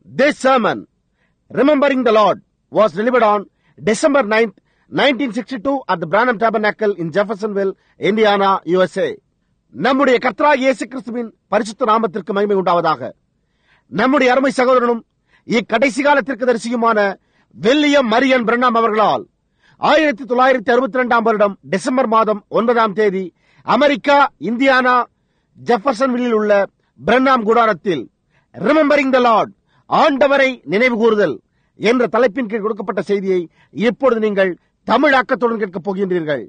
This sermon, Remembering the Lord, was delivered on December 9th, 1962 at the Branham Tabernacle in Jeffersonville, Indiana, USA. நம்முடைய கர்த்தராகிய இயேசு கிறிஸ்துவின் பரிசுத்த நாமத்திற்கு மகிமை உண்டாவதாக. நம்முடைய அருமை சகோதரனும் இக்கடைசி கால தீர்க்கதரிசியுமான வில்லியம் மரியன் பிரணாம் அவர்களால் 1962 வருடம் டிசம்பர் மாதம் 9ஆம் தேதி அமெரிக்கா, இந்தியானா, ஜெஃபர்சன்வில்லில் உள்ள பிரணாம் கூடாரத்தில் ரிமெம்பரிங் த லார்ட், ஆண்டவரை நினைவு கூறுதல் என்ற தலைப்பின் கீழ் கொடுக்கப்பட்ட செய்தியை இப்பொழுது நீங்கள் தமிழாக்கத்துடன் கேட்கப் போகின்றீர்கள்.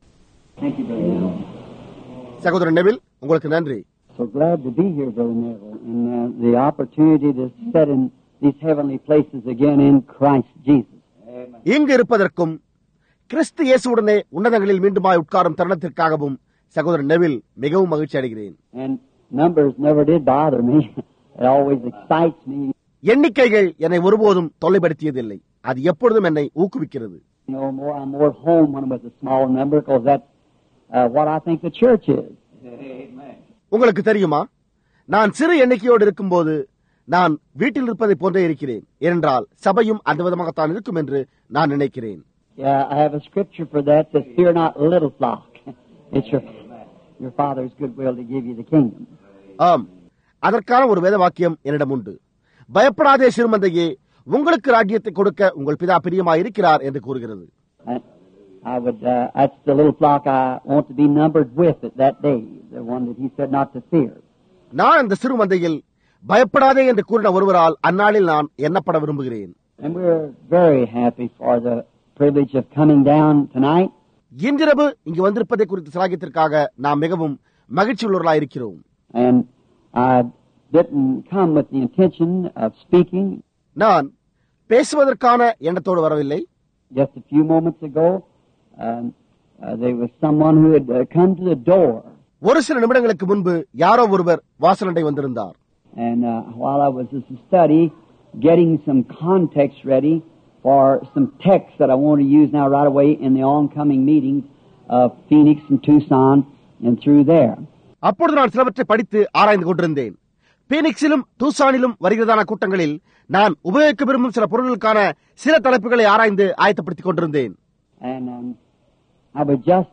சகோதரன் நெவில், உங்களுக்கு நன்றி. So glad to be here, Brother Neville, and the opportunity to sit in these heavenly places again in Christ Jesus. இங்கு இருப்பதற்கும் கிறிஸ்து இயேசுவுடனே உன்னதங்களில் மீண்டுமாய் உட்காரும் தருணத்திற்காகவும் சகோதரன் நெவில் மிகவும் மகிழ்ச்சி அடைகிறேன். And numbers never did bother me. It always excites me. எண்ணிக்கைகள் என்னை ஒருபோதும் தொல்லைப்படுத்தியதில்லை. அது எப்பொழுதும் என்னை ஊக்குவிக்கிறது. You know, I'm more at home when I'm with a small number because that's what I think the church is. உங்களுக்கு தெரியுமா, நான் சிறு எண்ணிக்கையோடு இருக்கும்போது நான் வீட்டில் இருப்பதை போன்றே இருக்கிறேன். ஏனென்றால் சபையும் அந்த விதமாகத்தான் இருக்கும் என்று நான் நினைக்கிறேன். Yeah, I have a scripture for that. Says, "Fear not, little flock. It's your Father's good will to give you the kingdom." ஆம், அதற்கான ஒரு வேத வாக்கியம் என்னிடம் உண்டு. பயப்படாதே சிறுமந்தையே, உங்களுக்கு ராஜ்யத்தை கொடுக்க உங்கள் பிதா பிரியமாயிருக்கிறார் என்று கூறுகிறது. That's the little flock I want to be numbered with at that day, the one that he said not to fear. நான் அந்த சிறுமந்தையில் பயப்படாதே என்று கூறின ஒருவரால் அந்நாளில் நான் எண்ணப்பட விரும்புகிறேன். And we're very happy for the privilege of coming down tonight. இன்றிரவு இங்கு வந்திருப்பதை குறித்த சிலாகியத்திற்காக நாம் மிகவும் மகிழ்ச்சி உள்ளவர்களாக இருக்கிறோம். And I didn't come with the intention of speaking. நான் பேசுவதற்கான எண்ணத்தோடு வரவில்லை. Just a few moments ago, there was someone who had come to the door. ஒரு சில நிமிடங்களுக்கு முன்பு யாரோ ஒருவர் வாசலண்டை வந்திருந்தார். And while I was in study, getting some context ready for some texts that I want to use now right away in the oncoming meetings of Phoenix and Tucson and through there. அப்பொழுது நான் சிலவற்றை படித்து ஆராய்ந்து கொண்டிருந்தேன். பீனிக்ஸிலும் டூசானிலும் வருகிறதான கூட்டங்களில் நான் உபயோகிக்க விரும்பும் சில பொருட்களுக்கான சில தலைப்புகளை ஆராய்ந்து ஆயத்தப்படுத்திக் கொண்டிருந்தேன். And I was just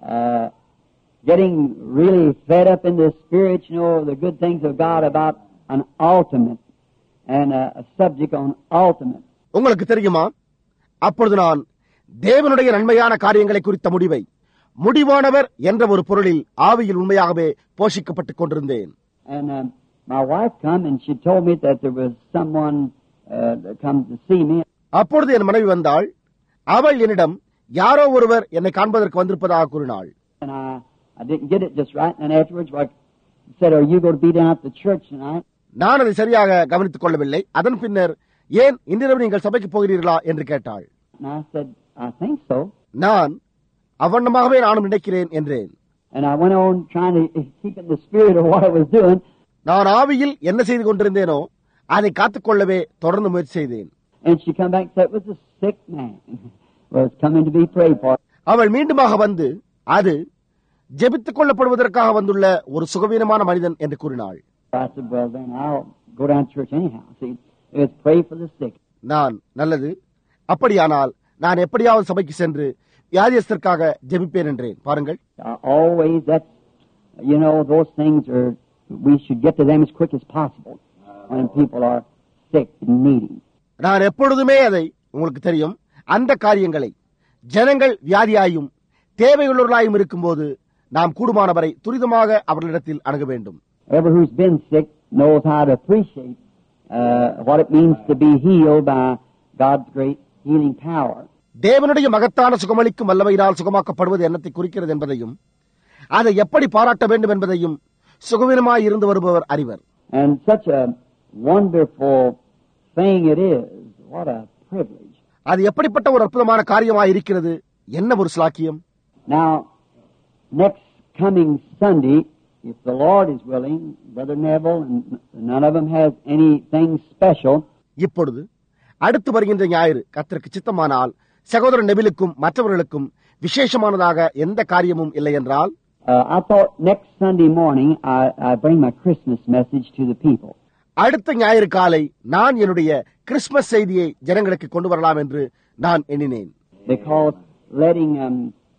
getting really fed up in the spirit, you know, the good things of God about an ultimate and a subject on ultimate. உங்களுக்கு தெரியுமா, அப்பொழுது நான் தேவனுடைய நன்மையான காரியங்களை குறித்த முடிவானவர் என்ற ஒரு பொருளில் ஆவியில் உண்மையாகவே போஷிக்கப்பட்டுக் கொண்டிருந்தேன். And my wife come and she told me that there was someone that come to see me. அப்பொழுது என் மனைவி வந்தாள். அவள் என்னிடம் யாரோ ஒருவர் என்னை காண்பதற்கு வந்திருப்பதாக கூறினாள். And I didn't get it just right. And afterwards I said, "Are you going to be down at the church tonight?" நான் அதை சரியாக கவனித்துக் கொள்ளவில்லை. அதன் பின்னர், ஏன் இன்றிரவு நீங்கள் சபைக்கு போகிறீர்களா என்று கேட்டாள். And I said, "I think so." நான் அவண்ணமாகவே நானும் நினைக்கிறேன் என்றேன். And I went on trying to keep in the spirit of what I was doing. நான் ஆவியில் என்ன செய்து கொண்டிருந்தேனோ அதை காத்துக்கொள்ளவே தொடர்ந்து முயற்சி செய்தேன். And she come back and said it was a sick man was coming to be prayed for. அவள் மீண்டுமாக வந்து அது ஜெபித்துக் கொள்ளப்படுவதற்காக வந்துள்ள ஒரு சுகவீனமான மனிதன் என்று கூறினாள். I said, "Well, then I'll go down to church anyhow. See, it's pray for the sick." நான், நல்லது, அப்படியானால் நான் எப்படியாவது சபைக்கு சென்று வியாதியஸ்தற்காக ஜெபிப்பேன் என்றேன். பாருங்கள், Always that's, you know, those things are, we should get to them as quick as possible when people are sick and needy. நான் எப்பொழுதுமே அதை, உங்களுக்கு தெரியும், அந்த காரியங்களை ஜனங்கள் வியாதியாயும் தேவையுள்ளவர்களாயும் இருக்கும்போது நாம் கூடுமானவரை துரிதமாக அவர்களிடத்தில் அணுக வேண்டும். Everyone who's been sick knows how to appreciate what it means to be healed by God's great healing power. தேவனுடைய மகத்தான சுகமளிக்கும் வல்லமையினால் சுகமாக்கப்படுவது என்னத்தை குறிக்கிறது என்பதையும் அதை எப்படி பாராட்ட வேண்டும் என்பதையும் சுகவீனமாய் இருந்து வருபவர் அறிவர். And such a wonderful thing it is. What a privilege. அது எப்படிப்பட்ட ஒரு அற்புதமான காரியமாய் இருக்கிறது, என்ன ஒரு ஸ்லாக்கியம். Now, next coming Sunday, if the Lord is willing, Brother Neville, and none of them has anything special. இப்பொழுது அடுத்து வருகின்ற ஞாயிறு கர்த்தருக்கு சித்தமானால் சகோதரர் நெவிலுக்கும் மற்றவர்களுக்கும் விசேஷமானதாக எந்த காரியமும் இல்லை என்றால், I thought next Sunday morning I bring my Christmas message to the people. அடுத்த ஞாயிறு காலை நான் என்னுடைய கிறிஸ்துமஸ் செய்தியை ஜனங்களுக்கு கொண்டு வரலாம் என்று நான் எண்ணினேன். Because letting them,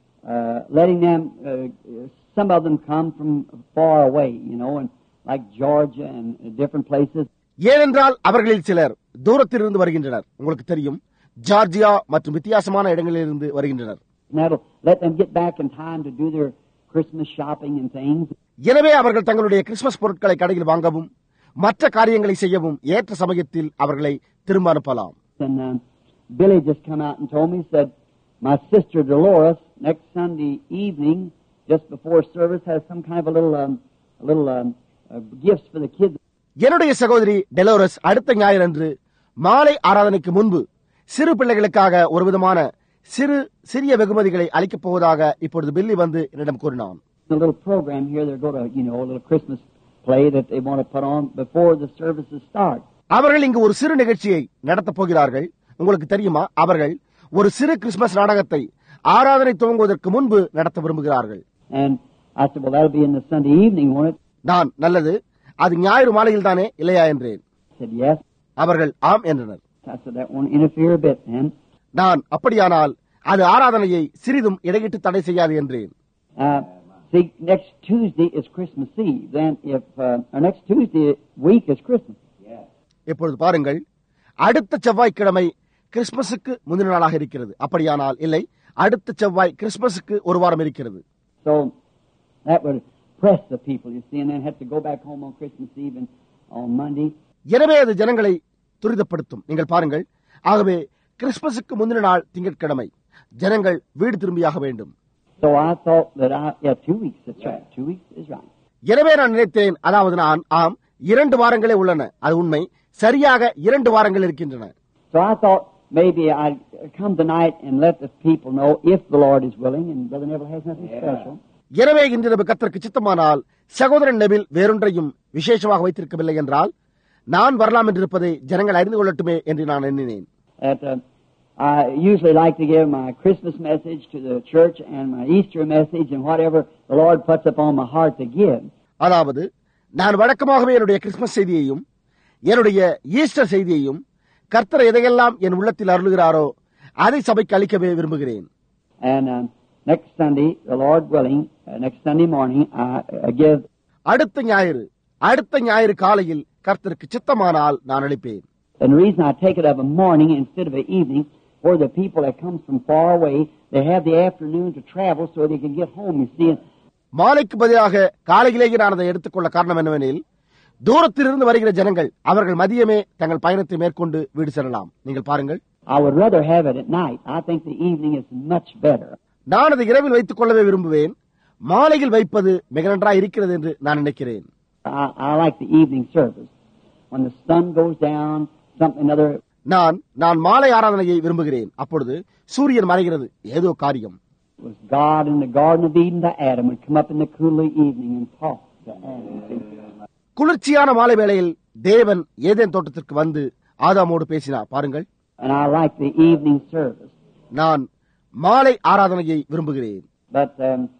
some of them come from far away, and like Georgia and different places. ஏனென்றால் அவர்களில் சிலர் தூரத்திலிருந்து வருகின்றனர். உங்களுக்கு தெரியும், ஜார்ஜியா மற்றும் வித்தியாசமான இடங்களிலிருந்து வருகின்றனர். That'll let them get back in time to do their Christmas shopping and things. எனவே அவர்கள் தங்களுடைய கிறிஸ்துமஸ் பொருட்களை கடையில் வாங்கவும் மற்ற காரியங்களை செய்யவும் ஏற்ற சமயத்தில் அவர்களை திரும்ப அனுப்பலாம். And Billy just come out and told me, said my sister Dolores next Sunday evening, just before service, has some kind of a little gifts for the kids. என்னுடைய சகோதரி டெலோரஸ் அடுத்த ஞாயிறு அன்று மாலை ஆராதனைக்கு முன்பு சிறு பிள்ளைகளுக்காக ஒரு விதமான சிறிய வெகுமதிகளை அளிக்கப் போவதாக இப்பொழுது பில்லி வந்து என்னிடம் கூறினான். A little program here, they're going to, a little Christmas play that they want to put on before the services start. அவர்கள் இங்கு ஒரு சிறு நிகழ்ச்சியை நடத்தப் போகிறார்கள். உங்களுக்கு தெரியுமா, அவர்கள் ஒரு சிறு கிறிஸ்துமஸ் நாடகத்தை ஆராதனை துவங்குவதற்கு முன்பு நடத்த விரும்புகிறார்கள். And I said, well, that'll be in the Sunday evening, won't it? நான், நல்லது, அது ஞாயிறு மாலையில் தானே இல்லையா என்றேன். I said, yes. அவர்கள் ஆம் என்றனர். I said, that won't interfere a bit, then. நான், அப்படியானால் அது ஆராதனையை சிறிதும் இடையிட்டு தடை செய்யாது என்றேன். See, next Tuesday is Christmas Eve. Then if next Tuesday week is Christmas. Yeah. இப்பொழுது பாருங்கள், அடுத்த செவ்வாய்க்கிழமை கிறிஸ்துமஸுக்கு முந்தின நாளாக இருக்கிறது. அப்படியானால் இல்லை, அடுத்த செவ்வாய் கிறிஸ்துமஸுக்கு ஒரு வாரம் இருக்கிறது. So that would press the people, you see, and then have to go back home on Christmas Eve and on Monday. எனவே அது ஜனங்களை துரிதப்படுத்தும். நீங்கள் பாருங்கள், ஆகவே கிறிஸ்துமஸுக்கு முந்தின நாள் திங்கட்கிழமை ஜனங்கள் வீடு திரும்பியாக வேண்டும். So I thought that 2 weeks, that's right. 2 weeks is right. எனவே நான் நினைத்தேன், அதாவது நான், ஆம், 2 வாரங்களே உள்ளன. அது உண்மை, சரியாக 2 வாரங்கள் இருக்கின்றன. So I thought maybe I'd come tonight and let the people know if the Lord is willing, and Brother Neville has nothing special. எனவே இன்று கர்த்தருக்கு சித்தமானால் சகோதரன் நெவில் வேறொன்றையும் விசேஷமாக வைத்திருக்கவில்லை என்றால் நான் வரலாம் என்றிருப்பதை ஜனங்கள் அறிந்து கொள்ளட்டுமே என்று நான் எண்ணினேன். I usually like to give my Christmas message to the church and my Easter message and whatever the Lord puts upon my heart to give. அதாவது நான் வழக்கமாகவே என்னுடைய கிறிஸ்துமஸ் செய்தியையும் என்னுடைய ஈஸ்டர் செய்தியையும் கர்த்தர் எதையெல்லாம் என் உள்ளத்தில் அருளுகிறாரோ அதை சபைக்கு அளிக்கவே விரும்புகிறேன். And next Sunday, the Lord willing, next Sunday morning, I give. அடுத்த ஞாயிறு காலையில் கர்த்தருக்கு சித்தமானால் நான் அளிப்பேன். And the reason I take it of a morning instead of an evening, for the people that come from far away, they have the afternoon to travel so they can get home, you see. மாலைக்கு பதிலாக காலையிலேயே நான் அதை எடுத்துக்கொள்ள காரணம் என்னவெனில், தூரத்திலிருந்து வருகிற ஜனங்கள் அவர்கள் மதியமே தங்கள் பயணத்தை மேற்கொண்டு வீடு செல்லலாம். நீங்கள் பாருங்கள், I would rather have it at night. I think the evening is much better. நான் அதை இரவில் வைத்துக் கொள்ளவே விரும்புவேன். மாலையில் வைப்பது மிக நன்றாக இருக்கிறது என்று நான் நினைக்கிறேன். I like the evening service. When the sun goes down, something other. நான் மாலை ஆராதனையை விரும்புகிறேன். அப்பொழுது சூரியன் மறைகிறது, ஏதோ காரியம். It was God in the Garden of Eden to Adam would come up in the cool of the evening and talk to Adam. குளிர்ச்சியான மாலை வேளையில் தேவன் ஏதேன் தோட்டத்திற்கு வந்து ஆதாமோடு பேசினார். பாருங்கள். And I like the evening service. நான் மாலை ஆராதனையை விரும்புகிறேன். But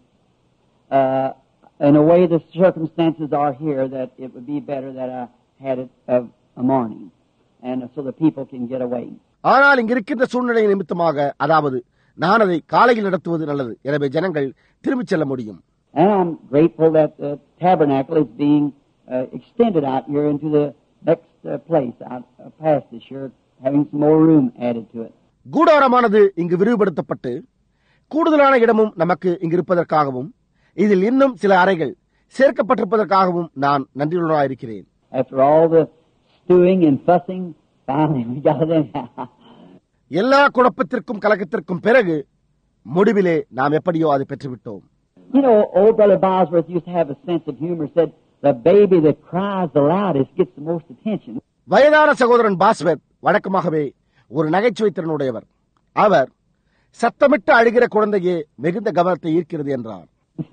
in a way the circumstances are here that it would be better that I had it of a morning, and so the people can get away. ஆனால் இங்க இருக்கின்ற சூழ்நிலை நிமித்தமாக, அதாவது நான் அதை காலையில் நடத்துவது நல்லது. எனவே ஜனங்கள் திரும்பிச் செல்ல முடியும். And I'm grateful that the tabernacle is being extended out here into the next place out past this year, having some more room added to it. கூடாரமானது இங்கு விரிவுபடுத்தப்பட்டு கூடுதலான இடமும் நமக்கு இங்கு இருப்பதற்காகவும் இதில் இன்னும் சில அறைகள் சேர்க்கப்பட்டிருப்பதற்காகவும் நான் நன்றியுள்ளவனாக இருக்கிறேன். After all the stewing and fussing, finally we got it in. எல்லா குழப்பத்திற்கும் கலக்கத்திற்கும் பிறகு முடிவிலே நாம் எப்படியோ அதை பெற்றுவிட்டோம். You know, old Brother Bosworth used to have a sense of humor. Said the baby that cries the loudest gets the most attention. வயதான சகோதரன் பாஸ்வத் வழக்கமாகவே ஒரு நகைச்சுவை திறனுடையவர். அவர் சத்தமிட்டு அழுகிற குழந்தையே மிகுந்த கவனத்தை ஈர்க்கிறது என்றார்.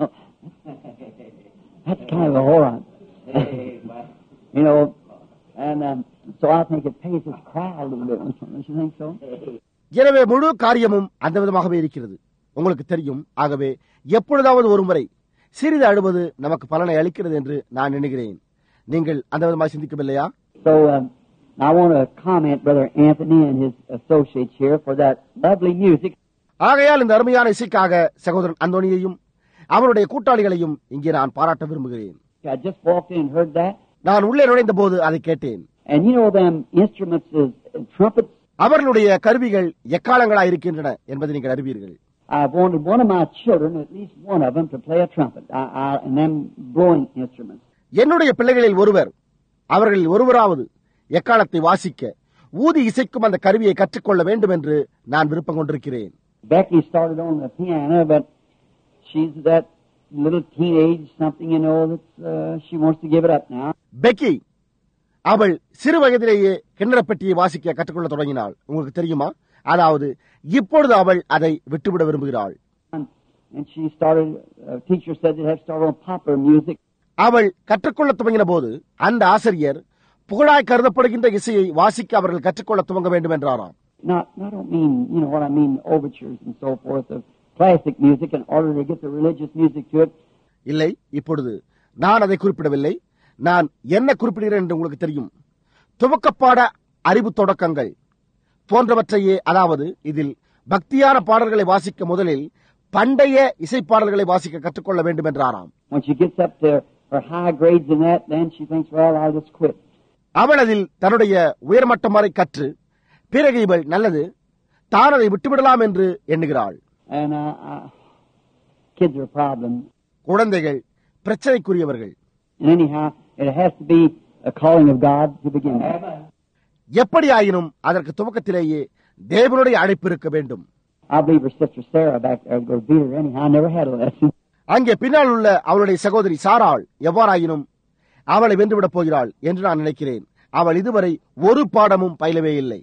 That's kind of a horror. You know, and so I think it pays its cry a little bit. Don't you think so? எனவே முழு காரியமும் அந்த விதமாகவே இருக்கிறது. உங்களுக்கு தெரியும். ஆகவே எப்பொழுதாவது ஒரு முறை சிறிது அழுவது நமக்கு பலனை அளிக்கிறது என்று நான் எண்ணுகிறேன். நீங்கள் அந்த விதமாக சிந்திக்கவில்லையா? So I want to comment, Brother Anthony and his associates here, for that lovely music. ஆகையால் இந்த அருமையான இசைக்காக சகோதரன் அந்தோனியையும் அவருடைய கூட்டாளிகளையும் இங்கே நான் பாராட்ட விரும்புகிறேன். I just walked in and heard that. நான் உள்ளே நுழைந்த போது அதை கேட்டேன். And you know them instruments is trumpets. அவர்களுடைய கருவிகள் எக்காலங்களாய் இருக்கின்றன என்பதை நீங்கள் அறிவீர்கள். I've wanted one of my children, at least one of them, to play a trumpet, and them blowing instruments. என்னுடைய பிள்ளைகளில் ஒருவர், அவர்களில் ஒருவராவது எக்காலத்தை வாசிக்க ஊதி இசைக்கும் அந்த கருவியை கற்றுக்கொள்ள வேண்டும் என்று நான் விருப்பம் கொண்டிருக்கிறேன். Becky started on the piano, but she's that little teenage something, you know, that she wants to give it up now. Peggy அவள் சிறு வயதிலேயே கிண்ணறப்பெட்டியை வாசிக்க கற்றுக்கொள்ள தொடங்கினாள். உங்களுக்கு தெரியுமா? அதாவது இப்பொழுது அவள் அதை விட்டுவிட விரும்புகிறாள். And she started, teacher said they have to start on popular music. அவள் கற்றுக்கொள்ள துவங்கின போது அந்த ஆசிரியர் புகழாய் கருதப்படுகின்ற இசையை வாசிக்க அவர்கள் கற்றுக்கொள்ள துவங்க வேண்டும் என்றாராம். I don't mean, you know what I mean, overtures and so forth of classic music in order to get the religious music to it. இல்லை, இப்பொழுது நான் அதை குறிப்பிடவில்லை. நான் என்ன குறிப்பிடுகிறேன் என்று உங்களுக்கு தெரியும். துவக்கப்பாட அறிவு தொடக்கங்கள் போன்றவற்றையே, அதாவது இதில் பக்தியான பாடல்களை வாசிக்க முதலில் பண்டைய இசைப்பாடல்களை வாசிக்க கற்றுக்கொள்ள வேண்டும் என்றாராம். When she gets up to her high grades in that, then she thinks, well, I'll just quit. அவள் அதில் தன்னுடைய உயர்மட்டம் வரை கற்று பிறகு இவள் நல்லது தான் அதை விட்டுவிடலாம் என்று எண்ணுகிறாள். And kids are a problem. குழந்தைகள் பிரச்சனைக்குரியவர்கள். And anyhow, it has to be a calling of God to begin with. எப்படி ஆயினும் அதற்கு துவக்கத்திலேயே தேவனுடைய அழைப்பு இருக்க வேண்டும். I believe her sister Sarah back there go beat her anyhow. I never had a lesson. அங்கே பின்னால் உள்ள அவளுடைய சகோதரி சாராள் எவ்வாறாயினும் அவளை வென்றுவிடப் போகிறாள் என்று நான் நினைக்கிறேன். அவள் இதுவரை ஒரு பாடமும் பயிலவே இல்லை.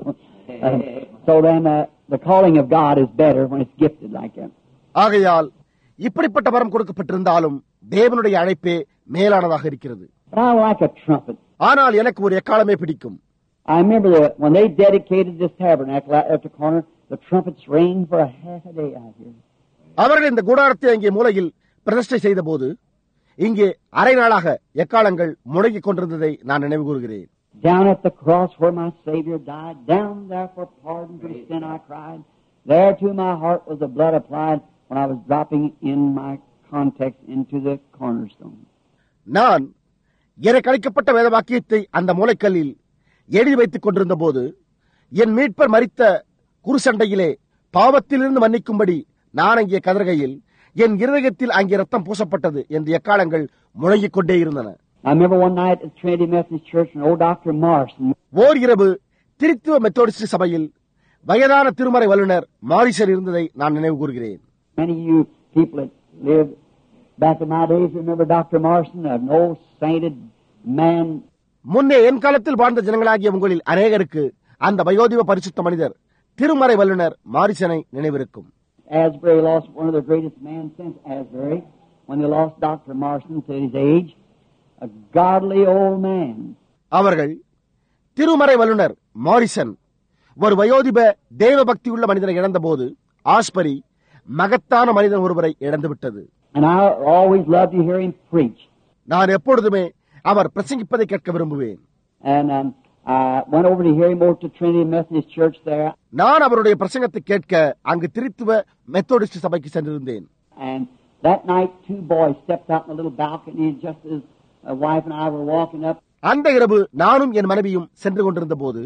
So then the calling of God is better when it's gifted like that. ஆகையால் இப்படிப்பட்ட வரம் கொடுக்கப்பட்டிருந்தாலும் தேவனுடைய அழைப்பே மேலானதாக இருக்கிறது. But I like a trumpet. ஆனால் எனக்கு ஒரு எக்காலமே பிடிக்கும். I remember when they dedicated this tabernacle out at the corner, the trumpets rang for a half a day out here. அவர்கள் இந்த கூடாரத்தை அங்கே மூலையில் பிரதிஷ்டை செய்த போது இங்கே அரை நாளாக எக்காலங்கள் முழங்கிக் கொண்டிருந்ததை நான் நினைவு கூறுகிறேன். Down at the cross where my Savior died, down there for pardon for sin I cried. There to my heart was the blood applied when I was dropping in my context into the cornerstone. நான் எனக்கு அளிக்கப்பட்ட வேத வாக்கியத்தை அந்த மூலைக்கல்லில் எழுதி வைத்துக் கொண்டிருந்த போது என் மீட்பர் மரித்த குருசண்டையிலே பாவத்திலிருந்து மன்னிக்கும்படி நான் அங்கே கதறுகையில் என் இருதயத்தில் அங்கே ரத்தம் பூசப்பட்டது என்று எக்காலங்கள் முழங்கிக் கொண்டே இருந்தன. I remember one night at Trinity Methodist Church and old Dr. Morrison. ஓர் இரவு திருத்துவ மெத்தோடிஸ்ட் சபையில் வயதான திருமறை வல்லுநர் மாரிசன் இருந்ததை நான் நினைவு கூறுகிறேன். Many of you people that lived back in my days remember Dr. Morrison, an old sainted man. முன்னே என் காலத்தில் வாழ்ந்த ஜனங்களாகிய உங்களில் அநேகருக்கு அந்த வயோதிப பரிசுத்த மனிதர் திருமறை வல்லுநர் மாரிசனை நினைவிருக்கும். Asbury lost one of the greatest men since Asbury when they lost Dr. Morrison to his age, a godly old man. அவர்கள் திருமறை வல்லுநர் மாரிசன் ஒரு வயோதிப தேவ பக்தி உள்ள மனிதனை இழந்தபோது ஆஸ்பரி மகத்தான மனிதன் ஒருவரை இழந்துவிட்டது. And I always loved to hear him preach. நான் எப்பொழுதுமே அவர் பிரசங்கிப்பதை கேட்க விரும்புவேன். And I went over to hear him over to Trinity Methodist Church there. நான் அவருடைய பிரசங்கத்தை கேட்க அங்கு திருத்துவ மெத்தோடிஸ்ட் சபைக்கு சென்றிருந்தேன். And that night 2 boys stepped out in a little balcony just as my wife and I were walking up. அந்த இரவு நானும் என் மனைவியும் சென்று கொண்டிருந்த போது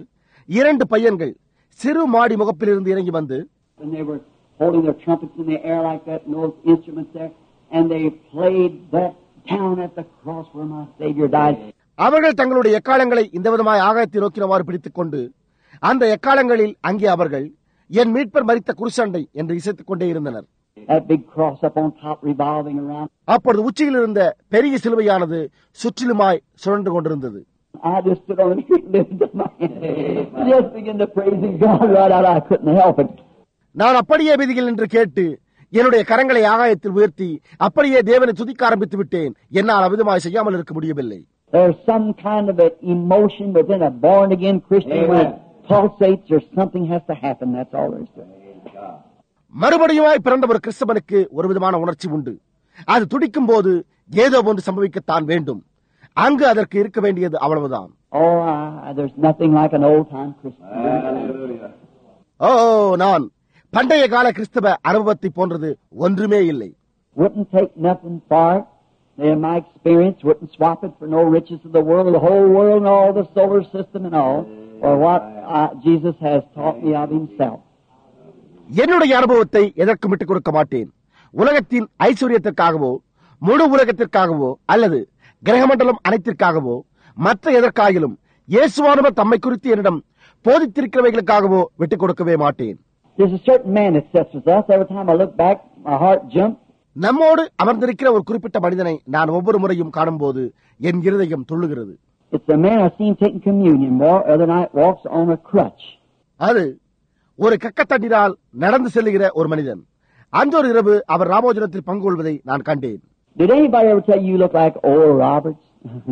2 பையன்கள் சிறு மாடி முகப்பிலிருந்து இறங்கி வந்து And they were holding their trumpets in the air like that and those instruments there. And they played that down at the cross where my Savior died. அவர்கள் தங்களுடைய எக்காலங்களை இந்த விதமாய் ஆகாயத்தை நோக்கினவாறு பிடித்துக் கொண்டு அந்த எக்காலங்களில் அங்கே அவர்கள் என் மீட்பர் மரித்த குருசண்டை என்று இசைத்துக் கொண்டே இருந்தனர். That big cross up on top revolving around. அப்பொழுது உச்சியில் இருந்த பெரிய சிலுவையானது சுற்றிலுமாய் சுழன்று கொண்டிருந்தது. I just stood on the street and lifted my hand. Just begin to praise God right out. I couldn't help it. நான் அப்படியே வீதியில் நின்று கேட்டு என்னுடைய கரங்களை ஆகாயத்தில் உயர்த்தி அப்படியே தேவனை துதிக்க ஆரம்பித்து விட்டேன். என்னால் அவ்விதமாய் செய்யாமல் இருக்க முடியவில்லை. There's some kind of an emotion within a born-again Christian when it pulsates or something has to happen. That's all there is to it. மறுபடியுமாய் பிறந்த ஒரு கிறிஸ்தவனுக்கு ஒரு விதமான உணர்ச்சி உண்டு. அது துடிக்கும் போது ஏதோ ஒன்று சம்பவிக்கத்தான் வேண்டும். அங்கு அதற்கு இருக்க வேண்டியது அவ்வளவுதான். Oh, there's nothing like an old-time Christmas. Hallelujah. ஓ, நான் பண்டைய கால கிறிஸ்தவ அனுபவத்தை போன்றது ஒன்றுமே இல்லை. Wouldn't take nothing for it. In my experience, wouldn't swap it for no riches of the world, the whole world and all the solar system and all, or what Jesus has taught me of himself. என்னுடைய அனுபவத்தை எதற்கும் விட்டுக் கொடுக்க மாட்டேன். உலகத்தின் ஐஸ்வர்யத்திற்காகவோ, முழு உலகத்திற்காகவோ, அல்லது கிரகமண்டலம் அனைத்திற்காகவோ, மற்ற எதற்காகிலும் இயேசுவானவர் தம்மை குறித்து என்னிடம் போதித்திருக்கிறவைகளுக்காகவோ விட்டுக் கொடுக்கவே மாட்டேன். There's a certain man that sits with us. Every time I look back, my heart jumps. நம்மோடு அமர்ந்திருக்கிற ஒரு குறிப்பிட்ட மனிதனை நான் ஒவ்வொரு முறையும் காணும்போது என் இருதயம் துள்ளுகிறது. It's a man I've seen taking communion. Other night walks on a crutch. அது ஒரு கக்கத்தண்டினால் நடந்து செல்லுகிற ஒரு மனிதன். அந்த ஒரு இரவு அவர் ராமோஜனத்தில் பங்கு கொள்வதை நான் கண்டேன். Did anybody ever tell you look like Oral Roberts?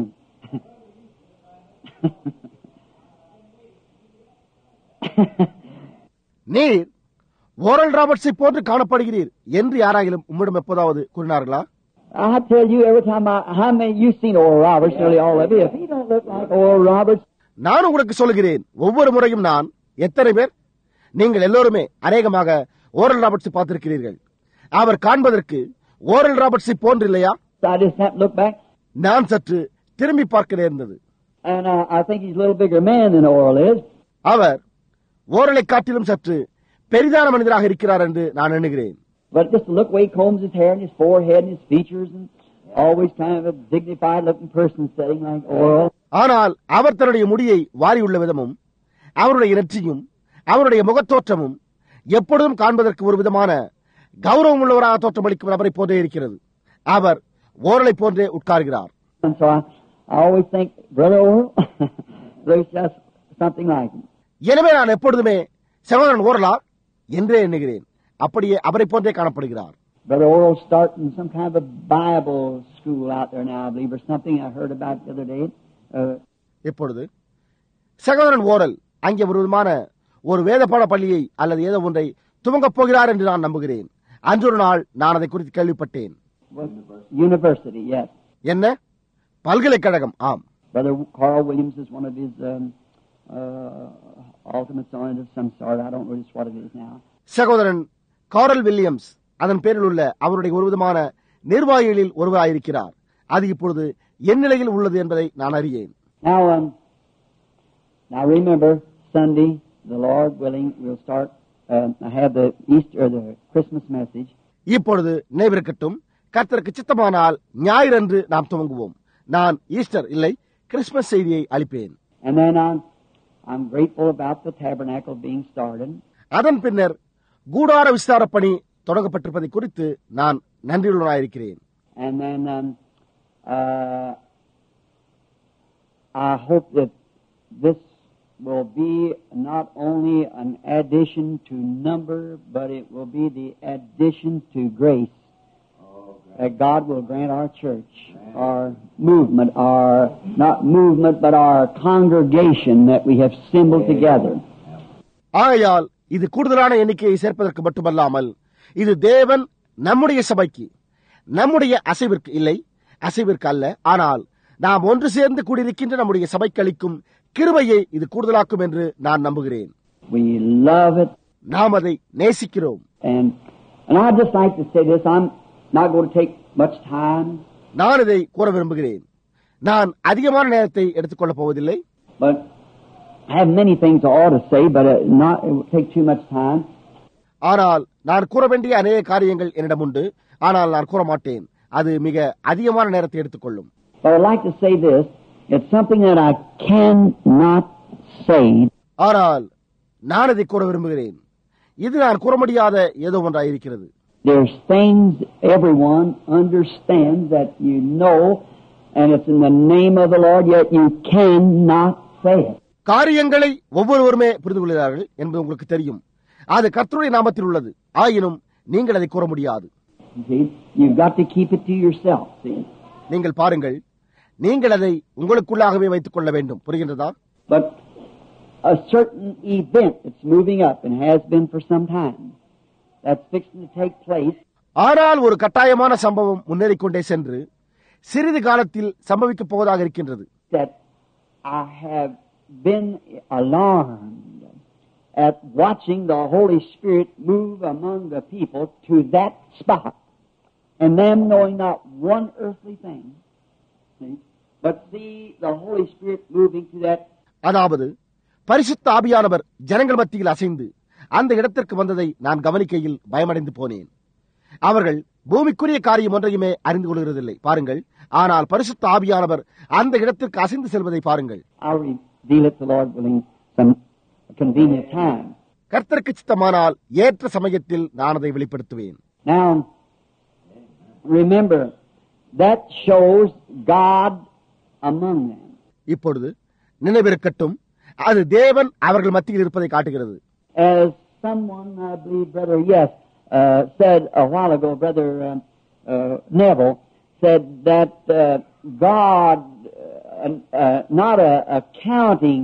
நீர் ஓரல் ராபர்ட்ஸை போன்று காணப்படுகிறீர் என்று யாராயிலும் உம்மிடம் எப்போதாவது கூறினார்களா? I tell you, every time how many you've seen Oral Roberts? Nearly all of you. If he don't look like Oral Roberts, நான் உங்களுக்கு சொல்கிறேன், ஒவ்வொரு முறையும் நான் எத்தனை பேர் நீங்கள் எல்லோருமே அநேகமாக ஓரல் ராபர்ட்ஸை பார்த்திருக்கிறீர்கள். அவர் காண்பதற்கு ஓரல் ராபர்ட்ஸை போன்று இல்லையா? I just happened to look back, நான் சற்று திரும்பி பார்க்க நேர்ந்தது. and I think he's a little bigger man than Oral is. அவர் ஓரலை காட்டிலும் சற்று பெரிதான மனிதராக இருக்கிறார் என்று நான் எண்ணுகிறேன். But just to look the way he combs his hair and his forehead and his features, and always kind of a dignified looking person sitting like Oral. ஆனால் அவர் தன்னுடைய முடியை வாரியுள்ள விதமும், அவருடைய நெற்றியும், அவருடைய முகத்தோற்றமும் எப்பொழுதும் காண்பதற்கு ஒரு விதமான கௌரவம் உள்ளவராக தோற்றமளிக்கும் நபரை போன்றே இருக்கிறது. அவர் ஓரலை போன்றே உட்கார்கிறார். And so I always think, Brother Oral, there's just something like him. எனவே நான் எப்பொழுதுமே சகோதரன் ஓரலா என்றே எண்ணுகிறேன். அப்படியே அவரை போன்றே காணப்படுகிறார். Brother Oral starting some kind of a Bible school out there now, I believe, or something I heard about the other day. இப்பொழுது சகோதரன் ஓரல் அங்கே ஒரு விதமான ஒரு வேதபாட பள்ளியை அல்லது ஏதோ ஒன்றை துவங்கப் போகிறார் என்று நான் நம்புகிறேன். அன்றொரு நாள் நான் அதை குறித்து கேள்விப்பட்டேன். University, yes. என்ன? பல்கலைக்கழகம். ஆம். Brother Carl Williams is one of his ultimates on it of some sort. I don't know just what it is now. சகோதரன் காரல் வில்லியம்ஸ் அதன் பேரில் உள்ள அவருடைய ஒரு விதமான நிர்வாகிகளில் ஒருவராயிருக்கிறார். அது இப்பொழுது என் நிலையில் உள்ளது என்பதை நான் அறியேன். Now remember, Sunday, the Lord willing, we'll start. I have the Easter or the Christmas message. இப்பொழுது நினைவிருக்கட்டும், கர்த்தருக்கு சித்தமானால் ஞாயிறன்று நாம் துவங்குவோம். நான் ஈஸ்டர் இல்லை, கிறிஸ்துமஸ் செய்தியை அளிப்பேன். And then I'm grateful about the tabernacle being started. அதன் பின்னர் கூடார விஸ்தார பணி தொடங்கப்பட்டிருப்பதை குறித்து நான் நன்றியுள்ளவனாயிருக்கிறேன். And then I hope that this will be not only an addition to number, but it will be the addition to grace. That God will grant our church, our movement, our not movement, but our congregation that we have assembled together. ஆகையால் இது கூடுதலான எண்ணிக்கையை சேர்ப்பதற்கு மட்டுமல்லாமல், இது தேவன் நம்முடைய சபைக்கு, நம்முடைய அசைவிற்கு இல்லை, அசைவிற்கு அல்ல, ஆனால் நாம் ஒன்று சேர்ந்து கூடியிருக்கின்ற நம்முடைய சபைக்கு அளிக்கும் கிருபையை இது கூடுதலாக்கும் என்று நான் நம்புகிறேன். We love it. நாம் அதை நேசிக்கிறோம். And I'd just like to say this. I'm not going to take much time. நான் இதை கூற விரும்புகிறேன். நான் அதிகமான நேரத்தை எடுத்துக்கொள்ளப் போவதில்லை. But I have many things I ought to say, but it will take too much time. ஆனால் நான் கூற வேண்டிய அநேக காரியங்கள் என்னிடம் உண்டு. ஆனால் நான் கூற மாட்டேன். அது மிக அதிகமான நேரத்தை எடுத்துக்கொள்ளும். But I'd like to say this. It's something that I cannot say. ஆனால் நான் இதை கூற விரும்புகிறேன். இது நான் கூற முடியாத ஏதோ ஒன்றாயிருக்கிறது. There's things everyone understands that you know, and it's in the name of the Lord, yet you cannot say it. காரியங்களை ஒவ்வொருவருமே புரிந்து கொள்கிறார்கள் என்பது உங்களுக்கு தெரியும். அது கர்த்தருடைய நாமத்தில் உள்ளது. ஆயினும் நீங்கள் அதை கூற முடியாது. You've got to keep it to yourself. See? நீங்கள் பாருங்கள், நீங்கள் அதை உங்களுக்குள்ளாகவே வைத்துக் கொள்ள வேண்டும். புரிகின்றதா? But a certain event that's moving up and has been for some time, that's fixing to take place. ஆனால் ஒரு கட்டாயமான சம்பவம் முன்னேறிக்கொண்டே சென்று சிறிது காலத்தில் சம்பவிக்கப் போவதாக இருக்கின்றது. That I have been alarmed at watching the Holy Spirit move among the people to that spot, and them knowing not one earthly thing, see, but see the Holy Spirit moving to that. அதாவது பரிசுத்த ஆவியானவர் ஜனங்கள் மத்தியில் அசைந்து அந்த இடத்திற்கு வந்ததை நான் கவனிக்கையில் பயமடைந்து போனேன். அவர்கள் பூமிக்குரிய காரியம் ஒன்றையுமே அறிந்து கொள்கிறதில்லை பாருங்கள். ஆனால் பரிசுத்த ஆவியானவர் அந்த இடத்திற்கு அசைந்து செல்வதை பாருங்கள். கர்த்தருக்கு சித்தமானால் ஏற்ற சமயத்தில் நான் அதை வெளிப்படுத்துவேன். Now, remember, that shows God among them. இப்பொழுது நினைவிருக்கட்டும், அது தேவன் அவர்கள் மத்தியில் இருப்பதை காட்டுகிறது. As someone, I believe, Brother, said a while ago, Brother Neville, said that God, not accounting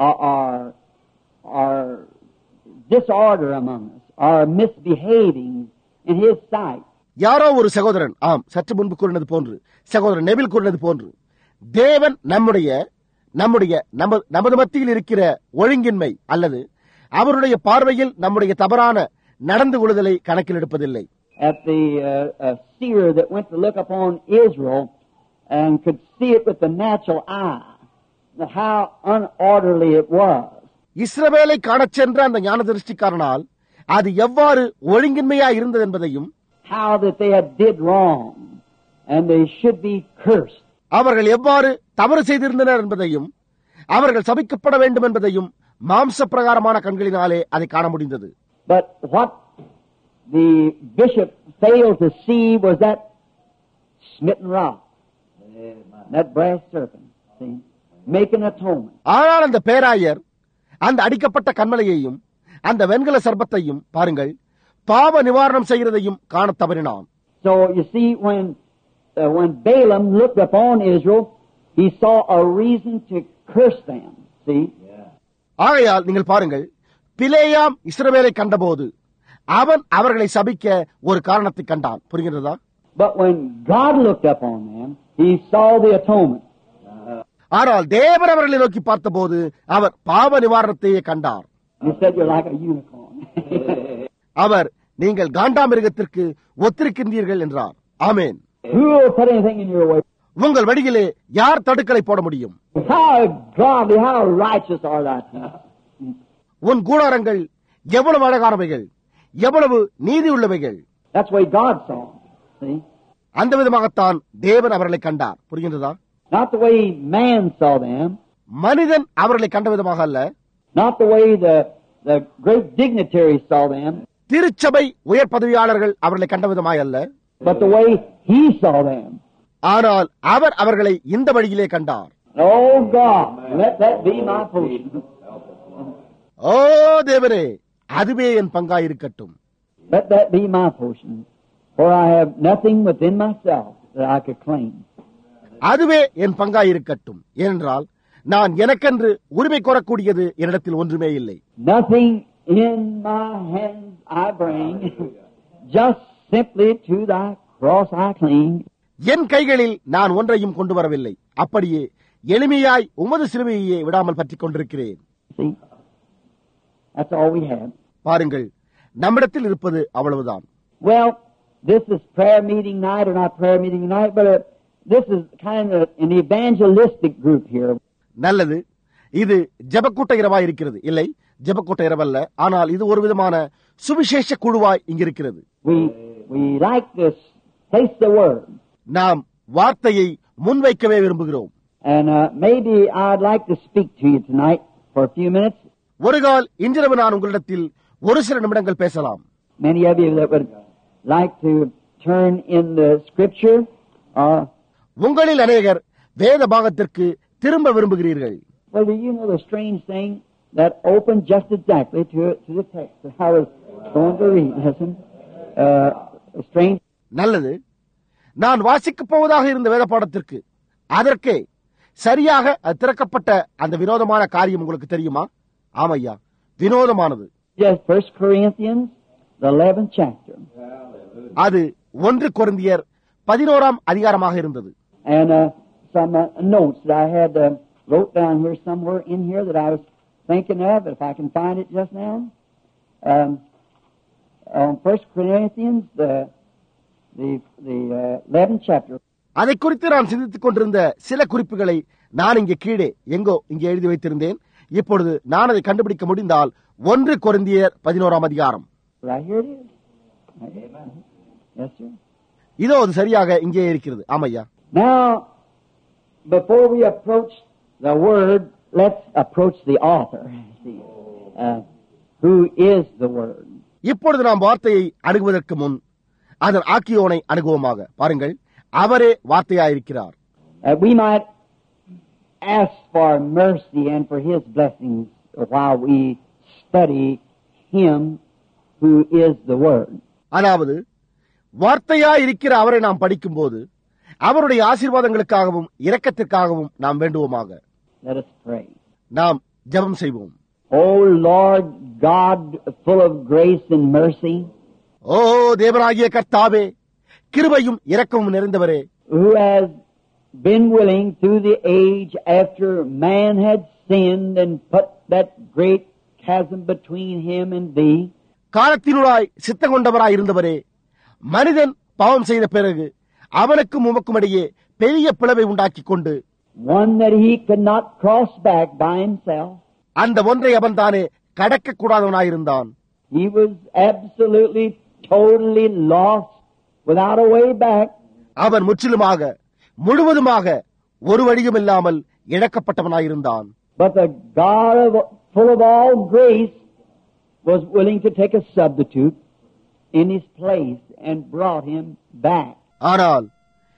or disorder among us, or misbehaving in His sight. யாரோ ஒரு சகோதரன், ஆம், சற்று முன்பு கூறினது போன்று, சகோதரன் நெவில் கூறினது போன்று, தேவன் நமது மத்தியில் இருக்கிற ஒழுங்கின்மை அல்லது அவருடைய பார்வையில் நம்முடைய தவறான நடந்து கொள்ளுதலை கணக்கில் எடுப்பதில்லை. At the seer that went to look upon Israel and could see it with the natural eye, how unorderly it was. இஸ்ரவேலை காணச் சென்ற அந்த ஞான திருஷ்டிக்காரனால் அது எவ்வாறு ஒழுங்கின்மையா இருந்தது என்பதையும், how that they had did wrong and they should be cursed. அவர்கள் எவ்வாறு தவறு செய்திருந்தனர் என்பதையும் அவர்கள் சபிக்கப்பட வேண்டும் என்பதையும் மாம்ச பிரகாரமான கண்களினாலே அதை காண முடிந்தது. But what the bishop failed to see was that smitten rock, that brass serpent, see, making atonement. ஆனால் அந்த பேராயர் அந்த அடிக்கப்பட்ட கண்மலையையும் அந்த வெண்கல சர்பத்தையும் பாருங்கள், பாவ நிவாரணம் செய்கிறதையும் காண தவறினான். So you see, when Balaam looked upon Israel, he saw a reason to curse them. See? ஆகையால் நீங்கள் பாருங்கள், பிலேயாம் இஸ்ரவேலை கண்டபோது அவன் அவர்களை சபிக்க ஒரு காரணத்தை கண்டான். புரிகிறதா? But when God looked upon them, he saw the atonement. ஆனால் தேவன் அவர்களை நோக்கி பார்த்தபோது அவர் பாவ நிவாரணத்தையே கண்டார். He said, "You're like a unicorn." அவர், நீங்கள் காண்டாமிருகத்திற்கு ஒத்திருக்கின்றீர்கள் என்றார். ஆமென். Who will put anything in your way? உங்கள் வழியிலே யார் தடுக்கலை போட முடியும்? How godly, how righteous are thy things. உன் கூடாரங்கள் எவ்வளவு அழகானவைகள், எவ்வளவு நீதி உள்ளவைகள். That's the way God saw them. See? அந்த விதமாகத்தான் தேவன் அவர்களை கண்டார். புரிகின்றதா? Not the way man saw them. மனிதன் அவர்களை கண்ட விதமாக அல்ல. Not the way the great dignitaries saw them. திருச்சபை உயர் பதவியாளர்கள் அவர்களை கண்ட விதமாய் அல்ல. But the way he saw them. ஆனால் அவர் அவர்களை இந்த வழியிலே கண்டார். Oh God, let that be my portion. ஓ தேவரே, அதுவே என் பங்காயிருக்கட்டும். Let that be my portion, for I have nothing within myself that I could claim. அதுவே என் பங்காயிருக்கட்டும், ஏனென்றால் நான் எனக்கென்று உரிமை கோரக்கூடியது என்னிடத்தில் ஒன்றுமே இல்லை. Nothing in my hands I bring, just simply to thy cross I cling. என் கைகளில் நான் ஒன்றையும் கொண்டு வரவில்லை, அப்படியே எளிமையாய் உமது சிலுவையே விடாமல் பற்றிக் கொண்டிருக்கிறேன். See, that's all we have. பாருங்கள், நம்மிடத்தில் இருப்பது அவ்வளவுதான். Well, this is prayer meeting night, or not prayer meeting night, but this is kind of an evangelistic group here. நல்லது, இது ஜெபக்கூட்ட இரவாய் இருக்கிறது. இல்லை, ஜெபக்கூட்ட இரவல்ல, ஆனால் இது ஒரு விதமான சுவிசேஷ குழுவாய் இங்கிருக்கிறது. We like to place the word. நாம் வார்த்தையை முன்வைக்கவே விரும்புகிறோம். And maybe I'd like to speak to you tonight for a few minutes. ஒரு கால் இன்றிரவு நான் உங்களிடத்தில் ஒரு சில நிமிடங்கள் பேசலாம். Many of you that would like to turn in the scripture. உங்களில் அநேகர் வேத பாகத்திற்கு திரும்ப விரும்புகிறீர்கள். Well, do you know the strange thing that opened just exactly to the text that I was going to read? Listen, strange. நல்லது, நான் வாசிக்கப் போவதாக இருந்த வேத பாடத்திற்கு அதற்கே சரியாக திறக்கப்பட்ட அந்த வினோதமான காரியம் உங்களுக்கு தெரியுமா? ஆமையா, வினோதமானது. Yes, 1 Corinthians, the 11th chapter. அது 1 கொரிந்தியர் 11ஆம் அதிகாரமாக இருந்தது. And some notes that I had wrote down here somewhere in here that I was thinking of, if I can find it just now. On 1 Corinthians, the 11th chapter. அதை குறித்து நான் சிந்தித்துக் கொண்டிருந்த சில குறிப்புகளை நான் இங்கே கீழே இங்கே எழுதி வைத்திருந்தேன். இப்பொழுது நான் அதை கண்டுபிடிக்க முடிந்தால் 1 கொரிந்தியர் 11ஆம் அதிகாரம். Right here it is. Yes, sir. இதோ அது சரியாக இங்கே இருக்கிறது. ஆமையா. Now, before we approach the word, let's approach the author. See, who is the word? இப்பொழுது நாம் வார்த்தையை அணுகுவதற்கு முன் அதன் ஆக்கியோனை அணுகுவோமாக. பாருங்கள், அவரே வார்த்தையாயிருக்கிறார். We might ask for mercy and for His blessings while we study Him who is the Word. அதாவது வார்த்தையாயிருக்கிற அவரை நாம் படிக்கும்போது அவருடைய ஆசீர்வாதங்களுக்காகவும் இரக்கத்திற்காகவும் நாம் வேண்டுவோமாக. Let us pray. நாம் ஜெபம் செய்வோம். Oh Lord God, full of grace and mercy. ஓ தேவனாகிய கர்த்தாவே, கிருபையும் இரக்கமும் நிறைந்தவரே, who has been willing through the age after man had sinned and put that great chasm between him and thee. காலத்தினுள்ளாய் சித்தம் கொண்டவராய் இருந்தவரே, மனிதன் பாவம் செய்த பிறகு அவனுக்கும் உமக்கும் இடையே பெரிய பிளவை உண்டாக்கிக் கொண்டு, one that he could not cross back by himself. அந்த ஒன்றை அவன் தானே கடக்க கூடாதவனாயிருந்தான். He was absolutely, totally lost without a way back. அவன் முற்றிலுமாக முழுவதுமாக ஒரு வழியும் இல்லாமல் இழக்கப்பட்டவனாயிருந்தான். But the God full of all grace was willing to take a substitute in his place and brought him back. ஆனால்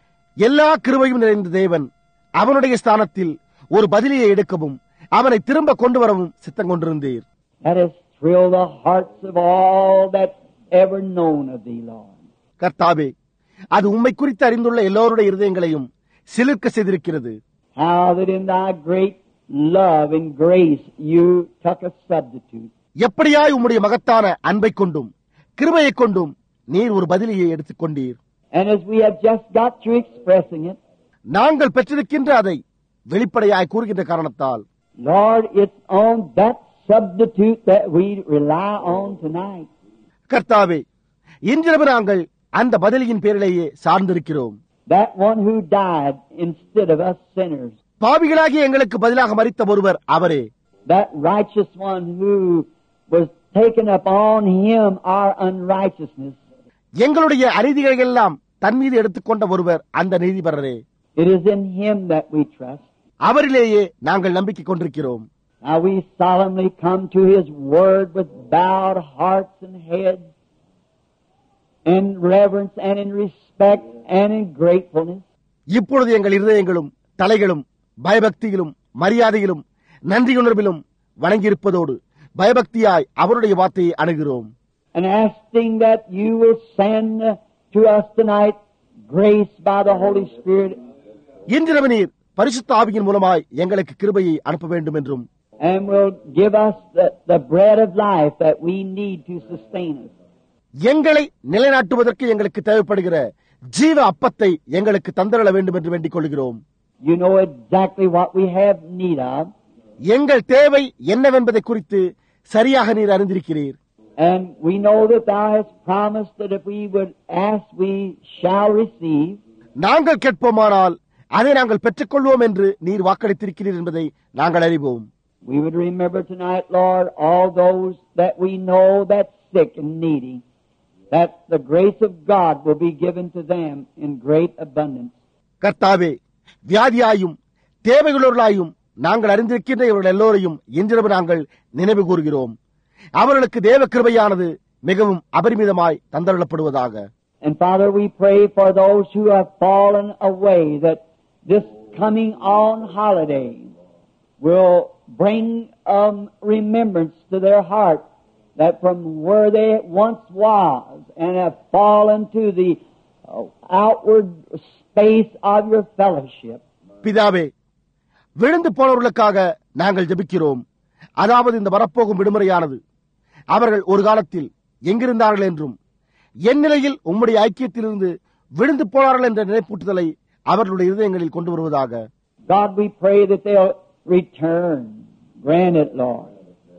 எல்லா கிருபையும் நிறைந்த தேவன் அவனுடைய ஸ்தானத்தில் ஒரு பதிலியை எடுக்கவும் அவனை திரும்ப கொண்டு வரவும் சித்தம் கொண்டிருந்தீர். That has thrilled the hearts of all that ever known of thee, Lord. கர்த்தாவே, அது உம்மை குறித்து அறிந்துள்ள எல்லோருடைய இருதயங்களையும் சிலிர்க்க செய்திருக்கிறது. How that in thy great love and grace you took a substitute. எப்படியாய் உம்முடைய மகத்தான அன்பை கொண்டும் கிருபையை கொண்டும் நீர் ஒரு பதிலியை எடுத்துக் கொண்டீர். And as we have just got through expressing it, நாங்கள் பெற்றிருக்கின்ற அதை வெளிப்படையாய் கூறுகின்ற காரணத்தால், Lord, it's on that substitute that we rely on tonight. கர்த்தாவே, இன்றிரவு நாங்கள் அந்த பதிலியின் பேரிலேயே சார்ந்திருக்கிறோம். That one who died instead of us sinners. பாவிகளாகிய எங்களுக்கு பதிலாக மரித்த ஒருவர் அவரே. That righteous one who was taken upon him our unrighteousness. எங்களுடைய அநீதிகளை எல்லாம் தன் மீது எடுத்துக்கொண்ட ஒருவர் அந்த நீதிபரரே. It is in him that we trust. அவரிலேயே நாங்கள் நம்பிக்கை கொண்டிருக்கிறோம். Now we solemnly come to his word with bowed hearts and heads, in reverence and in respect and in gratefulness. இப்பொழுது எங்கள் இருதயங்களும் தலைகளும் பயபக்தியிலும் மரியாதையிலும் நன்றியுணர்விலும் வணங்கியிருப்பதோடு பயபக்தியாய் அவருடைய வார்த்தையை அணுகிறோம். And asking that you will send to us tonight grace by the Holy Spirit. இன்றிரவு நீர் பரிசுத்த ஆவியின் மூலமாய் எங்களுக்கு கிருபையை அனுப்ப வேண்டும் என்றும், and will give us the bread of life that we need to sustain us. எங்களை நிலைநாட்டுவதற்கு எங்களுக்கு தேவைப்படுகிற ஜீவ அப்பத்தை எங்களுக்கு தந்தரள வேண்டும் என்று வேண்டிக் கொள்கிறோம். You know exactly what we have need of. எங்கள் தேவை என்னவென்பதை குறித்து சரியாக நீர் அறிந்திருக்கிறீர். And we know that thou hast promised that if we would ask, we shall receive. நாங்கள் கேட்போமானால் அதை நாங்கள் பெற்றுக்கொள்வோம் என்று நீர் வாக்களித்திருக்கிறீர் என்பதை நாங்கள் அறிவோம். We would remember tonight, Lord, all those that we know that's sick and needy, that the grace of God will be given to them in great abundance. கர்த்தாவே, வியாதியாயும் தேவைகளோர்களாயும் நாங்கள் அறிந்திருக்கின்ற இவர்கள் எல்லோரையும் இன்றிரவு நாங்கள் நினைவு கூறுகிறோம். அவர்களுக்கு தேவ கிருபையானது மிகவும் அபரிமிதமாய் தந்தரளப்படுவதாக. And Father, we pray for those who have fallen away, that this coming on holiday will bring remembrance to their heart that from where they once was and have fallen to the outward space of your fellowship. பிதாவே, விழுந்து போனவர்களுக்காக நாங்கள் ஜெபிக்கிறோம். அதாவது இந்த வரப்போகும் விடுமுறையானது அவர்கள் ஒரு காலத்தில் எங்கிருந்தார்கள் என்றும் என் நிலையில் உம்முடைய ஐக்கியத்திலிருந்து விழுந்து போனார்கள் என்ற நினைப்பூட்டுதலை அவர்களுடைய இதயங்களில் கொண்டு வருவதாக. God, we pray that they'll return. Grant it, Lord.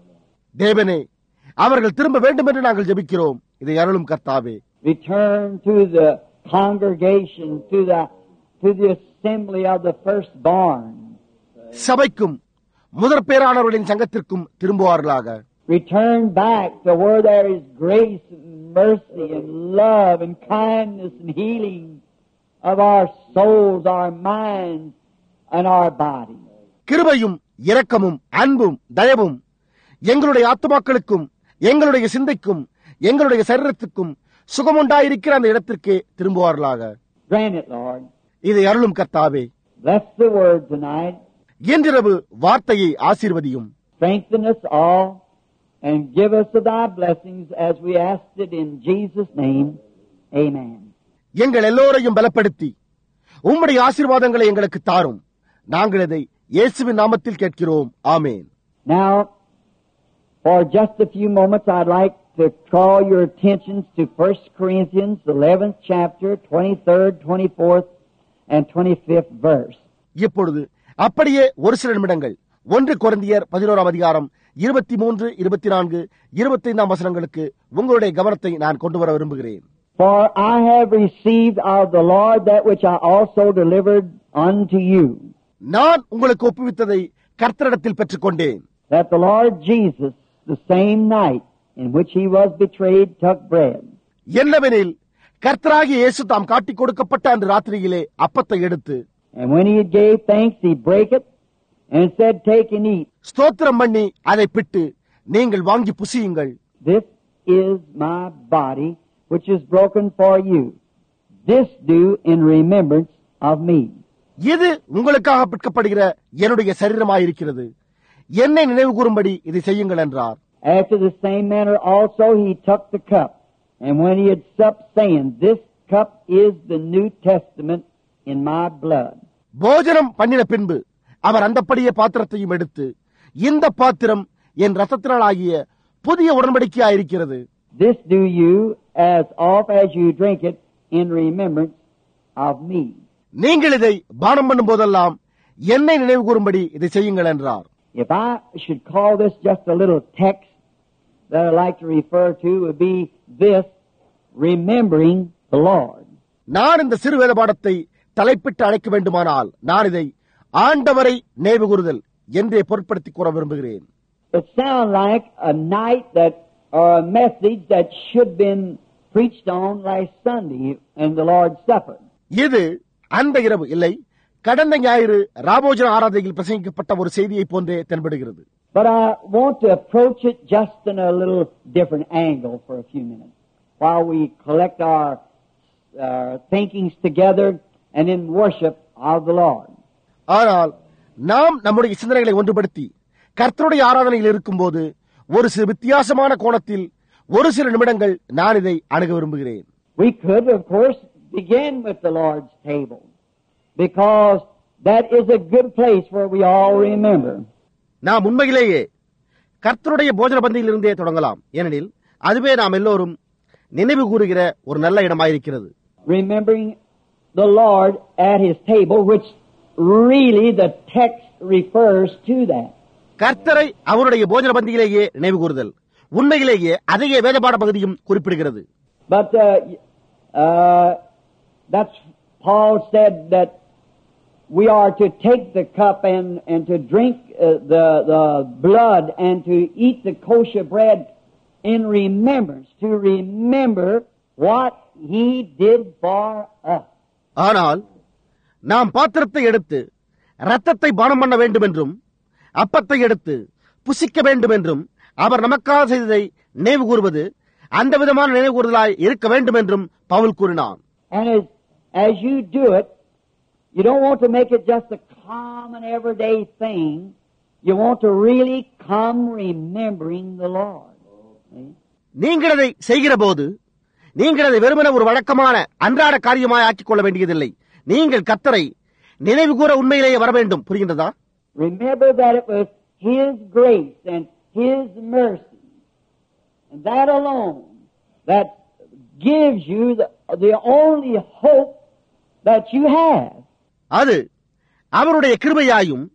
தேவனே, அவர்கள் திரும்ப வேண்டும் என்று நாங்கள் ஜெபிக்கிறோம். இதை அருளும் கர்த்தாவே. Return to the congregation, to the assembly of the firstborn. சபைக்கும் முதற் பேரானவர்களின் சங்கத்திற்கும் திரும்புவார்களாக. Return back to where there is grace and mercy and love and kindness and healing of our souls, our minds, and our bodies. கிருபையும் இரக்கமும் அன்பும் தயவும் எங்களுடைய ஆத்துமாக்களுக்கும் எங்களுடைய சிந்தைக்கும் எங்களுடைய சரீரத்துக்கும் சுகமுண்டாயிருக்கிற அந்த இடத்திற்கே திரும்புவார்களாக. Grant it, Lord. இதை அருளும் கர்த்தாவே. Bless the word tonight. இன்றிரவு வார்த்தையை ஆசீர்வதியும். Strengthen us all and give us of thy blessings as we asked it in Jesus' name. Amen. எங்கள் எல்லோரையும் பலப்படுத்தி உம்முடைய ஆசீர்வாதங்களை எங்களுக்கு தாரும். நாங்கள் இதை இயேசுவின் நாமத்தில் கேட்கிறோம். ஆமென். Now, for just a few moments, I'd like to call your attentions to 1 Corinthians, 11th chapter, 23rd, 24th, and 25th verse. இப்பொழுது அப்படியே ஒரு சில நிமிடங்கள் 1 கொரிந்தியர் 11ஆம் அதிகாரம் 23, 24, 25 வசனங்களுக்கு உங்களுடைய கவனத்தை நான் கொண்டு வர விரும்புகிறேன். For I have received of the Lord that which I also delivered unto you. நான் உங்களுக்கு ஒப்புவித்ததை கர்த்தரிடத்தில் பெற்றுக்கொண்டேன். That the Lord Jesus, the same night in which he was betrayed, took bread. என்னவெனில் கர்த்தராகிய இயேசு தாம் காட்டிக் கொடுக்கப்பட்ட அன்று ராத்திரியிலே அப்பத்தை எடுத்து, And when he gave thanks, he brake it and said, Take and eat. ஸ்தோத்திரம் பண்ணி அதை பிட்டு, நீங்கள் வாங்கி புசியுங்கள். This is my body, which is broken for you. This do in remembrance of me. இது உங்களுக்காக பிற்கப்படுகிற என்னுடைய சரீரமாயிருக்கிறது. என்னை நினைவு கூறும்படி இதை செய்யுங்கள் என்றார். After the same manner also he took the cup, and when he had supped, saying, This cup is the New Testament in my blood. போஜனம் பண்ணின பின்பு அவர் அந்தப்படியே பாத்திரத்தையும் எடுத்து, இந்த பாத்திரம் என் இரத்தத்தினாலாகிய புதிய உடன்படிக்கையாயிருக்கிறது. This do you as oft as you drink it in remembrance of me. நீங்கள் இதை பானம் பண்ணும் போதெல்லாம் என்னை நினைவு கூறும்படி இதை செய்யுங்கள் என்றார். If I should call this just a little text that I like to refer to, would be this, remembering the Lord. நான் இந்த சிறு வேத பாடத்தை தலைப்பிட்டு அழைக்க வேண்டுமானால் நான் இதை ஆண்டவரை நினைவு கூறுதல் என்றே பொருட்படுத்தி கூற விரும்புகிறேன். It sounds like a night that or a message that should been preached on last Sunday in the Lord's Supper. இது அந்த இரவு இல்லை, கடந்த ஞாயிறு ராபோஜன ஆராதனையில் பிரசங்கிக்கப்பட்ட ஒரு செய்தியை போன்றே தென்படுகிறது. But I want to approach it just in a little different angle for a few minutes while we collect our thinkings together and in worship of the Lord. ஆனால் நாம் நம்முடைய சிந்தனைகளை ஒன்றுபடுத்தி கர்த்தருடைய ஆராதனையில் இருக்கும்போது ஒரு சில வித்தியாசமான கோணத்தில் ஒரு சில நிமிடங்கள் நான் இதை அணுக விரும்புகிறேன். We could, of course, begin with the Lord's table because that is a good place where we all remember. நாம் உண்மையிலேயே கர்த்தருடைய போஜன பந்தியிலிருந்தே தொடங்கலாம். ஏனெனில் அதுவே நாம் எல்லோரும் நினைவு கூறுகிற ஒரு நல்ல இடமாயிருக்கிறது. Remembering the Lord at his table, which really the text refers to that. கர்த்தரை அவருடைய போஜன பந்தியிலேயே நினைவு கூறுதல் உண்மையிலேயே அதையே வேதபாட பகுதியும் குறிப்பிடுகிறது. But that's Paul said that we are to take the cup and to drink the blood and to eat the kosher bread in remembrance, to remember what he did for us. ஆனால் நாம் பாத்திரத்தை எடுத்து இரத்தத்தை பானம் பண்ண வேண்டும் என்றும் அப்பத்தை எடுத்து புசிக்க வேண்டும் என்றும் அவர் நமக்காக செய்ததை நினைவு கூறுவது அந்த விதமான நினைவு கூறுதலாய் இருக்க வேண்டும் என்றும் பவுல் கூறினான். And as you do it, you don't want to make it just a common everyday thing. You want to really come remembering the Lord. நீங்கள் அதை செய்கிற போது நீங்கள் அதை வெறுமன ஒரு வழக்கமான அன்றாட காரியமாய் ஆக்கிக் கொள்ள வேண்டியதில்லை. நீங்கள் கர்த்தரை நினைவு கூற உண்மையிலேயே வர வேண்டும். புரிகின்றதா? Remember that it was His grace and His mercy, and that alone, that gives you the only hope that you have. அது அவருடைய கிருபையாயும்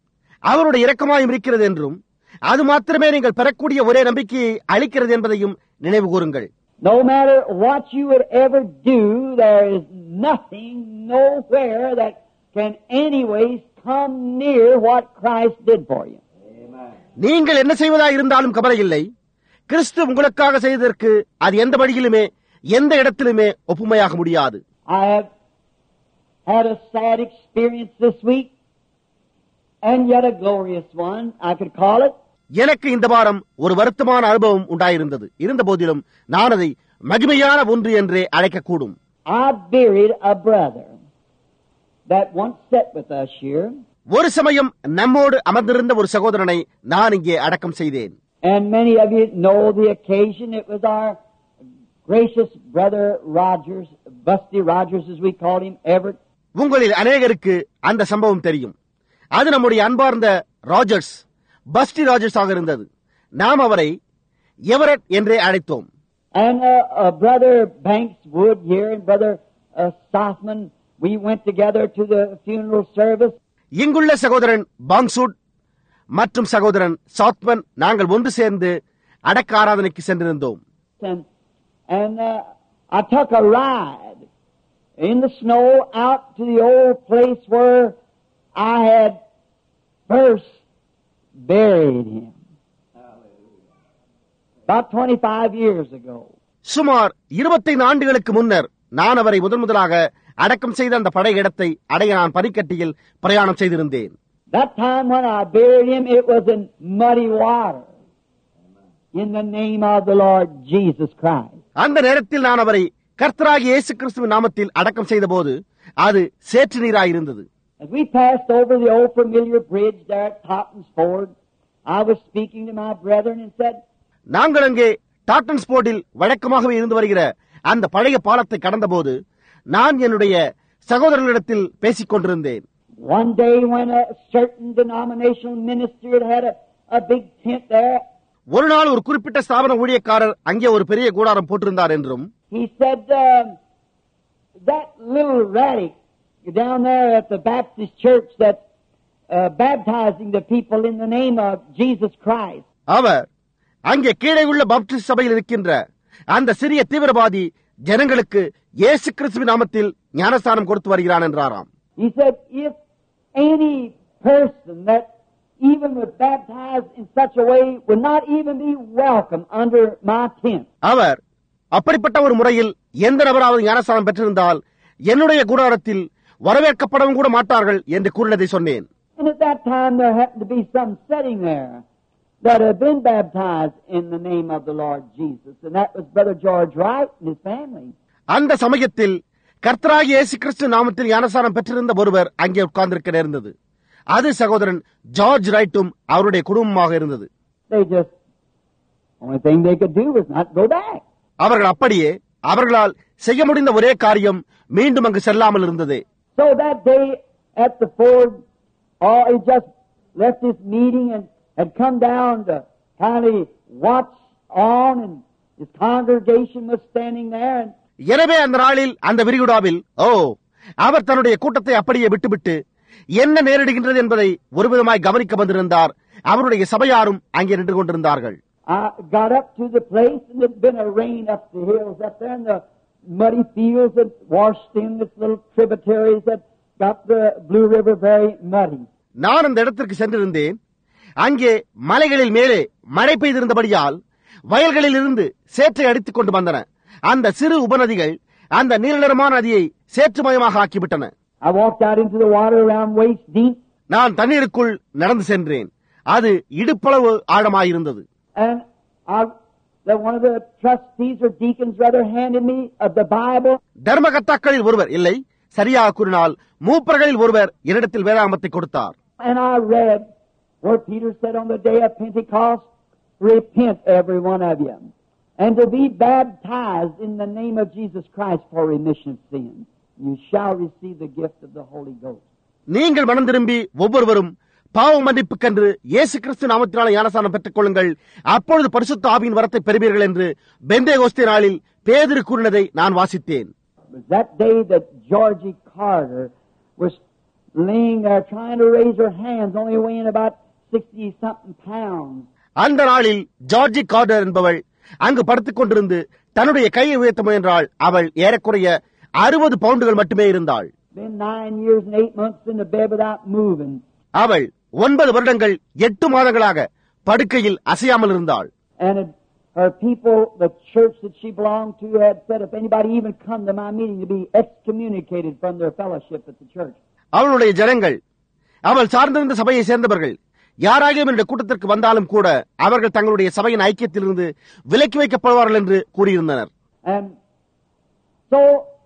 அவருடைய இரக்கமாயும் இருக்கிறது என்றும் அது மாத்திரமே நீங்கள் பெறக்கூடிய ஒரே நம்பிக்கையை அளிக்கிறது என்பதையும் நினைவு கூறுங்கள். No matter what you would ever do, there is nothing, nowhere that can anyways come near what Christ did for you. நீங்கள் என்ன செய்வதாக இருந்தாலும் கவலை இல்லை. கிறிஸ்து உங்களுக்காக செய்ததற்கு அது எந்த வழியிலுமே எந்த இடத்திலுமே ஒப்புமையாக முடியாது. I have had a sad experience this week, and yet a glorious one, I could call it. எனக்கு இந்த வாரம் ஒரு வருத்தமான அனுபவம் உண்டாயிருந்தது. இருந்த போதிலும் நான் அதை மகிமையான ஒன்று என்றே அழைக்கக்கூடும். I buried a brother that once sat with us here. ஒரு சமயம் நம்மோடு அமர்ந்திருந்த ஒரு சகோதரனை நான் இங்கே அடக்கம் செய்தேன். And many of you know the occasion. It was our gracious brother Rogers, Busty Rogers as we called him, Everett. உங்களில் அநேகருக்கு அந்த சம்பவம் தெரியும். அது நம்முடைய அன்பார்ந்த ராஜர்ஸ், பஸ்டி ராஜர்ஸ் ஆக இருந்தது. நாம் அவரை எவரட் என்றே அழைத்தோம். And brother Banks Wood here and brother Sothman, we went together to the funeral service. இங்குள்ள சகோதரன் பாங்சூட் மற்றும் சகோதரன் சாத்மன் நாங்கள் ஒன்று சேர்ந்து அடக்க ஆராதனைக்கு சென்றிருந்தோம். And I took a ride in the snow out to the old place where I had first buried him. About 25 years ago. சுமார் 25 ஆண்டுகளுக்கு முன்னர் நான் அவரை முதலாக அடக்கம் செய்த அந்த படை இடத்தை அடைய நான் பனிக்கட்டியில் பிரயாணம் செய்திருந்தேன். That time when I buried him, it was in muddy water. In the name of the Lord Jesus Christ. அந்த நேரத்தில் நான் அவரை கர்த்தராகிய இயேசு கிறிஸ்துவின் நாமத்தில் அடக்கம் செய்த போது அது சேற்று நீராயிருந்தது. As we passed over the old familiar bridge there at Totten's Ford, I was speaking to my brethren and said, நாங்கள் அங்கே டாட்டன்ஸ் போர்டில் வழக்கமாகவே இருந்து வருகிற அந்த பழைய பாலத்தை கடந்தபோது நான் என்னுடைய சகோதரர்களிடத்தில் பேசிக் கொண்டிருந்தேன். One day when a certain denominational minister had a big tent there, ஒரு நாள் ஒரு குறிப்பிட்ட ஸ்தாபன ஊழியக்காரர் அங்கே ஒரு பெரிய கூடாரம் போட்டிருந்தார் என்றும், he said, that little radic down there at the Baptist church that's baptizing the people in the name of Jesus Christ. அவர் அங்கே கீழே உள்ள பாப்டிஸ்ட் சபையில் இருக்கின்ற அந்த சிறிய தீவிரவாதி ஜனங்களுக்கு இயேசு கிறிஸ்துவின் நாமத்தில் ஞானஸ்தானம் கொடுத்து வருகிறான் என்றாராம். He said, if any person that even was baptized in such a way would not even be welcome under my tent. அவர் அப்படிப்பட்ட ஒரு முறையில் எந்த நபராவது ஞானஸ்தானம் பெற்றிருந்தால் என்னுடைய கூடாரத்தில் வரவேற்கப்படவும் கூட மாட்டார்கள் என்று கூறினதை சொன்னேன். And at that time there happened to be some sitting there that had been baptized in the name of the Lord Jesus, and that was Brother George Wright and his family. அந்த சமயத்தில் கர்த்தராகிய இயேசு கிறிஸ்து நாமத்தில் ஞானஸ்தானம் பெற்றிருந்த ஒருவர் அங்கே உட்கார்ந்திருக்க நேர்ந்தது. அது சகோதரன் ஜார்ஜ் ரைட்டும் அவருடைய குடும்பமாக இருந்தது. They just only thing they could do was not go back. அவர்கள் அப்படியே அவர்களால் செய்ய முடிந்த ஒரே காரியம் மீண்டும் அங்கு செல்லாமல் இருந்தது. So that day at the Ford, he just left his meeting and had come down to kind of watch on, and his congregation was standing there. And எனவே அந்த நாளில் அந்த விரிகுடாவில் அவர் தன்னுடைய கூட்டத்தை அப்படியே விட்டுவிட்டு என்ன நேரிடுகின்றது என்பதை ஒருவிதமாய் கவனிக்க வந்திருந்தார். அவருடைய சபையாரும் அங்கே நின்று கொண்டிருந்தார்கள். I got up to the place, and there'd been a rain up the hills up there, and the muddy fields that washed in this little tributaries that got the Blue River very muddy. நான் அந்த இடத்திற்கு சென்றிருந்தேன். அங்கே மலைகளில் மேலே மழை பெய்திருந்தபடியால் வயல்களில் இருந்து சேற்றை அடித்துக் கொண்டு வந்தன. அந்த சிறு உபநதிகள் அந்த நீலநிறமான நதியை சேற்றுமயமாக ஆக்கிவிட்டன. I walked out into the water around waist deep. நான் தண்ணீருக்குள் நடந்து சென்றேன். அது இடுப்பளவு ஆழமாயிருந்தது. And one of the trustees or deacons rather handed me the Bible. தர்மகர்த்தாக்களில் ஒருவர், இல்லை சரியாக கூறினால் மூப்பர்களில் ஒருவர் என்னிடத்தில் வேதாகமத்தை கொடுத்தார். And I read where Peter said on the day of Pentecost, repent every one of you, and to be baptized in the name of Jesus Christ for remission of sins. You shall receive the gift of the Holy Ghost. நீங்கள் மனம் திரும்பி ஒவ்வொருவரும் பாவ மன்னிப்புக்கென்று இயேசு கிறிஸ்து நாமத்தினாலே ஞானஸ்நானம் பெற்றுக் கொள்ளுங்கள், அப்பொழுது பரிசுத்த ஆவியின் வரத்தை பெறுவீர்கள் என்று பெந்தேகோஸ்தே நாளில் பேதுரு கூறினதை நான் வாசித்தேன். That day that Georgie Carter was laying there trying to raise her hands, only weighing about 60-something pounds. அந்த நாளில் ஜார்ஜி கார்டர் என்பவள் அங்கு படுத்துக் கொண்டிருந்து தன்னுடைய கையை உயர்த்த முயன்றாள். அவள் ஏறக்குறைய 60 பவுண்டுகள் மட்டுமே இருந்தாள். Been 9 years and 8 months in the bed without moving. அவள் 9 வருடங்கள் 8 மாதங்களாக படுக்கையில் அசையாமல் இருந்தாள். And her people, the church that she belonged to, had said if anybody even come to my meeting to be excommunicated from their fellowship at the church. அவளுடைய ஜனங்கள், அவள் சார்ந்திருந்த சபையை சேர்ந்தவர்கள் யாராகியும் இந்த கூட்டத்திற்கு வந்தாலும் கூட அவர்கள் தங்களுடைய சபையின் ஐக்கியத்திலிருந்து விலக்கி வைக்கப்படுவார்கள் என்று கூறியிருந்தனர். And so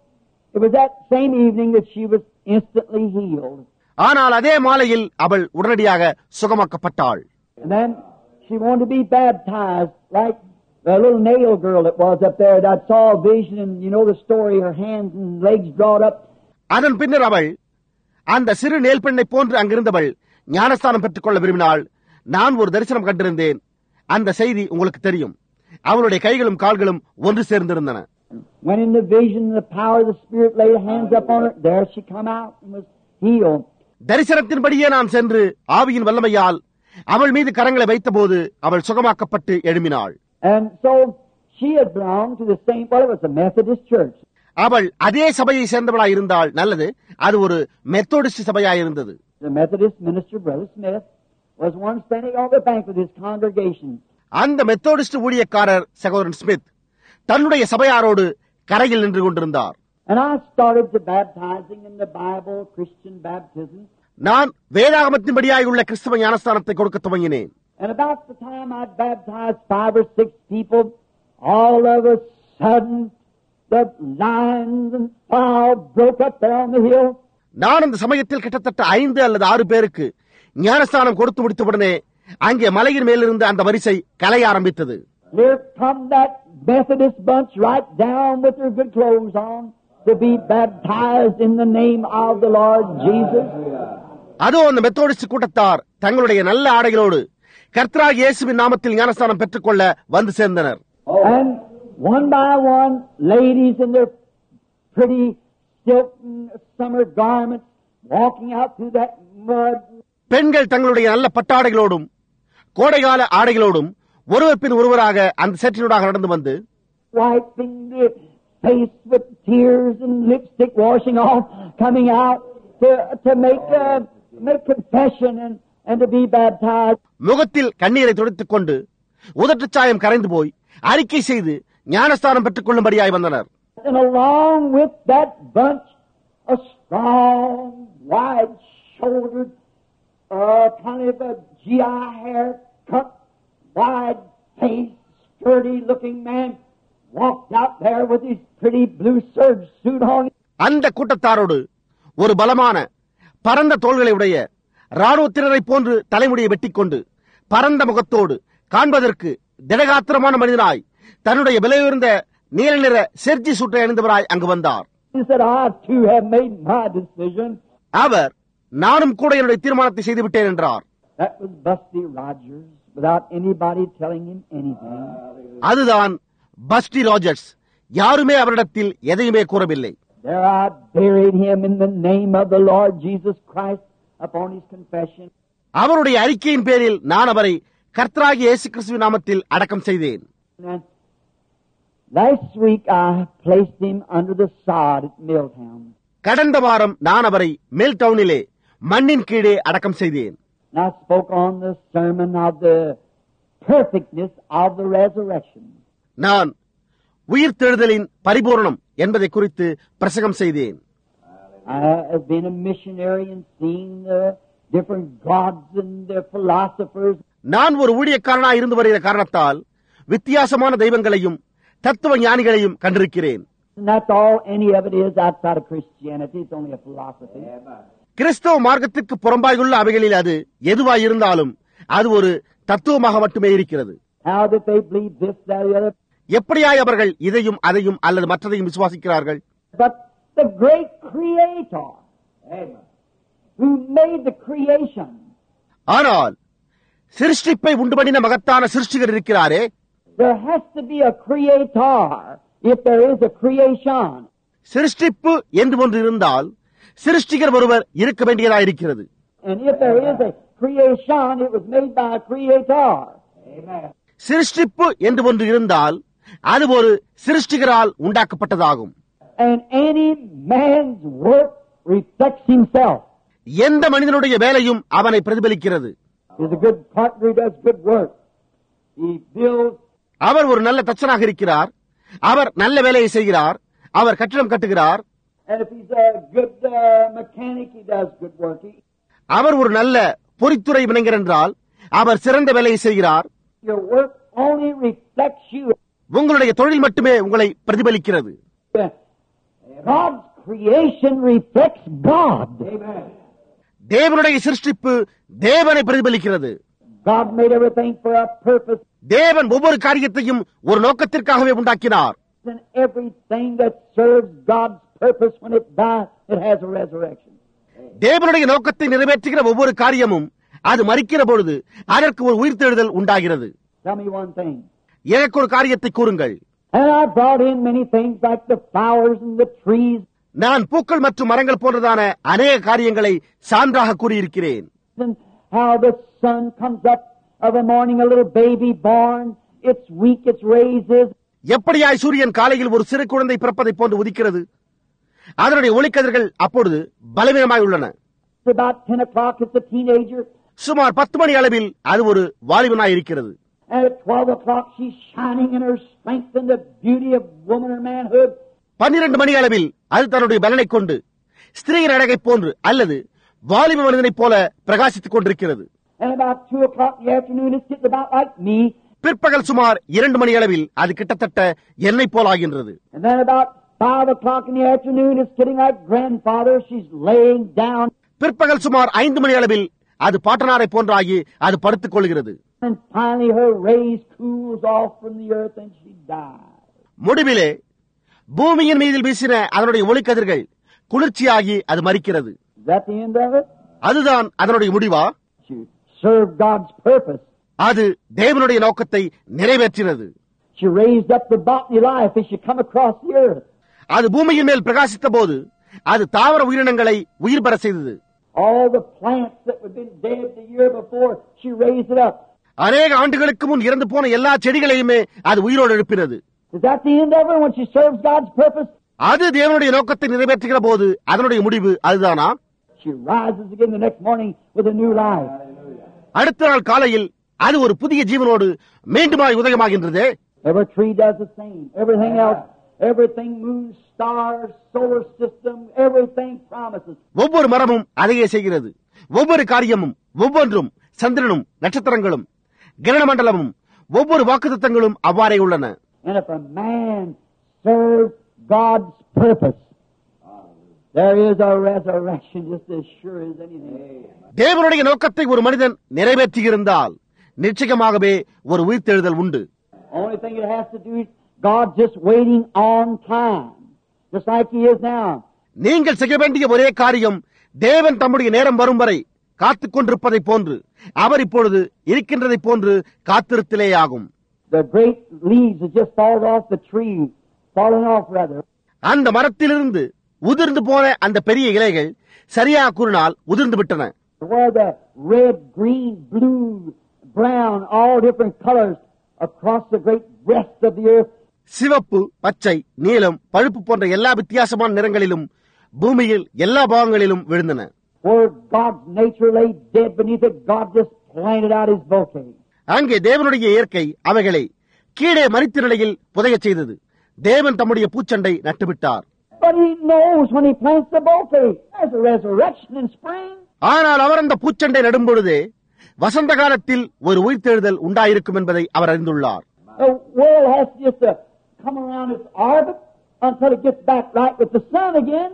it was that same evening that she was instantly healed. ஆனால் அதே மாலையில் அவள் உடனடியாக சுகமாக்கப்பட்டாள். And then she wanted to be baptized like the little nail girl that was up there that saw a vision, and you know the story, her hands and legs brought up. அதன் பின்னர் அவள் அந்த சிறு நேல் பெண்ணை போன்று அங்கிருந்தவள் ஞானஸ்தானம் பெற்றுக் கொள்ள விரும்பினாள். நான் ஒரு தரிசனம் கண்டிருந்தேன். அந்த செய்தி உங்களுக்கு தெரியும். அவளுடைய கைகளும் கால்களும் ஒன்று சேர்ந்திருந்தன. When in the vision the power of the Spirit laid hands upon her, there she come out and was healed. தரிசனத்தின்படியே நான் சென்று ஆவியின் வல்லமையால் அவள் மீது கரங்களை வைத்தபோது அவள் சுகமாக்கப்பட்டு எழும்பினாள். And so she had belonged to the same, well, it was a Methodist church. அவள் அதே சபையை சேர்ந்தவளாய் இருந்தாள். நல்லது, அது ஒரு மெத்தோடிஸ்ட் சபையாயிருந்தது. The Methodist minister, Brother Smith, was one standing on the bank with his congregation. அந்த மெத்தோடிஸ்ட் ஊழியக்காரர் சகோதரன் ஸ்மித் தன்னுடைய சபையாரோடு கரையில் நின்று கொண்டிருந்தார். And I started to baptizing in the Bible, Christian baptism. நான் வேதாகமத்தின்படியாக உள்ள கிறிஸ்தவ ஞானஸ்தானத்தை கொடுக்க துவங்கினேன். And about the time I baptized 5 or 6 people, all of a sudden the lines and file broke up there on the hill. நான் அந்த சமயத்தில் கிட்டத்தட்ட 5 அல்லது 6 பேருக்கு ஞானஸ்தானம் கொடுத்து முடித்தவுடனே அங்கே மலையின் மேலிருந்து அந்த வரிசை கலைய ஆரம்பித்தது. Here come that Methodist bunch right down with their good clothes on to be baptized in the name of the Lord Jesus. அதோ அந்த மெத்தோடிஸ்ட் கூட்டத்தார் தங்களுடைய நல்ல ஆடைகளோடு கர்த்தராகிய இயேசுவின் நாமத்தில் ஞானஸ்தானம் பெற்றுக்கொள்ள வந்து சேர்ந்தனர். And one by one, ladies in their pretty silken summer garments walking out through that mud. பெண்கள் தங்களுடைய நல்ல பட்டாடைகளோடும் கோடைகால ஆடைகளோடும் ஒருவர் பின் ஒருவராக அந்த சேற்றினூடாக நடந்து வந்து wiping their face with tears and lipstick washing off, coming out to make confession and to be baptized. முகத்தில் கண்ணீரை துடைத்துக் கொண்டு உதட்டுச் சாயம் கரைந்து போய் அறிக்கை செய்து ஞானஸ்தானம் பெற்றுக் கொள்ளும்படியாய் வந்தனர். And along with that bunch, a strong, wide-shouldered, kind of a GI haircut, wide-faced, sturdy-looking man walked out there with his pretty blue serge suit on. அந்த கூட்டத்தாரோடு ஒரு பலமான பரந்த தோள்களை உடைய ராணுவத்தினரை போன்று தலைமுடியை வெட்டிக்கொண்டு பரந்த முகத்தோடு காண்பதற்கு திடகாத்திரமான மனிதனாய் தன்னுடைய விலையுயர்ந்த நீல நிற செர்ஜி சூட்டை அணிந்தவராய் அங்கு வந்தார். He said, I too have made my decision. அவர் நானும் கூட என்னுடைய தீர்மானத்தை செய்துவிட்டேன் என்றார். That was Busty Rogers, without anybody telling him anything. அதுதான் பஸ்டி ராஜர்ஸ். யாருமே அவரிடத்தில் எதையுமே கூறவில்லை. There I buried him in the name of the Lord Jesus Christ upon his confession. அவருடைய அறிக்கையின் பேரில் நான் அவரை கர்த்தராகிய இயேசு கிறிஸ்துவின் நாமத்தில் அடக்கம் செய்தேன். And last week I placed him under the sod at Milltown. கடந்த வாரம் நான் அவரை மில் டவுனிலே மண்ணின் கீழே அடக்கம் செய்தேன். And I spoke on the sermon of the perfectness of the resurrection. நான் உயிர்த்தெழுதலின் பரிபூரணம் என்பதை குறித்து பிரசங்கம் செய்தேன். I have been a missionary and seen the different gods and their philosophers. நான் ஒரு ஊழியக்காரனாய் இருந்து வருகிற காரணத்தால் வித்தியாசமான தெய்வங்களையும் தத்துவ ஞானிகளையும் கண்டிருக்கிறேன். And that's all any of it is outside of Christianity. It's only a philosophy. கிறிஸ்தவ மார்க்கத்திற்கு புறம்பாயுள்ள அவைகளில் அது எதுவாய் இருந்தாலும் அது ஒரு தத்துவமாக மட்டுமே இருக்கிறது. How that they believe this, that, the other. எப்படியாய் அவர்கள் இதையும் அதையும் அல்லது மற்றதையும் விசுவாசிக்கிறார்கள்? But the great Creator, who made the creation, ஆனால் சிருஷ்டிப்பை உண்டுபடின மகத்தான சிருஷ்டிகர் இருக்கிறாரே, there has to be a Creator if there is a creation. சிருஷ்டிப்பு என்று ஒன்று இருந்தால் சிருஷ்டிகர் ஒருவர் இருக்க வேண்டியதாயிருக்கிறது. And if there is a creation, it was made by a creator. சிருஷ்டிப்பு என்று ஒன்று இருந்தால் அது ஒரு சிருஷ்டிகரால் உண்டாக்கப்பட்டதாகும். And any man's work reflects himself. எந்த மனிதனுடைய வேலையும் அவனை பிரதிபலிக்கிறது. He's a good carpenter, he does good work. He builds. அவர் ஒரு நல்ல தச்சனாக இருக்கிறார். அவர் நல்ல வேலையை செய்கிறார். அவர் கட்டிடம் கட்டுகிறார். And if he's a good mechanic, he does good work. அவர் ஒரு நல்ல பொறித்துறை வினைஞர் என்றால் அவர் சிறந்த வேலையை செய்கிறார். Your work only reflects you. உங்களுடைய தொழில் மட்டுமே உங்களை பிரதிபலிக்கிறது. God's creation reflects God. Amen. தேவனுடைய சிருஷ்டிப்பு தேவனை பிரதிபலிக்கிறது. God made everything for a purpose. தேவன் ஒவ்வொரு காரியத்தையும் ஒரு நோக்கத்திற்காகவே உண்டாக்கினார். And everything that serves God's purpose, when it dies, it has a resurrection. தேவனுடைய நோக்கத்தை நிறைவேற்றுகிற ஒவ்வொரு காரியமும் அது மரிக்கிற பொழுது அதற்கு ஒரு உயிர்த்தெழுதல் உண்டாகிறது. Tell me one thing. எனக்கு ஒரு காரியத்தை கூறுங்கள். And I brought in many things like the flowers and the trees. நான் பூக்கள் மற்றும் மரங்கள் போன்றதான அநேக காரியங்களை சான்றாக கூறியிருக்கிறேன். And how the sun comes up of a morning, a little baby born, it's weak, it's raises. எப்படியாய் சூரியன் காலையில் ஒரு சிறு குழந்தை பிறப்பதை போன்று உதிக்கிறது. அதனுடைய ஒளிக்கதிர்கள் அப்பொழுது பலவீனமாய் உள்ளன. It's about 10 o'clock, it's a teenager. சுமார் 10 மணி அளவில் அது ஒரு வாலிபனாய் இருக்கிறது. And at 12 o'clock, she's shining in her strength and the beauty of woman or manhood. 12 மணி அளவில் அது தன்னுடைய பலனை கொண்டு ஸ்திரீயின் அழகை போன்று அல்லது வாலிப மனிதனைப் போல பிரகாசித்துக் கொண்டிருக்கிறது. And about 2 o'clock in the afternoon, it's getting about like me. பிற்பகல் சுமார் 2 மணி அளவில் அது கிட்டத்தட்ட என்னை போலாகின்றது. And then about 5 o'clock in the afternoon, it's getting like grandfather. She's laying down. பிற்பகல் சுமார் 5 மணி அளவில் அது பாட்டனாரை போன்றாகி அது படுத்துக் கொள்கிறது. And finally her rays cools off from the earth and she dies. முடிவிலே பூமியின் மீதில் வீசின அதனுடைய ஒளிக்கதிர்கள் குளிர்ச்சியாகி அது மரிக்கிறது. Is that the end of it? அதுதான் அதனுடைய முடிவா? She served God's purpose. அது தேவனுடைய நோக்கத்தை நிறைவேற்றினது. She raised up the botany life as she come across the earth. அது பூமியின் மேல் பிரகாசித்த போது அது தாவர உயிரினங்களை உயிர் பெற செய்தது. All the plants that had been dead the year before, she raised it up. அநேக ஆண்டுகளுக்கு முன் இறந்து போன எல்லா செடிகளையுமே அது உயிரோடு எழுப்பினது. Is that the end of it when she serves God's purpose? அது தேவனுடைய நோக்கத்தை நிறைவேற்றுகிற போது அதனுடைய முடிவு அதுதானா? She rises again the next morning with a new life. அடுத்த நாள் காலையில் அது ஒரு புதிய ஜீவனோடு மீண்டுமாய் உதயமாகின்றது. Every tree does the same. Everything else, everything moves, stars, solar system, everything promises. ஒவ்வொரு மரமும் அதையே செய்கிறது. ஒவ்வொரு காரியமும் ஒவ்வொன்றும் சந்திரனும் நட்சத்திரங்களும் கிரணமண்டலமும் ஒவ்வொரு வாக்குத்தத்தங்களும் அவ்வாறே உள்ளன. And if a man serves God's purpose, there is a resurrection just as sure as anything. தேவனுடைய நோக்கத்தை ஒரு மனிதன் நிறைவேற்றியிருந்தால் நிச்சயமாகவே ஒரு உயிர்த்தெழுதல் உண்டு. Only thing it has to do is God just waiting on time, just like He is now. நீங்கள் செய்ய வேண்டிய ஒரே காரியம் தேவன் தம்முடைய நேரம் வரும் வரை காத்துக் கொண்டிருப்பதை போன்று அவர் இப்பொழுது இருக்கின்றதை போன்று காத்திருத்தலேயாகும். The great leaves have just fallen off the tree, fallen off rather. அந்த மரத்திலிருந்து உதிர்ந்து போன அந்த பெரிய இலைகள் சரியாக கூறினால் உதிர்ந்து விட்டன. Where the red, green, blue, brown, all different colors across the great breadth of the earth. சிவப்பு, பச்சை, நீலம், பழுப்பு போன்ற எல்லா வித்தியாசமான நிறங்களிலும் பூமியில் எல்லா பாகங்களிலும் விழுந்தன. Where God's nature lay dead beneath it, God just planted out His bouquet. அங்கே தேவனுடைய இயற்கை அவைகளை கீழே மரித்த நிலையில் புதையச் செய்தது. தேவன் தம்முடைய பூச்சண்டை நட்டுவிட்டார். But He knows when He plants the bouquet, there's a resurrection in spring. ஆனால் அவர் அந்த பூச்சண்டை நடும் பொழுதே வசந்த காலத்தில் ஒரு உயிர்த்தெழுதல் உண்டாயிருக்கும் என்பதை அவர் அறிந்துள்ளார். The world has just to come around its orbit until it gets back right with the sun again.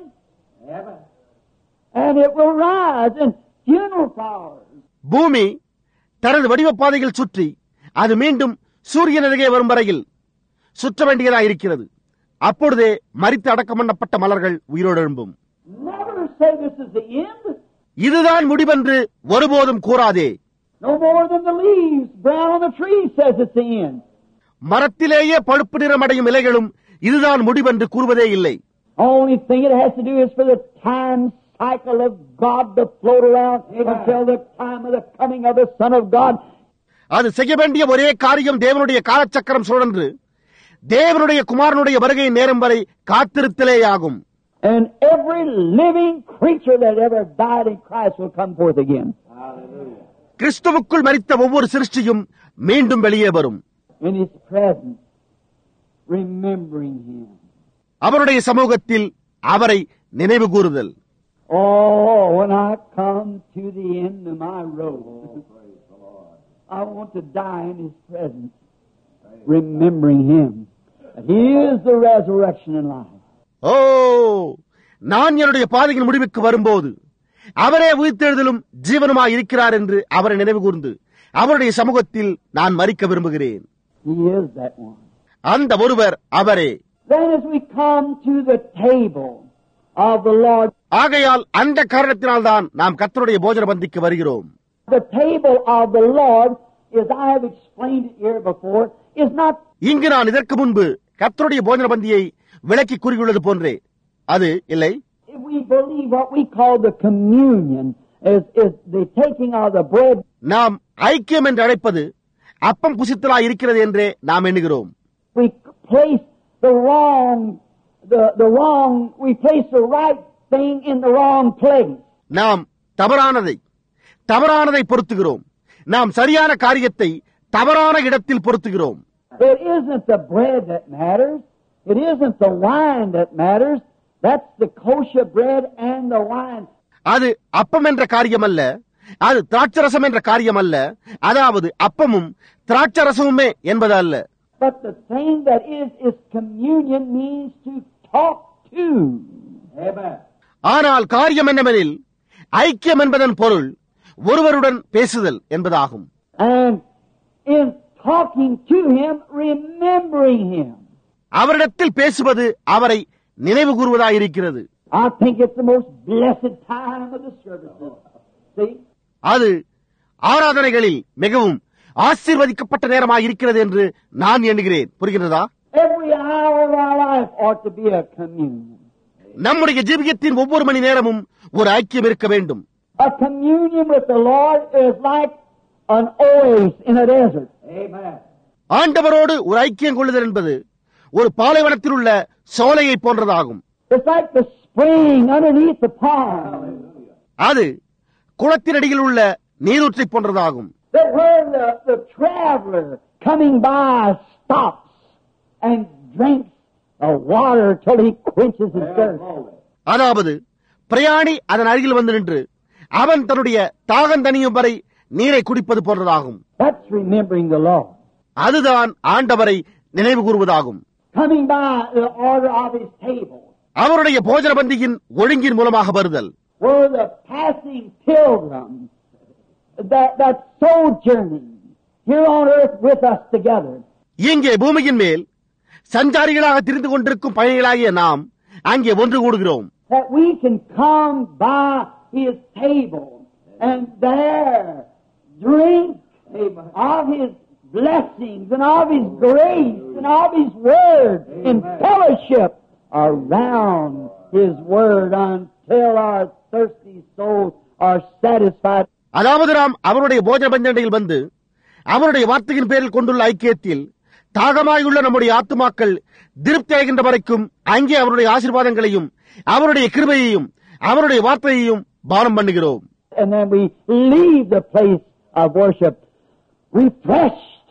And it will rise in funeral flowers. பூமி தனது வடிவ பாதையில் சுற்றி அது மீண்டும் சூரியன் அருகே வரும் வரையில் சுற்ற வேண்டியதாயிருக்கிறது. அப்பொழுதே மரித்து அடக்கம் பண்ணப்பட்ட மலர்கள் உயிரோடு எழும்பும். Never say this is the end. இதுதான் முடிவென்று ஒருபோதும் கூறாதே. No more than the leaves brown on the tree says it's the end. மரத்திலேயே பழுப்பு நிறமடையும் இலைகளும் இதுதான் முடிவென்று கூறுவதே இல்லை. Only thing it has to do is for the time cycle of God to float around until the time of the coming of the Son of God. அது செய்ய வேண்டிய ஒரே காரியம் தேவனுடைய காலச்சக்கரம் சுழன்று தேவனுடைய குமாரனுடைய வருகையின் நேரம் வரை காத்திருத்தலேயாகும். And every living creature that ever died in Christ will come forth again. கிறிஸ்துவுக்குள் மரித்த ஒவ்வொரு சிருஷ்டியும் மீண்டும் வெளியே வரும். In His presence, remembering Him. அவருடைய சமூகத்தில் அவரை நினைவு கூறுதல். Oh, when I come to the end of my road, I want to die in His presence, remembering Him. He is the resurrection and life. ஓ, நான் என்னுடைய பாதையின் முடிவுக்கு வரும்போது அவரே உயிர்த்தெழுதலும் ஜீவனுமாய் இருக்கிறார் என்று அவரை நினைவு கூர்ந்து அவருடைய சமூகத்தில் நான் மரிக்க விரும்புகிறேன். He is that one. அந்த ஒருவர் அவரே. Then as we come to the table of the Lord, ஆகையால் அந்த காரணத்தினால்தான் நாம் கர்த்தருடைய போஜன பந்திக்கு வருகிறோம். the table of the Lord, as I have explained it here before, is not. இங்கு நான் இதற்கு முன்பு கர்த்தருடைய போஜன பந்தியை விளக்கி கூறியுள்ளது போன்றே அது இல்லை. We believe what we call the communion is the taking of the bread. நாம் ஐக்கியம் என்று அழைப்பது அப்பம் புசித்தலாய் இருக்கிறது என்றே நாம் எண்ணுகிறோம். We place we place the right thing in the wrong place. நாம் தவறானதை பொருத்துகிறோம். நாம் சரியான காரியத்தை தவறான இடத்தில் பொருத்துகிறோம். It isn't the bread that matters. It isn't the wine that matters. That's the kosher bread and the wine. அது அப்பம் என்ற காரியம் அல்ல, அது திராட்சரசம் என்ற காரியம் அல்ல, அதாவது அப்பமும் திராட்சரசமுமே என்பது அல்ல. But the thing that is communion means to talk to. Amen. ஆனால் காரியம் என்னவெனில் ஐக்கியம் என்பதன் பொருள் ஒருவருடன் பேசுதல் என்பதாகும். And in talking to Him, remembering Him. அவரிடத்தில் பேசுவது அவரை நினைவு கூறுவதாயிருக்கிறது. I think it's the most blessed time of the services. See? அது ஆராதனைகளில் மிகவும் ஆசீர்வதிக்கப்பட்ட நேரமாக இருக்கிறது என்று நான் எண்ணுகிறேன். புரிகிறதா? Every hour of our life ought to be a communion. நம்முடைய ஜீவியத்தின் ஒவ்வொரு மணி நேரமும் ஒரு ஐக்கியம் இருக்க வேண்டும். A communion with the Lord is like an oasis in a desert. Amen. ஆண்டவரோடு ஒரு ஐக்கியம் கொள்ளுதல் என்பது ஒரு பாலைவனத்தில் உள்ள சோலையை போன்றதாகும். It's like the spring underneath the pond. அது குளத்தினடியில் உள்ள நீரூற்றை போன்றதாகும். That where the traveler coming by stops and drinks the water till he quenches his thirst. அதாவது பிரயாணி அதன் அருகில் வந்து நின்று அவன் தன்னுடைய தாகந்தனியும் வரை நீரை குடிப்பது போன்றதாகும். That's remembering the Lord. அதுதான் ஆண்டவரை நினைவு கூறுவதாகும். Coming by the order of His table. அவருடைய போஜன பந்தியின் ஒழுங்கின் மூலமாக வருதல். Where the passing pilgrim that sojourning here on earth with us together. இங்கே பூமியின் மேல் சஞ்சாரிகளாக திரிந்து கொண்டிருக்கும் பயணிகளாகிய நாம் அங்கே ஒன்று கூடுகிறோம். That we can come by His table and there drink of His blessings and of His grace and of His word in fellowship around His word until our thirsty souls are satisfied. அதாவது நாம் அவருடைய போஜன பந்தியில் வந்து அவருடைய வார்த்தையின் பேரில் கொண்டுள்ள ஐக்கியத்தில் தாகமாயுள்ள நம்முடைய ஆத்துமாக்கள் திருப்தி அடைகின்ற வரைக்கும் அங்கே அவருடைய ஆசீர்வாதங்களையும் அவருடைய கிருபையையும் அவருடைய வார்த்தையையும் பானம் பண்ணுகிறோம். And then we leave the place of worship refreshed,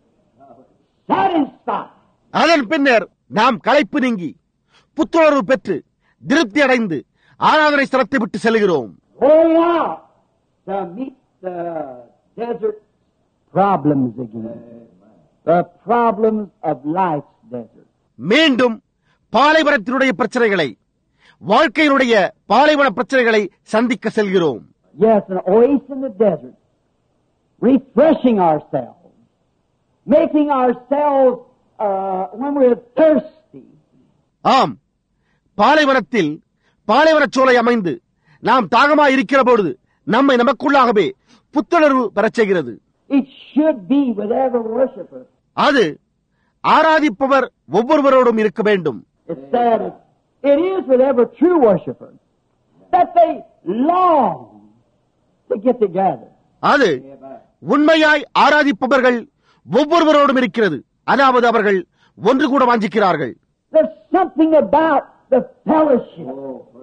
satisfied. அதன் பின்னர் நாம் களைப்பு நீங்கி புத்துணர்வு பெற்று திருப்தி அடைந்து ஆராதனை ஸ்தலத்தை விட்டு செல்கிறோம். Going out to meet the desert problems again. The problems of life's desert. மீண்டும் பாலைவனத்தினுடைய பிரச்சனைகளை வாழ்க்கையினுடைய பாலைவன பிரச்சனைகளை சந்திக்க செல்கிறோம். Yes, an oasis in the desert. Refreshing ourselves. Making ourselves when we're thirsty. ஆம், பாலைவனத்தில் பாலைவனச் சோலை அமைந்து நாம் தாகமாய் இருக்கிற பொழுது நம்மை நமக்குள்ளாகவே புத்துணர்வு பெறச் செய்கிறது. It should be with every worshiper. அது ஆராதிப்பவர் ஒவ்வொருவரோடும் இருக்க வேண்டும். It's sad. It is with every true worshiper. that they long to get together. அது உண்மையாய் ஆராதிப்பவர்கள் ஒவ்வொருவரோடும் இருக்கிறது. அதாவது அவர்கள் ஒன்று கூட வாஞ்சிக்கிறார்கள். There's something about the fellowship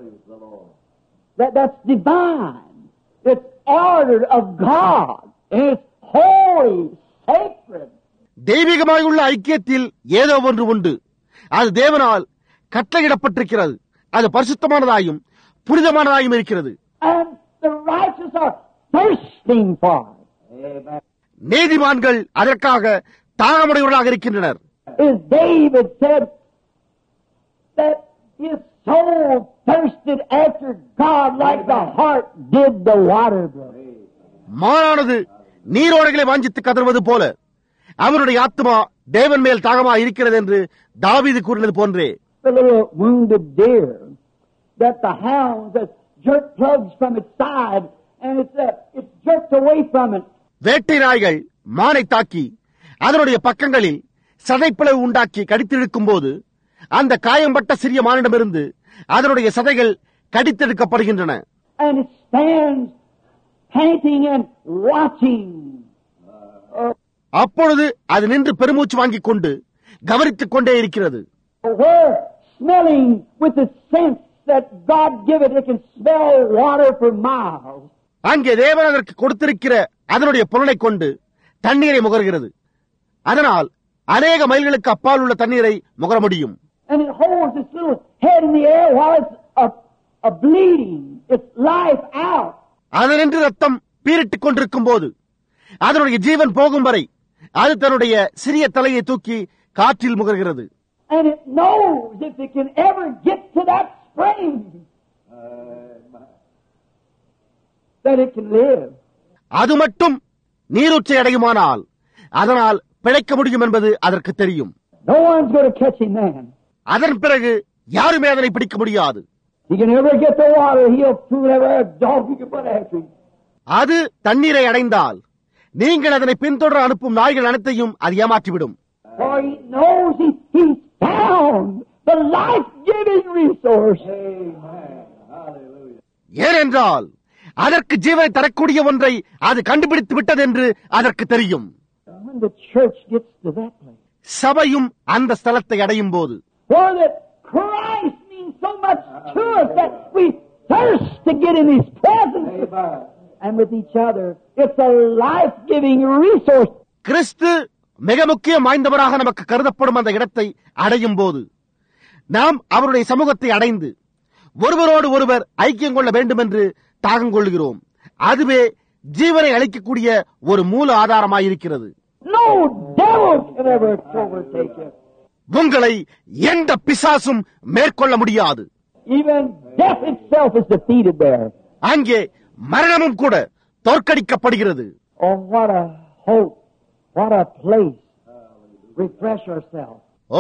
that's divine. It's ordered of God. It's holy, sacred. தெய்வீகமாயுள்ள ஐக்கியத்தில் ஏதோ ஒன்று உண்டு. அது தேவனால் கட்டளையிடப்பட்டிருக்கிறது. அது பரிசுத்தமானதாயும் புனிதமானதாயும் இருக்கிறது. And the righteous are thirsting for it. நீதிமான்கள் அதற்காக தாகமுடையவர்களாக இருக்கின்றனர். As David said that his soul thirsted after God like the heart did the water brook. மாறானது நீரோடைகளை வாஞ்சித்து கதறுவது போல அவருடைய ஆத்மா தேவன் மேல் தாகமா இருக்கிறது என்று தாவீது கூறினது போன்றே. The little wounded deer that the hounds that jerk plugs from its side and it's jerked away from it. வேட்டை நாய்கள் மானை தாக்கி அதனுடைய பக்கங்களில் சதைப்பிளவு உண்டாக்கி கடித்தெடுக்கும் போது அந்த காயம்பட்ட சிறிய மானிடமிருந்து அதனுடைய சதைகள் கடித்தெடுக்கப்படுகின்றன. And it stands panting and watching. அப்பொழுது அது நின்று பெருமூச்சு வாங்கிக் கொண்டு கவனித்துக் கொண்டே இருக்கிறது. Where smelling with the sense that God give it can smell water for miles. அங்கே தேவன் அதற்கு கொடுத்திருக்கிற அதனுடைய பொருளை கொண்டு தண்ணீரை முகர்கிறது. அதனால் அநேக மைல்களுக்கு அப்பால் உள்ள தண்ணீரை முகர முடியும். And it holds its little head in the air while it's a bleeding its life out. அதனின்று ரத்தம் பீரிட்டுக் கொண்டிருக்கும் போது அதனுடைய ஜீவன் போகும் வரை அது தன்னுடைய சிறிய தலையை தூக்கி காற்றில் முகர்கிறது. And it knows if it can ever get to that spring that it can live. அது மட்டும் நீரூற்றை அடையுமானால் அதனால் பிழைக்க முடியும் என்பது அதற்கு தெரியும். No one's going to catch him then. அதன் பிறகு யாருமே அதனை பிடிக்க முடியாது. He can never get the water. He'll fool every dog he can put after him. அது தண்ணீரை அடைந்தால் நீங்கள் அதனை பின்தொடர அனுப்பும் நாய்கள் அனைத்தையும் அது ஏமாற்றிவிடும். For he knows he's found the life-giving resource. ஏனென்றால் அதற்கு ஜீவனை தரக்கூடிய ஒன்றை அது கண்டுபிடித்து விட்டது என்று அதற்கு தெரியும். When the church gets to that place, சபையும் அந்த ஸ்தலத்தை அடையும் போது, for that Christ means so much to us that we thirst to get in His presence and with each other. It's a life-giving resource. கிறிஸ்து மிக முக்கியம் வாய்ந்தவராக நமக்கு கருதப்படும் அந்த இடத்தை அடையும் போது நாம் அவருடைய சமூகத்தை அடைந்து ஒருவரோடு ஒருவர் ஐக்கியம் கொள்ள வேண்டும் என்று தாகம் கொள்கிறோம். அதுவே ஜீவனை அளிக்கக்கூடிய ஒரு மூல ஆதாரமாயிருக்கிறது. No devil can ever overtake you. உங்களை எந்த பிசாசும் மேற்கொள்ள முடியாது. Even death itself is defeated there. அங்கே மரணமும் கூட தோற்கடிக்கப்படுகிறது. Oh, what a hope. What a place. Refresh ourselves. ஓ,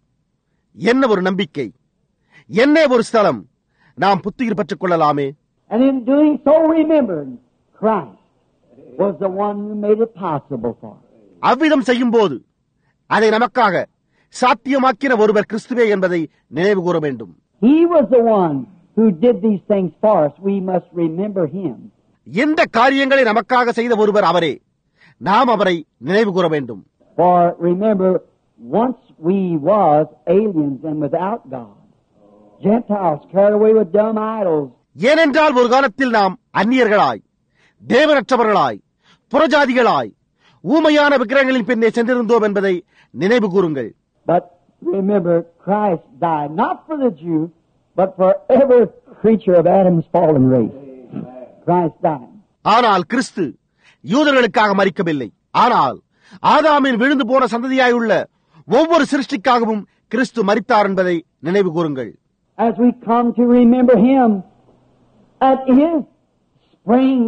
என்ன ஒரு நம்பிக்கை, என்ன ஒரு ஸ்தலம். நாம் புத்துயிர் பெற்றுக் கொள்ளலாமே. And in doing so, remember, Christ was the one who made it possible for us. அவ்விதம் செய்யும் போது அதை நமக்காக சாத்தியமாக்கின ஒருவர் கிறிஸ்துவே என்பதை நினைவு கூற வேண்டும். He was the one who did these things for us. We must remember Him. இந்த காரியங்களை நமக்காக செய்த ஒருவர் அவரே. நாம் அவரை நினைவு கூற வேண்டும். For remember, once we was aliens and without God, Gentiles carried away with dumb idols. ஏனென்றால் ஒரு காலத்தில் நாம் அந்நியர்களாய், தேவனற்றவர்களாய், புறஜாதிகளாய், ஊமையான விக்கிரகங்களின் பின்னே சென்றிருந்தோம் என்பதை நினைவு கூறுங்கள். But remember, Christ died not for the Jew, but for every creature of Adam's fallen race. Christ died. ஆனால் கிறிஸ்து யூதர்களுக்காக மரிக்கவில்லை. ஆனால் ஆதாமின் விழுந்து போன சந்ததியாயுள்ள ஒவ்வொரு சிருஷ்டிக்காகவும் கிறிஸ்து மரித்தார் என்பதை நினைவு கூறுங்கள். As we come to remember Him at His spring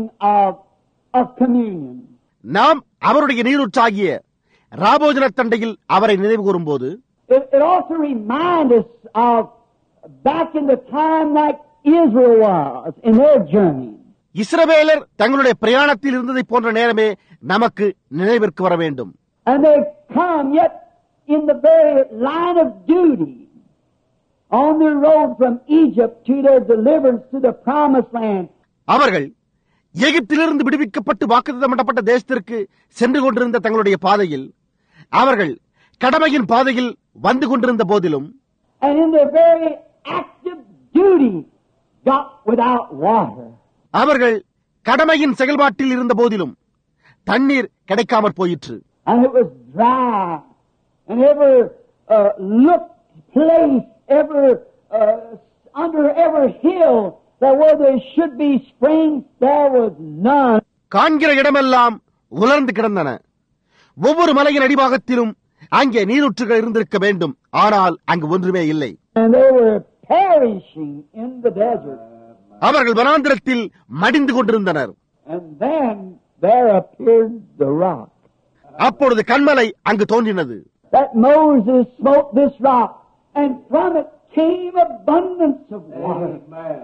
of communion, நாம் அவருடைய நீரூற்றாகிய ராபோஜன தண்டையில் அவரை நினைவு கூறும்போது it also reminds us of back in the time like Israel was in their journey. இஸ்ரவேலர் தங்களுடைய பிரயாணத்தில் இருந்ததை போன்ற நேரமே நமக்கு நினைவிற்கு வர வேண்டும். And they come yet in the very line of duty on their road from Egypt to their deliverance to the promised land. அவர்கள் எகிப்திலிருந்து விடுவிக்கப்பட்டு வாக்குத்தத்தமிடப்பட்ட தேசத்திற்கு சென்று கொண்டிருந்த தங்களுடைய பாதையில் அவர்கள் கடமையின் பாதையில் வந்து கொண்டிருந்த போதிலும், and in their very active duty got without water. அவர்கள் கடமையின் செயல்பாட்டில் இருந்த போதிலும் தண்ணீர் கிடைக்காமற் போயிற்று. And it was dry, and every place, under every hill that where there should be springs, there was none. காண்கிற இடமெல்லாம் உலர்ந்து கிடந்தன. ஒவ்வொரு மலையின் அடிபாகத்திலும் அங்கே நீரூற்றுகள் இருந்திருக்க வேண்டும், ஆனால் அங்கு ஒன்றுமே இல்லை. And they were perishing in the desert. அவர்கள் வனாந்திரத்தில் மடிந்து கொண்டிருந்தனர். And then there appeared the rock. அப்பொழுது கன்மலை அங்கு தோன்றினது. That Moses smote this rock, and from it came abundance of water.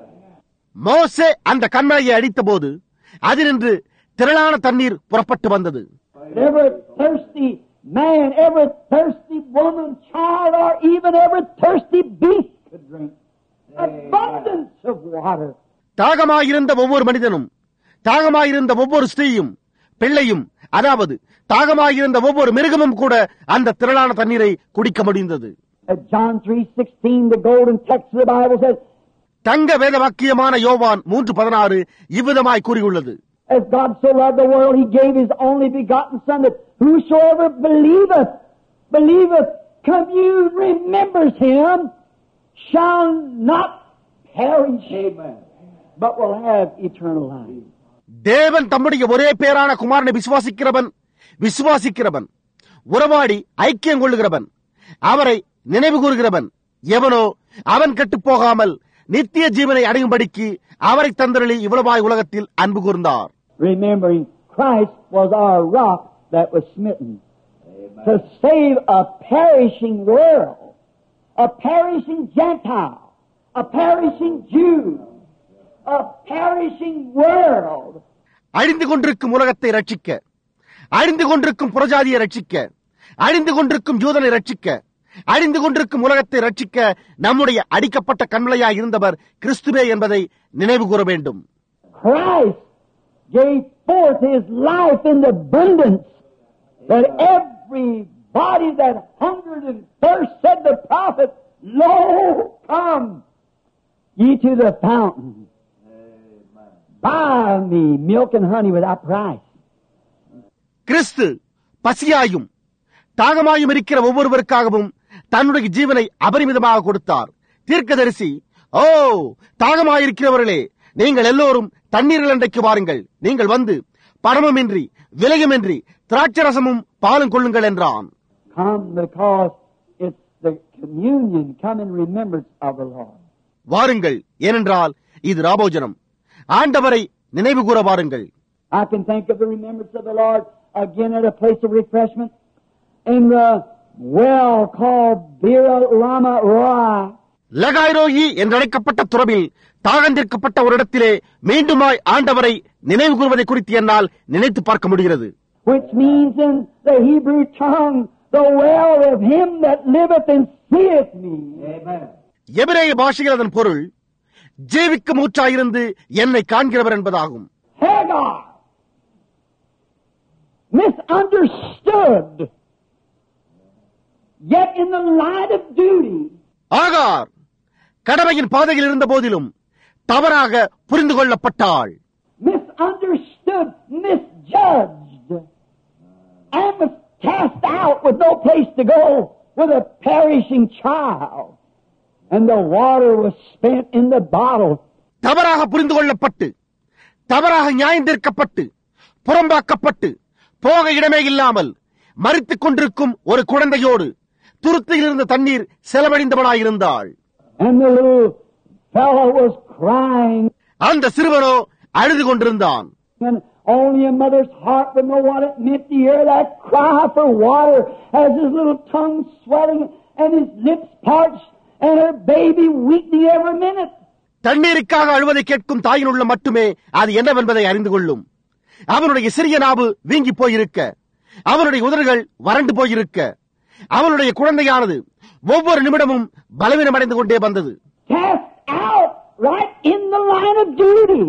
மோசே அந்த கன்மலையை அடித்த போது அதினின்று திரளான தண்ணீர் புறப்பட்டு வந்தது. Every thirsty man, every thirsty woman, child, or even every thirsty beast could drink. Abundance of water. தாகமாயிருந்த ஒவ்வொரு மனிதனும், தாகமாயிருந்த ஒவ்வொரு ஸ்திரீயும் பிள்ளையும், அதாவது தாகமாயிருந்த ஒவ்வொரு மிருகமும் கூட அந்த திரளான தண்ணீரை குடிக்க முடிந்தது. John 3:16, the golden text of the Bible says, தங்க வேத வாக்கியமான யோவான் 3:16 இவ்விதமாய் கூறியுள்ளது. As God so loved the world, He gave His only begotten Son, that whosoever believeth, commune, remembers Him, shall not perish, but will have eternal life. தேவன் தம்முடைய ஒரே பேரான குமாரனை விசுவாசிக்கிறவன் உறவாடி ஐக்கியம் கொள்ளுகிறவன், அவரை நினைவு கூறுகிறவன் எவனோ அவன் கெட்டுப் போகாமல் நித்திய ஜீவனை அடையும்படிக்கு அவரை தந்தருளி இவ்வளவாய் உலகத்தில் அன்பு கூர்ந்தார். Remembering Christ was our rock that was smitten to save a perishing world, a perishing Gentile, a perishing Jew, a perishing world. அழிந்து கொண்டிருக்கும் உலகத்தை ரட்சிக்க, அழிந்து கொண்டிருக்கும் புறஜாதியை ரட்சிக்க, அழிந்து கொண்டிருக்கும் யூதனை ரட்சிக்க, அழிந்து கொண்டிருக்கும் உலகத்தை ரட்சிக்க நம்முடைய அடிக்கப்பட்ட கண்மலையாய் இருந்தவர் கிறிஸ்துவே என்பதை நினைவு கூற வேண்டும். Christ gave forth His life in abundance, that everybody that hungered and thirst, said the prophet, Lo, come ye to the fountain, buy me milk and honey without price. கிறிஸ்து பசியாயும் தாகமாயும் இருக்கிற ஒவ்வொருவருக்காகவும் தன்னுடைய ஜீவனை அபரிமிதமாக கொடுத்தார். தீர்க்கதரிசி, ஓ தாகமாயிருக்கிறவர்களே, நீங்கள் எல்லோரும் தண்ணீர் அண்டைக்கு வாருங்கள், நீங்கள் வந்து பணமுமின்றி விலையுமின்றி திராட்சரசமும் பாலும் கொள்ளுங்கள் என்றான். Come, because it's the communion. Come in remembrance of the Lord. வாருங்கள், ஏனென்றால் இது ராபோஜனம். ஆண்டவரை நினைவு கூற வாருங்கள். I can think of the remembrance of the Lord again at a place of refreshment in the well called Beer Lama Roi. லகாய்ரோயி என்றழைக்கப்பட்ட துறவில் தாகந்திருக்கப்பட்ட ஒரு இடத்திலே மீண்டுமாய் ஆண்டவரை நினைவு கூறுவதை குறித்து என்னால் நினைத்து பார்க்க முடிகிறது. Which means in the Hebrew tongue, the well of him that liveth and seeth me. Amen. எபிரேய பாஷையில் அதன் பொருள் ஜீவிக்கும் ஊற்றாயிருந்து என்னை காண்கிறவர் என்பதாகும். Hagar misunderstood, yet in the light of duty. ஆகார் கடமையின் பாதையில் இருந்த போதிலும் தவறாக புரிந்து கொள்ளப்பட்டாள். Misunderstood, misjudged, and was cast out with no place to go, with a perishing child, and the water was spent in the bottle. தவறாக புரிந்து கொள்ளப்பட்டு, தவறாக நியாயந்தீர்க்கப்பட்டு, புறம்பாக்கப்பட்டு, போக இடமே இல்லாமல் மரித்துக் கொண்டிருக்கும் ஒரு குழந்தையோடு துருத்தியில் இருந்த தண்ணீர் செலவழிந்தவனாயிருந்தாள். And the little fellow was crying. அந்த சிறுவனோ அழுது கொண்டிருந்தான். And only a mother's heart would know what it meant to hear that cry for water, as his little tongue swelling and his lips parched and her baby weeping every minute. தண்ணீருக்காக அழுவதை கேட்கும் தாயின் உள்ள மட்டுமே அது என்னவென்பதை அறிந்து கொள்ளும். அவனுடைய சிறிய நாவு வீங்கி போயிருக்க, அவனுடைய உதடுகள் வறண்டு போயிருக்க, அவனுடைய குழந்தையானது ஒவ்வொரு நிமிடமும் பலவீனமடைந்து கொண்டே வந்தது. Cast out right in the line of duty.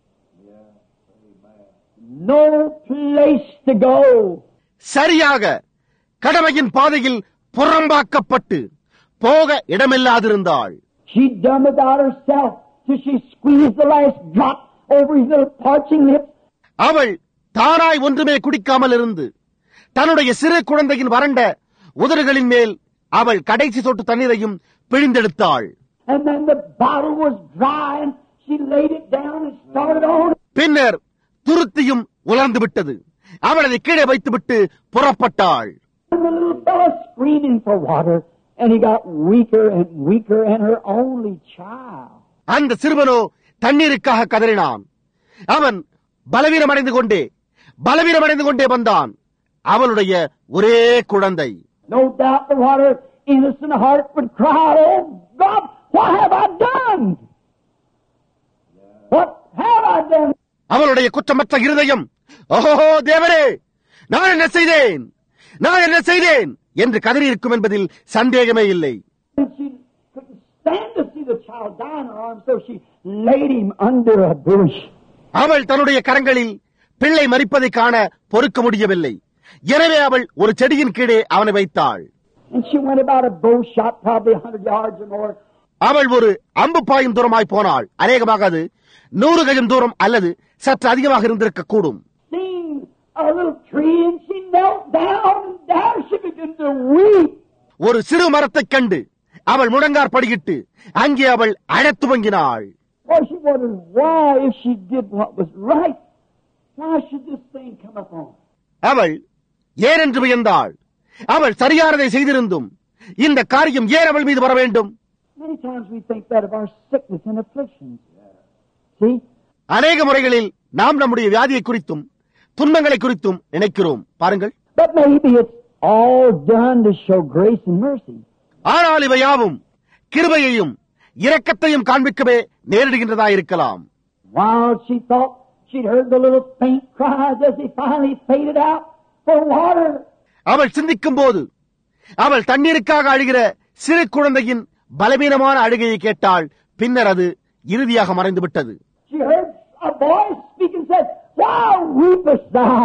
No place to go. சரியாக கடமையின் பாதையில் புறம்பாக்கப்பட்டு போக இடமில்லாதிருந்தாள். She done without herself till she squeezed the last drop over his little parching lips. அவள் தானாய் ஒன்றுமே குடிக்காமல் இருந்து தன்னுடைய சிறு குழந்தையின் வறண்ட உதடுகளின் மேல் அவள் கடைசி சொட்டு தண்ணீரையும் பிழிந்தெடுத்தாள். And then the bottle was dry and she laid it down and started on. பின்னர் துருத்தியும் உலர்ந்து விட்டது. அவள் அதை கீழே வைத்துவிட்டு புறப்பட்டாள். And the little fellow screaming for water, and he got weaker and weaker, and her only child. அந்த சிறுவனோ தண்ணீருக்காக கதறினான். அவன் பலவீனமடைந்து கொண்டே வந்தான். அவளுடைய ஒரே குழந்தை. No doubt the water innocent heart would cry out, "Oh God, what have I done? What have I done?" அவளுடைய குற்றமற்ற இருதயம், ஓஹோ தேவரே, நான் என்ன செய்தேன் என்று கதறியிருக்கும் என்பதில் சந்தேகமே இல்லை. She couldn't stand to see the child die in her arms, so she laid him under a bush. அவள் தன்னுடைய கரங்களில் பிள்ளை மரிப்பதை காண பொறுக்க முடியவில்லை. எனவே அவள் ஒரு செடியின் கீழே அவனை வைத்தாள். And she went about a bow shot, probably 100 yards or more. அவள் ஒரு அம்பு பாயும் தூரமாய் போனாள். அநேகமாக அது 100 கஜம் தூரம் அல்லது சற்று அதிகமாக இருந்திருக்க கூடும். Seen a little tree and she knelt down and there she began to weep. ஒரு சிறு மரத்தைக் கண்டு அவள் முழங்கார் படியிட்டு அங்கே அவள் அழத் துவங்கினாள். Well, she wondered why, if she did what was right, why should this thing come upon her? அவள் ஏனென்று வியந்தாள். அவள் சரியானதை செய்திருந்தும் இந்த காரியம் ஏன் அவள் மீது வர வேண்டும்? Many times we think that of our sickness and afflictions. See? அநேக முறைகளில் நாம் நம்முடைய வியாதியை குறித்தும் துன்பங்களை குறித்தும் நினைக்கிறோம். பாருங்கள். But maybe it's all done to show grace and mercy. ஆனால் இவையாவும் கிருபையையும் இரக்கத்தையும் காண்பிக்கவே நேரிடுகின்றதா இருக்கலாம். While she thought she'd heard the little faint cries as he finally faded out for water. அவள் சிந்திக்கும் போது அவள் தண்ணீருக்காக அழுகிற சிறு குழந்தையின் பலவீனமான அழுகையை கேட்டாள். பின்னர் அது இறுதியாக மறைந்து விட்டது. She heard a voice speak and said, "Why weepest thou?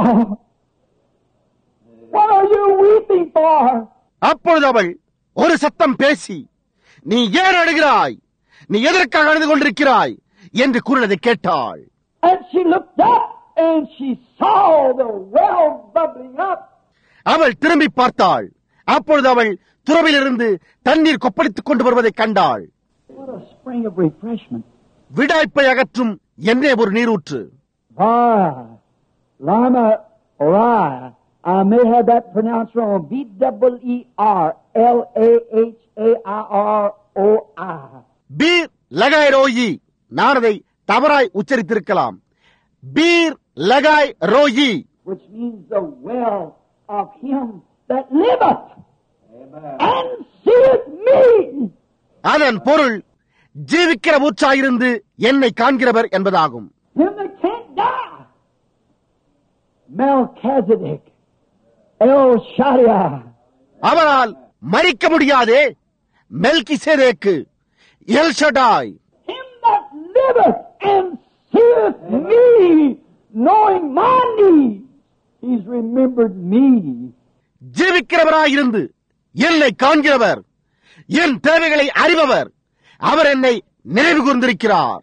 What are you weeping for?" அப்பொழுது அவள் ஒரு சத்தம் பேசி, நீ ஏன் அழுகிறாய்? நீ எதற்காக அழுது கொண்டிருக்கிறாய் என்று கூறினதை கேட்டாள். And she looked up and she saw the well bubbling up. அவள் திரும்பி பார்த்தாள். அப்பொழுது அவள் துறவிலிருந்து தண்ணீர் கொப்பளித்துக் கொண்டு வருவதை கண்டாள். What a spring of refreshment. விடாய்ப்பை அகற்றும் என்னே ஒரு நீரூற்று. Lama Rai. I may have that pronounced wrong. B-E-R-L-A-H-A-I-R-O-I. Beer Lahai Roi. நான் அதை தவறாய் உச்சரித்திருக்கலாம். Beer Lahai Roi, which means the well of him that liveth and seeth me. அதன் பொருள் ஜீவிக்கிற ஊற்றாயிருந்து என்னை காண்கிறவர் என்பதாகும். Him that can't die. Melchizedek, El Shaddai. அவரால் மரிக்க முடியாதே. மெல்கிசேதேக்கு, El Shaddai. Him that liveth and seeth me, knowing my need. He's remembered me. ஜீவிக்கிறவராயிருந்து என்னை காண்கிறவர், என் தேவைகளை அறிபவர், அவர் என்னை நினைவு கூர்ந்திருக்கிறார்.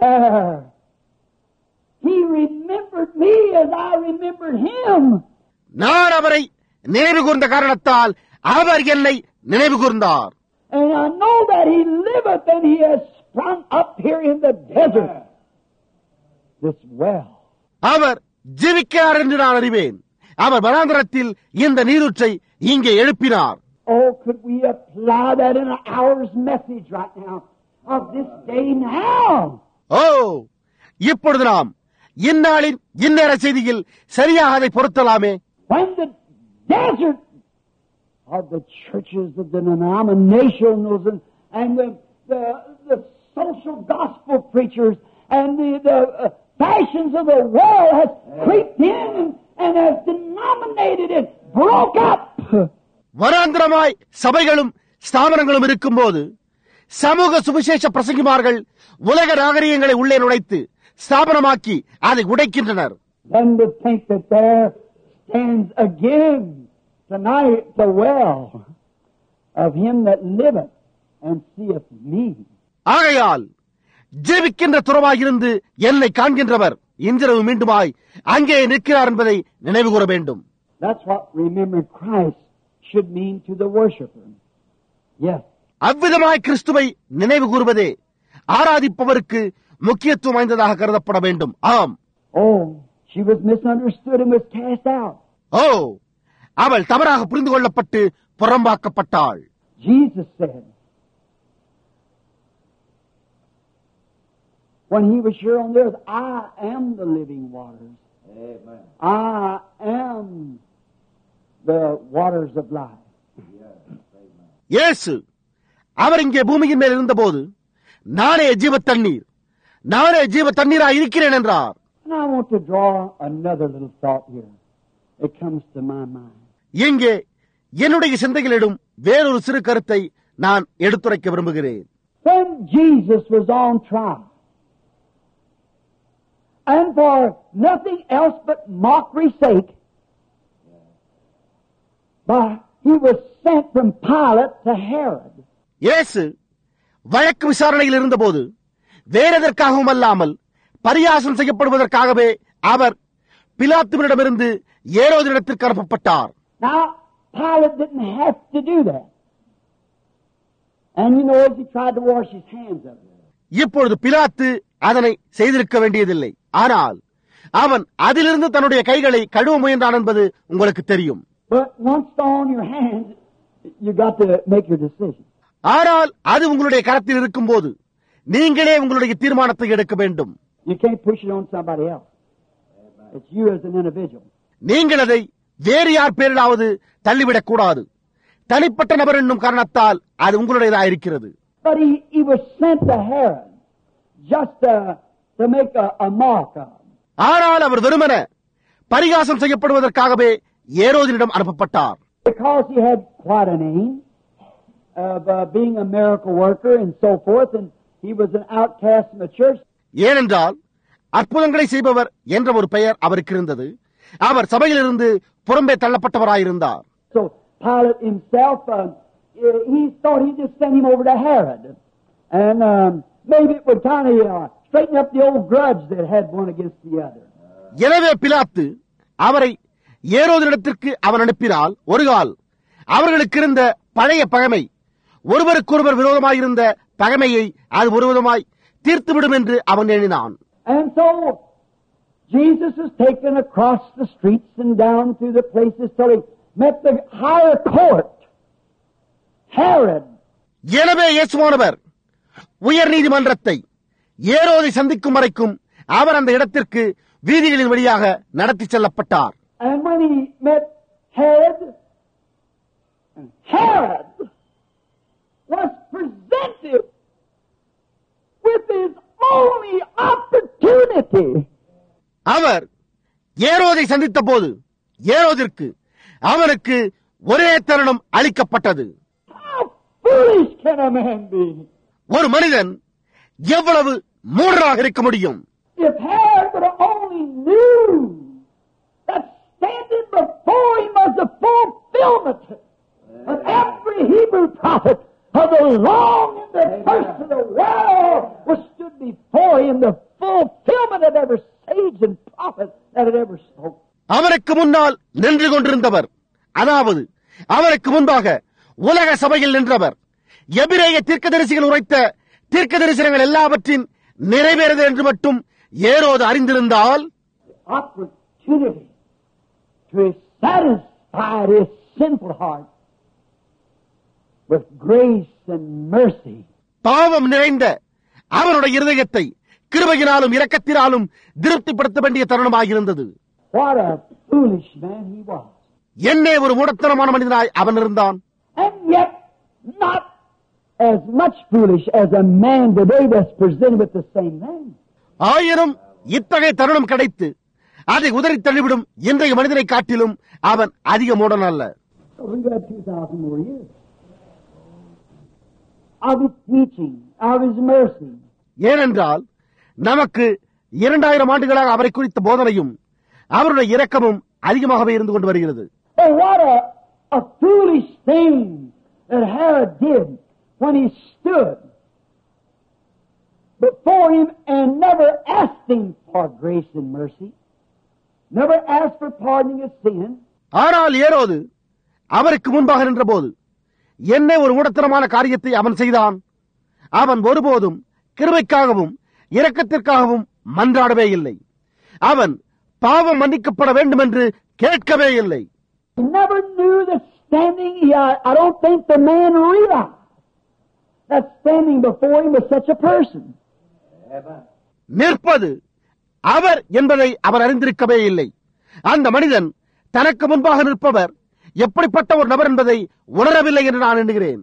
He remembered me as I remembered him. நான் அவரை நினைவு கூர்ந்த காரணத்தால் அவர் என்னை நினைவு கூர்ந்தார். And I know that he liveth and he has sprung up here in the desert. This well. அவர் ஜீவிக்கிறார் என்று நான் அறிவேன். அவர் வனாந்தரத்தில் இந்த நீரூற்றை இங்கே எழுப்பினார். Oh, could we apply that in an hour's message right now of this day now? இப்பொழுது நாம் இந்நாளின் இந்நேர செய்தியில் சரியாக அதை பொருத்தலாமே. When the desert of the churches of the denominationals and the social gospel preachers and the fashions of the world has creeped in and has denominated it, broke up. வராந்திரமாய் சபைகளும் ஸ்தாபனங்களும் இருக்கும்போது சமூக சுவிசேஷ பிரசங்கிமார்கள் உலக நாகரிகங்களை உள்ளே நுழைத்து ஸ்தாபனமாக்கி அதை உடைக்கின்றனர். Then to think that there stands again tonight the well of him that liveth and seeth me. ஆகையால் ஜீவிக்கின்ற துறவாயிருந்து என்னை காண்கின்றவர் இன்றிரவு மீண்டுமாய் அங்கே நிற்கிறார் என்பதை நினைவு கூற வேண்டும். That's what remembering Christ should mean to the worshipper. Yes. அவ்விதமாய் கிறிஸ்துவை நினைவு கூறுவதே ஆராதிப்பவருக்கு முக்கியத்துவம் வாய்ந்ததாக கருதப்பட வேண்டும். ஆம். Oh, she was misunderstood and was cast out. ஓ, அவள் தவறாக புரிந்து கொள்ளப்பட்டு புறம்பாக்கப்பட்டாள். Jesus said, when he was here on the earth, I am the living waters. Amen. I am the waters of life. இயேசு அவர் இங்கே பூமியின் மேல் இருந்தபோது நானே ஜீவ தண்ணீர், நானே ஜீவ தண்ணீராய் இருக்கிறேன் என்றார். And I want to draw another little thought here. It comes to my mind. இங்கே என்னுடைய சிந்தைகளிடும் வேறொரு சிறு கருத்தை நான் எடுத்துரைக்க விரும்புகிறேன். When Jesus was on trial, and for nothing else but mockery's sake, but he was sent from Pilate to Herod. இயேசு வழக்கு விசாரணையில் இருந்தபோது வேறெதற்காகவும் அல்லாமல் பரியாசம் செய்யப்படுவதற்காகவே அவர் பிலாத்துவினிடமிருந்து ஏரோதினிடத்திற்கு அனுப்பப்பட்டார். Now, Pilate didn't have to do that. And you know, he tried to wash his hands of it. இப்பொழுது பிலாத்து அதனை செய்திருக்க வேண்டியதில்லை. ஆனால் அவன் அதிலிருந்து தன்னுடைய கைகளை கழுவ முயன்றான் என்பது உங்களுக்கு தெரியும். But once on your hands, you got to make your decision. ஆனால் அது உங்களுடைய கரத்தில் இருக்கும் போது நீங்களே உங்களுடைய தீர்மானத்தை எடுக்க வேண்டும். You can't push it on somebody else. It's you as an individual. நீங்கள் அதை வேறு யார் பேரிலாவது தள்ளிவிடக் கூடாது. தனிப்பட்ட நபர் என்னும் காரணத்தால் அது உங்களுடையதாக இருக்கிறது. But he was sent to Herod just to make a mock of. ஆனால் அவர் வெறுமன பரிகாசம் செய்யப்படுவதற்காகவே ஏரோதினிடம் அனுப்பப்பட்டார். Because he had quite a name of being a miracle worker and so forth, and he was an outcast in the church. ஏனென்றால் அற்புதங்களை செய்பவர் என்ற ஒரு பெயர் அவருக்கு இருந்தது. அவர் சபையிலிருந்து புறம்பே தள்ளப்பட்டவராயிருந்தார். So Pilate himself, he thought he'd just send him over to Herod, and maybe it would kind of straighten up the old grudge that had one against the other. எனவே பிலாத்து அவரை ஏரோதினிடத்திற்கு அவன் அனுப்பினால் ஒரு கால் அவர்களுக்கு இருந்த பழைய பகைமை, ஒருவருக்கொருவர் விரோதமாயிருந்த பகைமையை அது ஒருவிதமாய் தீர்த்துவிடும் என்று அவன் எண்ணினான். And so Jesus is taken across the streets and down through the places till he met the higher court, Herod. எனவே இயேசுவானவர் உயர் நீதிமன்றத்தை ஏரோதை சந்திக்கும் வரைக்கும் அவர் அந்த இடத்திற்கு வீதிகளின் வழியாக நடத்தி செல்லப்பட்டார். And when he met Herod, Herod was presented with his only opportunity. அவர் ஏரோதை சந்தித்த போது ஏரோதிற்கு அவனுக்கு ஒரே தருணம் அளிக்கப்பட்டது. How foolish can a man be? ஒரு மனிதன் எவ்வளவு மூடராக இருக்க முடியும்? If Herod would have only knew that standing before him was the fulfillment of every Hebrew prophet of the long and the first of the world was stood before him, the fulfillment of every sage and prophet that had ever spoken. அவனுக்கு முன்னால் நின்று கொண்டிருந்தவர், அதாவது அவனுக்கு முன்பாக உலக சபையில் நின்றவர், எபிரேய தீர்க்கதரிசிகள் உரைத்த தீர்க்க தரிசனங்கள் எல்லாவற்றின் நிறைவேறது என்று மட்டும் ஏரோது அறிந்திருந்தால் opportunity to satisfy his sinful heart with grace and mercy. பாவம் நிறைந்த அவனுடைய இருதயத்தை கிருபையினாலும் இரக்கத்தினாலும் திருப்திப்படுத்த வேண்டிய தருணமாயிருந்தது. What a foolish man he was. என்னே ஒரு மூடத்தனமான மனிதனாய் அவன் இருந்தான். And yet not as much foolish as a man today that's presented with the same name. ஆயினும் இத்தகைய தருணம் கிடைத்து அதை உதறி தள்ளிவிடும் இன்றைய மனிதனை காட்டிலும் அவன் அதிக மூடன் அல்ல. So we got 2,000 more years. of His teaching, of His mercy. ஏனென்றால் நமக்கு 2000 ஆண்டுகளாக அவரை குறித்த போதனையும் அவருடைய இரக்கமும் அதிகமாகவே இருந்து கொண்டு வருகிறது. Oh, what a foolish thing that Herod did when he stood before him and never asked him for grace and mercy, never asked for pardoning his sin. ஆனால் ஏரோது அவருக்கு முன்பாக நின்றபோது என்ன ஒரு மூடத்தனமான காரியத்தை அவன் செய்தான். அவன் ஒருபோதும் கிருபைக்காகவும் இரக்கத்திற்காகவும் மன்றாடவே இல்லை. அவன் பாவம் மன்னிக்கப்பட வேண்டும் என்று கேட்கவே இல்லை. He never knew that standing, I don't think the man realized that standing before him was such a person. நிற்பது அவர் என்பதை அவர் அறிந்திருக்கவே இல்லை. அந்த மனிதன் தனக்கு முன்பாக நிற்பவர் எப்படிப்பட்ட ஒரு நபர் என்பதை உணரவில்லை என்று நான் எண்ணுகிறேன்.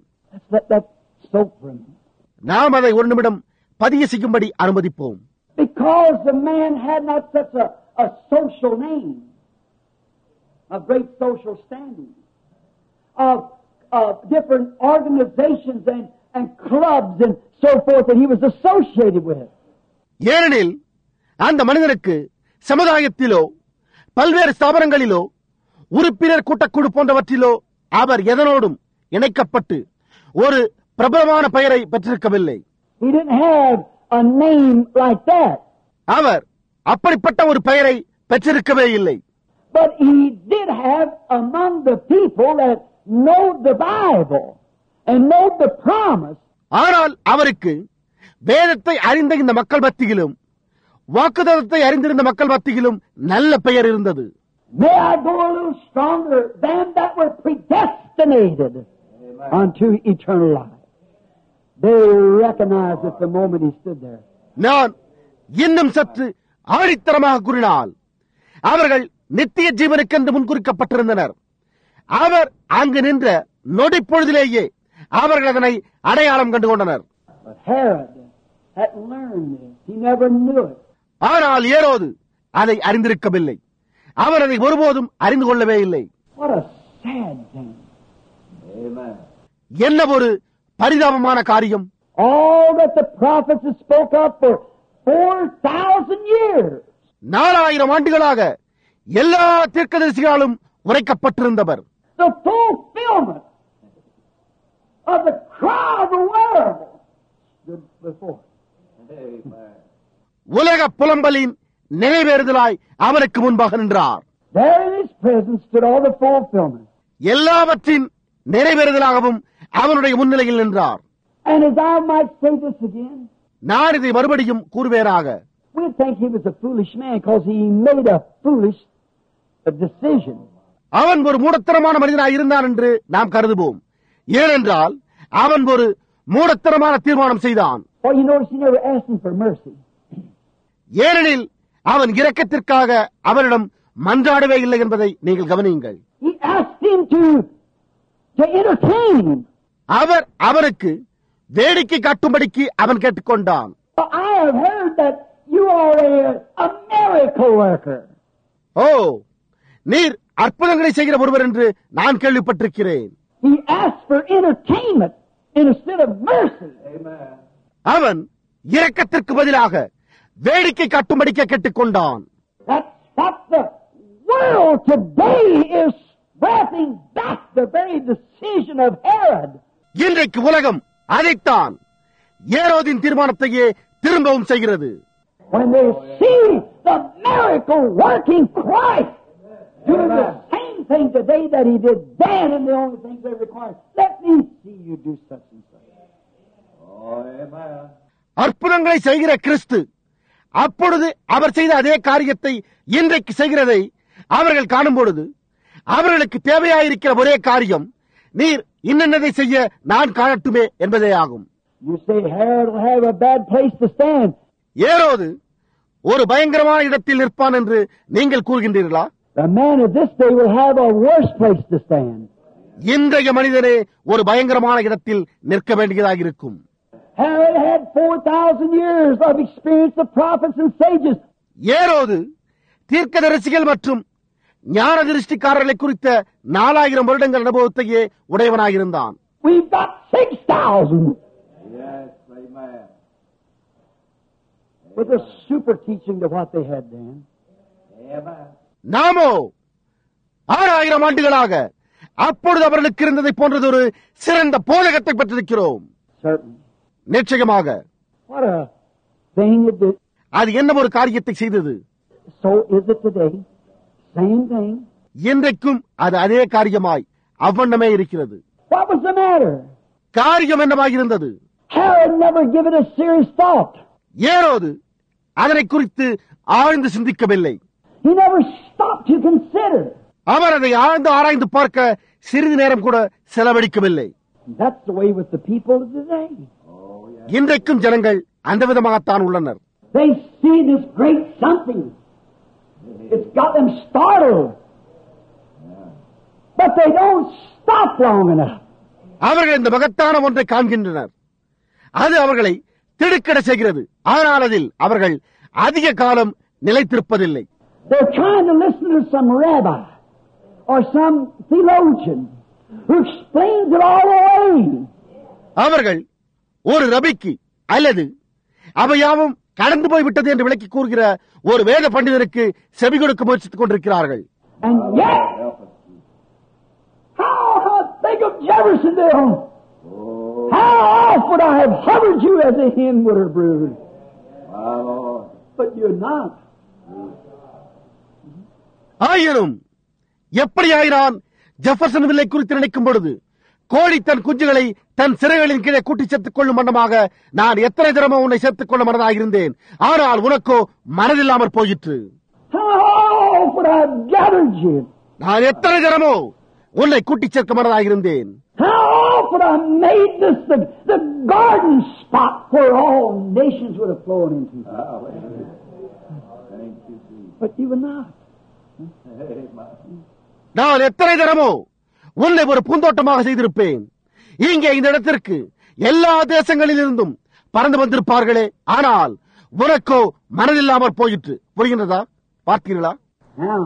நாம் அதை ஒரு நிமிடம் பதிய செய்யும்படி அனுமதிப்போம். Because the man had not such a social name, of great social standing, of different organizations and clubs and so forth that he was associated with. ஏனெனில் அந்த மனிதனுக்கு சமுதாயத்திலோ பல்வேறு ஸ்தாபனங்களிலோ உறுப்பினர் கூட்டக்குழு போன்றவற்றிலோ அவர் எதனோடும் இணைக்கப்பட்டு ஒரு பிரபலமான பெயரை பெற்றிருக்கவில்லை. He didn't have a name like that. அவர் அப்படிப்பட்ட ஒரு பெயரை பெற்றிருக்கவே இல்லை. But he did have among the people that know the Bible and know the promise. ஆனால் அவருக்கு வேதத்தை அறிந்த இந்த மக்கள் மத்தியிலும் வாக்குத்தத்தத்தை அறிந்திருந்த மக்கள் மத்தியிலும் நல்ல பெயர் இருந்தது. May I go a little stronger than that were predestinated unto eternal life. They recognized at the moment he stood there. நான் இன்னும் சற்று ஆழித்தரமாக கூறினால் அவர்கள் நித்திய ஜீவனுக்கென்று முன்குறிக்கப்பட்டிருந்தனர். அவர் அங்கு நின்ற நொடி பொழுதிலேயே அவர்கள் அதனை அடையாளம் கண்டு கொண்டனர். But Herod had learned this. He never knew it. ஆனால் ஏரோது அதை அறிந்திருக்கவில்லை. அவர் அதை ஒருபோதும் அறிந்து கொள்ளவே இல்லை. What a sad thing. Amen. என்ன ஒரு பரிதாபமான காரியம். All that the prophets had spoke of for 4,000 years. 4000 ஆண்டுகளாக எல்லா தீர்க்கதரிசிகளாலும் உரைக்கப்பட்டிருந்தவர். The fulfillment of the cry of the world stood before. Amen. உலக புலம்பலின் நிறைவேறுதலாய் அவனுக்கு முன்பாக நின்றார். There in his presence stood all the fulfillment. எல்லாவற்றின் நிறைவேறுதலாகவும் அவனுடைய முன்னிலையில் நின்றார். And as I might say this again, நான் இதை மறுபடியும் கூறுவேராக. we think he was a foolish man because he made a foolish decision. அவன் ஒரு மூடத்தனமான மனிதனாய் இருந்தான் என்று நாம் கருதுவோம். ஏனென்றால் அவன் ஒரு மூடத்தனமான தீர்மானம் செய்தான். Well, you notice he never asked him for mercy. ஏனெனில் அவன் இரக்கத்திற்காக அவரிடம் மன்றாடவே இல்லை என்பதை நீங்கள் கவனியுங்கள். He asked him to entertain him. அவர் அவனுக்கு வேடிக்கை காட்டும்படிக்கு அவன் கேட்டுக்கொண்டான். I have heard that you are a miracle worker. ஓ, நீர் அற்புதங்களை செய்கிற ஒருவர் என்று நான் கேள்விப்பட்டிருக்கிறேன். He asked for entertainment instead of mercy. Amen. அவன் இரக்கத்திற்கு பதிலாக வேடிக்கை காட்டும்படிக்க கேட்டுக்கொண்டான். That's what the world today is wrapping back the very decision of Herod. இன்றைக்கு உலகம் அதைத்தான் ஏரோதின் தீர்மானத்தையே திரும்பவும் செய்கிறது. When they see the miracle working Christ doing the same thing today that he did then, and the only thing they require, let me see you do such and such. Oh, amen. அற்புதங்களை செய்கிற கிறிஸ்து அப்பொழுது அவர் செய்த அதே காரியத்தை இன்றைக்கு செய்கிறதை அவர்கள் காணும் பொழுது அவர்களுக்கு தேவையாயிருக்கிற ஒரே காரியம் நீர் இன்னதை செய்ய நான் காணட்டுமே என்பதே ஆகும். You say Herod will have a bad place to stand. ஏரோது ஒரு பயங்கரமான இடத்தில் நிற்பான் என்று நீங்கள் கூறுகின்றீர்களா? The man of this day will have a worse place to stand. இன்றைய மனிதனே ஒரு பயங்கரமான இடத்தில் நிற்க வேண்டியதாக இருக்கும். Herod had 4,000 years of experience of prophets and sages. ஏரோது தீர்க்கதரிசிகள் மற்றும் ஞான திருஷ்டிக்காரர்களை குறித்த 4000 வருடங்கள் அனுபவத்தையே உடையவனாயிருந்தான். We've got 6,000 with a super teaching to what they had then. நாமோ 6000 ஆண்டுகளாக அப்பொழுது அவர்களுக்கு இருந்ததை போன்றது ஒரு சிறந்த போதகத்தை பெற்றிருக்கிறோம். Certainly. நிச்சயமாக. What a thing it did. அது என்ன ஒரு காரியத்தை செய்தது. So is it today. Same thing. இன்றைக்கும் அது அதே காரியமாய் அவ்வண்ணமே இருக்கிறது. What was the matter? காரியம் என்னவாயிருந்தது? Herod never given a serious thought. ஏரோது அதனை குறித்து ஆழ்ந்து சிந்திக்கவில்லை. He never stopped to consider. அவர் அதை ஆழ்ந்து ஆராய்ந்து பார்க்க சிறிது நேரம் கூட செலவழிக்கவில்லை. That's the way with the people of today. இன்றைக்கும் ஜனங்கள் அந்த விதமாகத்தான் உள்ளனர். They see this great something. It's got them startled. But they don't stop long enough. அவர்கள் இந்த மகத்தான ஒன்றை காண்கின்றனர். அது அவர்களை திடுக்கிட செய்கிறது. ஆனால் அதில் அவர்கள் அதிக காலம் நிலைத்திருப்பதில்லை. They're trying to listen to some rabbi or some theologian who explains it all away. அவர்கள் ஒரு ரபிக்கு அல்லது அவையாவும் கடந்து போய்விட்டது என்று விளக்கி கூறுகிற ஒரு வேத பண்டிதருக்கு செவி கொடுக்க முயற்சித்துக் கொண்டிருக்கிறார்கள். And yet, how think of Jeffersonville? How oft would I have hovered you as a hen would her brood? But you're not. ஆயினும் எப்படியாயினான் ஜெஃபர்சன்வில்லை குறித்து நினைக்கும் பொழுது கோழி தன் குஞ்சுகளை தன் சிறைகளின் கீழே கூட்டி சேர்த்துக் கொள்ளும் வண்ணமாக நான் எத்தனை தினமோ உன்னை சேர்த்துக் கொள்ள மனதாயிருந்தேன். ஆனால் உனக்கோ மனதில்லாமற் போயிற்று. How would I have gathered you? நான் எத்தனை தினமோ உன்னை கூட்டி சேர்க்க மனதாயிருந்தேன். How often I made this the garden spot where all nations would have flown into. But you were not. நான் எத்தனை தினமோ உன்னை ஒரு பூந்தோட்டமாக செய்திருப்பேன். இங்கே இந்த இடத்திற்கு எல்லா தேசங்களிலிருந்தும் பறந்து வந்திருப்பார்களே. ஆனால் உனக்கோ மனதில்லாமற் போயிற்று. புரிகின்றதா? பார்த்தீர்களா? Now,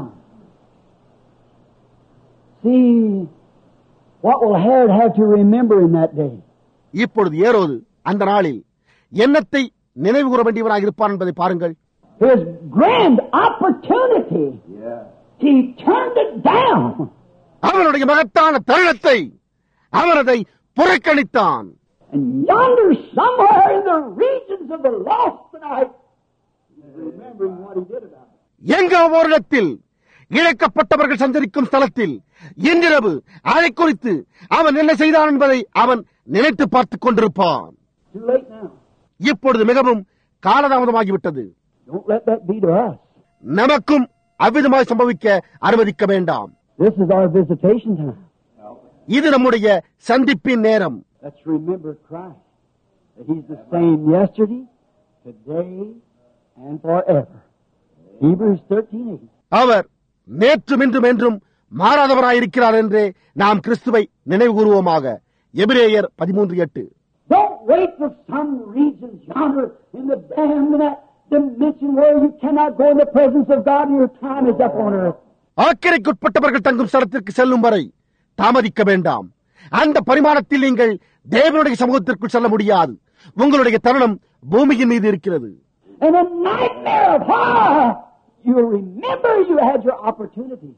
see what will Herod have to remember in that day. இப்பொழுது ஏரோது அந்த நாளில் என்னத்தை நினைவு கூற வேண்டியவனாக இருப்பான் என்பதை பாருங்கள். His grand opportunity. He turned it down. அவனுடைய மகத்தான தருணத்தை அவன் அதை புறக்கணித்தான். And yonder somewhere in the regions of the lost tonight, remembering what he did about it. எங்கோ ஓரிடத்தில் இழக்கப்பட்டவர்கள் சஞ்சரிக்கும் ஸ்தலத்தில் இன்றிரவு அதை குறித்து அவன் என்ன செய்தான் என்பதை அவன் நினைத்து பார்த்துக் கொண்டிருப்பான். Too late now. இப்பொழுது மிகவும் காலதாமதமாகிவிட்டது. Don't let that be to us. நமக்கும் அவ்விதமாய் சம்பவிக்க அனுமதிக்க வேண்டாம். This is our visitation time. இது நம்முடைய சந்திப்பின் நேரம். Let's remember Christ. That He's the same yesterday, today, and forever. Hebrews 13:8. அவர் நேற்றும் இன்றும் என்றும் மாறாதவராயிருக்கிறார் என்றே நாம் கிறிஸ்துவை நினைவு கூறுவோமாக. எபிரேயர் 13:8. Don't wait for some regions yonder in the damned that dimension where you cannot go in the presence of God and your time is up on earth. ஆக்கிரைக்குட்பட்டவர்கள் தங்கும் ஸ்தலத்திற்கு செல்லும் வரை தாமதிக்க வேண்டாம். அந்த பரிமாணத்தில் நீங்கள் தேவனுடைய சமூகத்திற்குள் செல்ல முடியாது. உங்களுடைய தருணம் பூமியின் மீது இருக்கிறது. And a nightmare of why you remember you had your opportunity.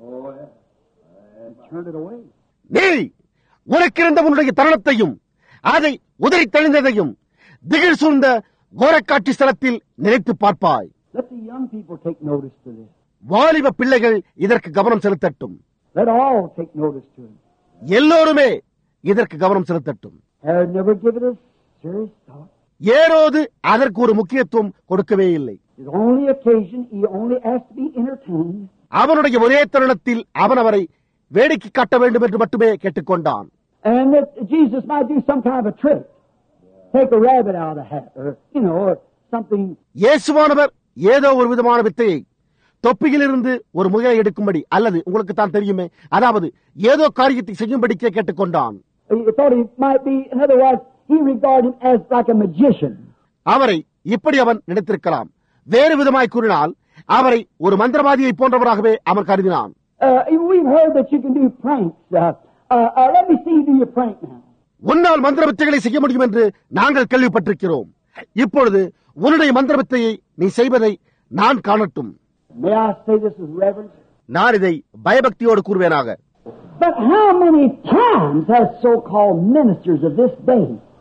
And turn it away. நீ உனக்கிருந்த உன்னுடைய தருணத்தையும் அதை உதறி தெளிந்ததையும் திகில் சூழ்ந்த கோரக்காட்சி ஸ்தலத்தில் நினைத்து பார்ப்பாய். Let the young people take notice to this. வாலிப பிள்ளைகள் இதற்கு கவனம் செலுத்தட்டும். Let all take notice to it. எல்லோருமே இதற்கு கவனம் செலுத்தட்டும். Herod never given a serious thought. ஏரோது அதற்கு ஒரு முக்கியத்துவம் கொடுக்கவே இல்லை. His only occasion, he only asked to be entertained. அவனுடைய ஒரே தருணத்தில் அவன் அவரை வேடிக்கை காட்ட வேண்டும் என்று மட்டுமே கேட்டுக்கொண்டான். And that Jesus might do some kind of a trick. Take a rabbit out of the hat, or, or something. இயேசுவானவர் ஏதோ ஒரு விதமான வித்தையை தொப்பியிலிருந்து ஒரு முயலை எடுக்கும்படி அல்லது உங்களுக்கு தான் தெரியுமே, அதாவது ஏதோ காரியத்தை செய்யும்படிக்கே கேட்டுக்கொண்டான். He thought he might be, in other words, he regarded him as like a magician. அவரை இப்படி அவன் நினைத்திருக்கலாம். வேறு விதமாய் கூறினால் அவரை ஒரு மந்திரவாதியை போன்றவராகவே அவன் கருதினான். We've heard that you can do pranks. Let me see you do your prank now. உன்னால் மந்திர வித்தைகளை செய்ய முடியும் என்று நாங்கள் கேள்விப்பட்டிருக்கிறோம். இப்பொழுது உன்னுடைய மந்திரவித்தையை நீ செய்வதை நான் காணட்டும். May I say this with reverence? நான் இதை பயபக்தியோடு கூறுவேனாக. But how many times has so-called ministers of this day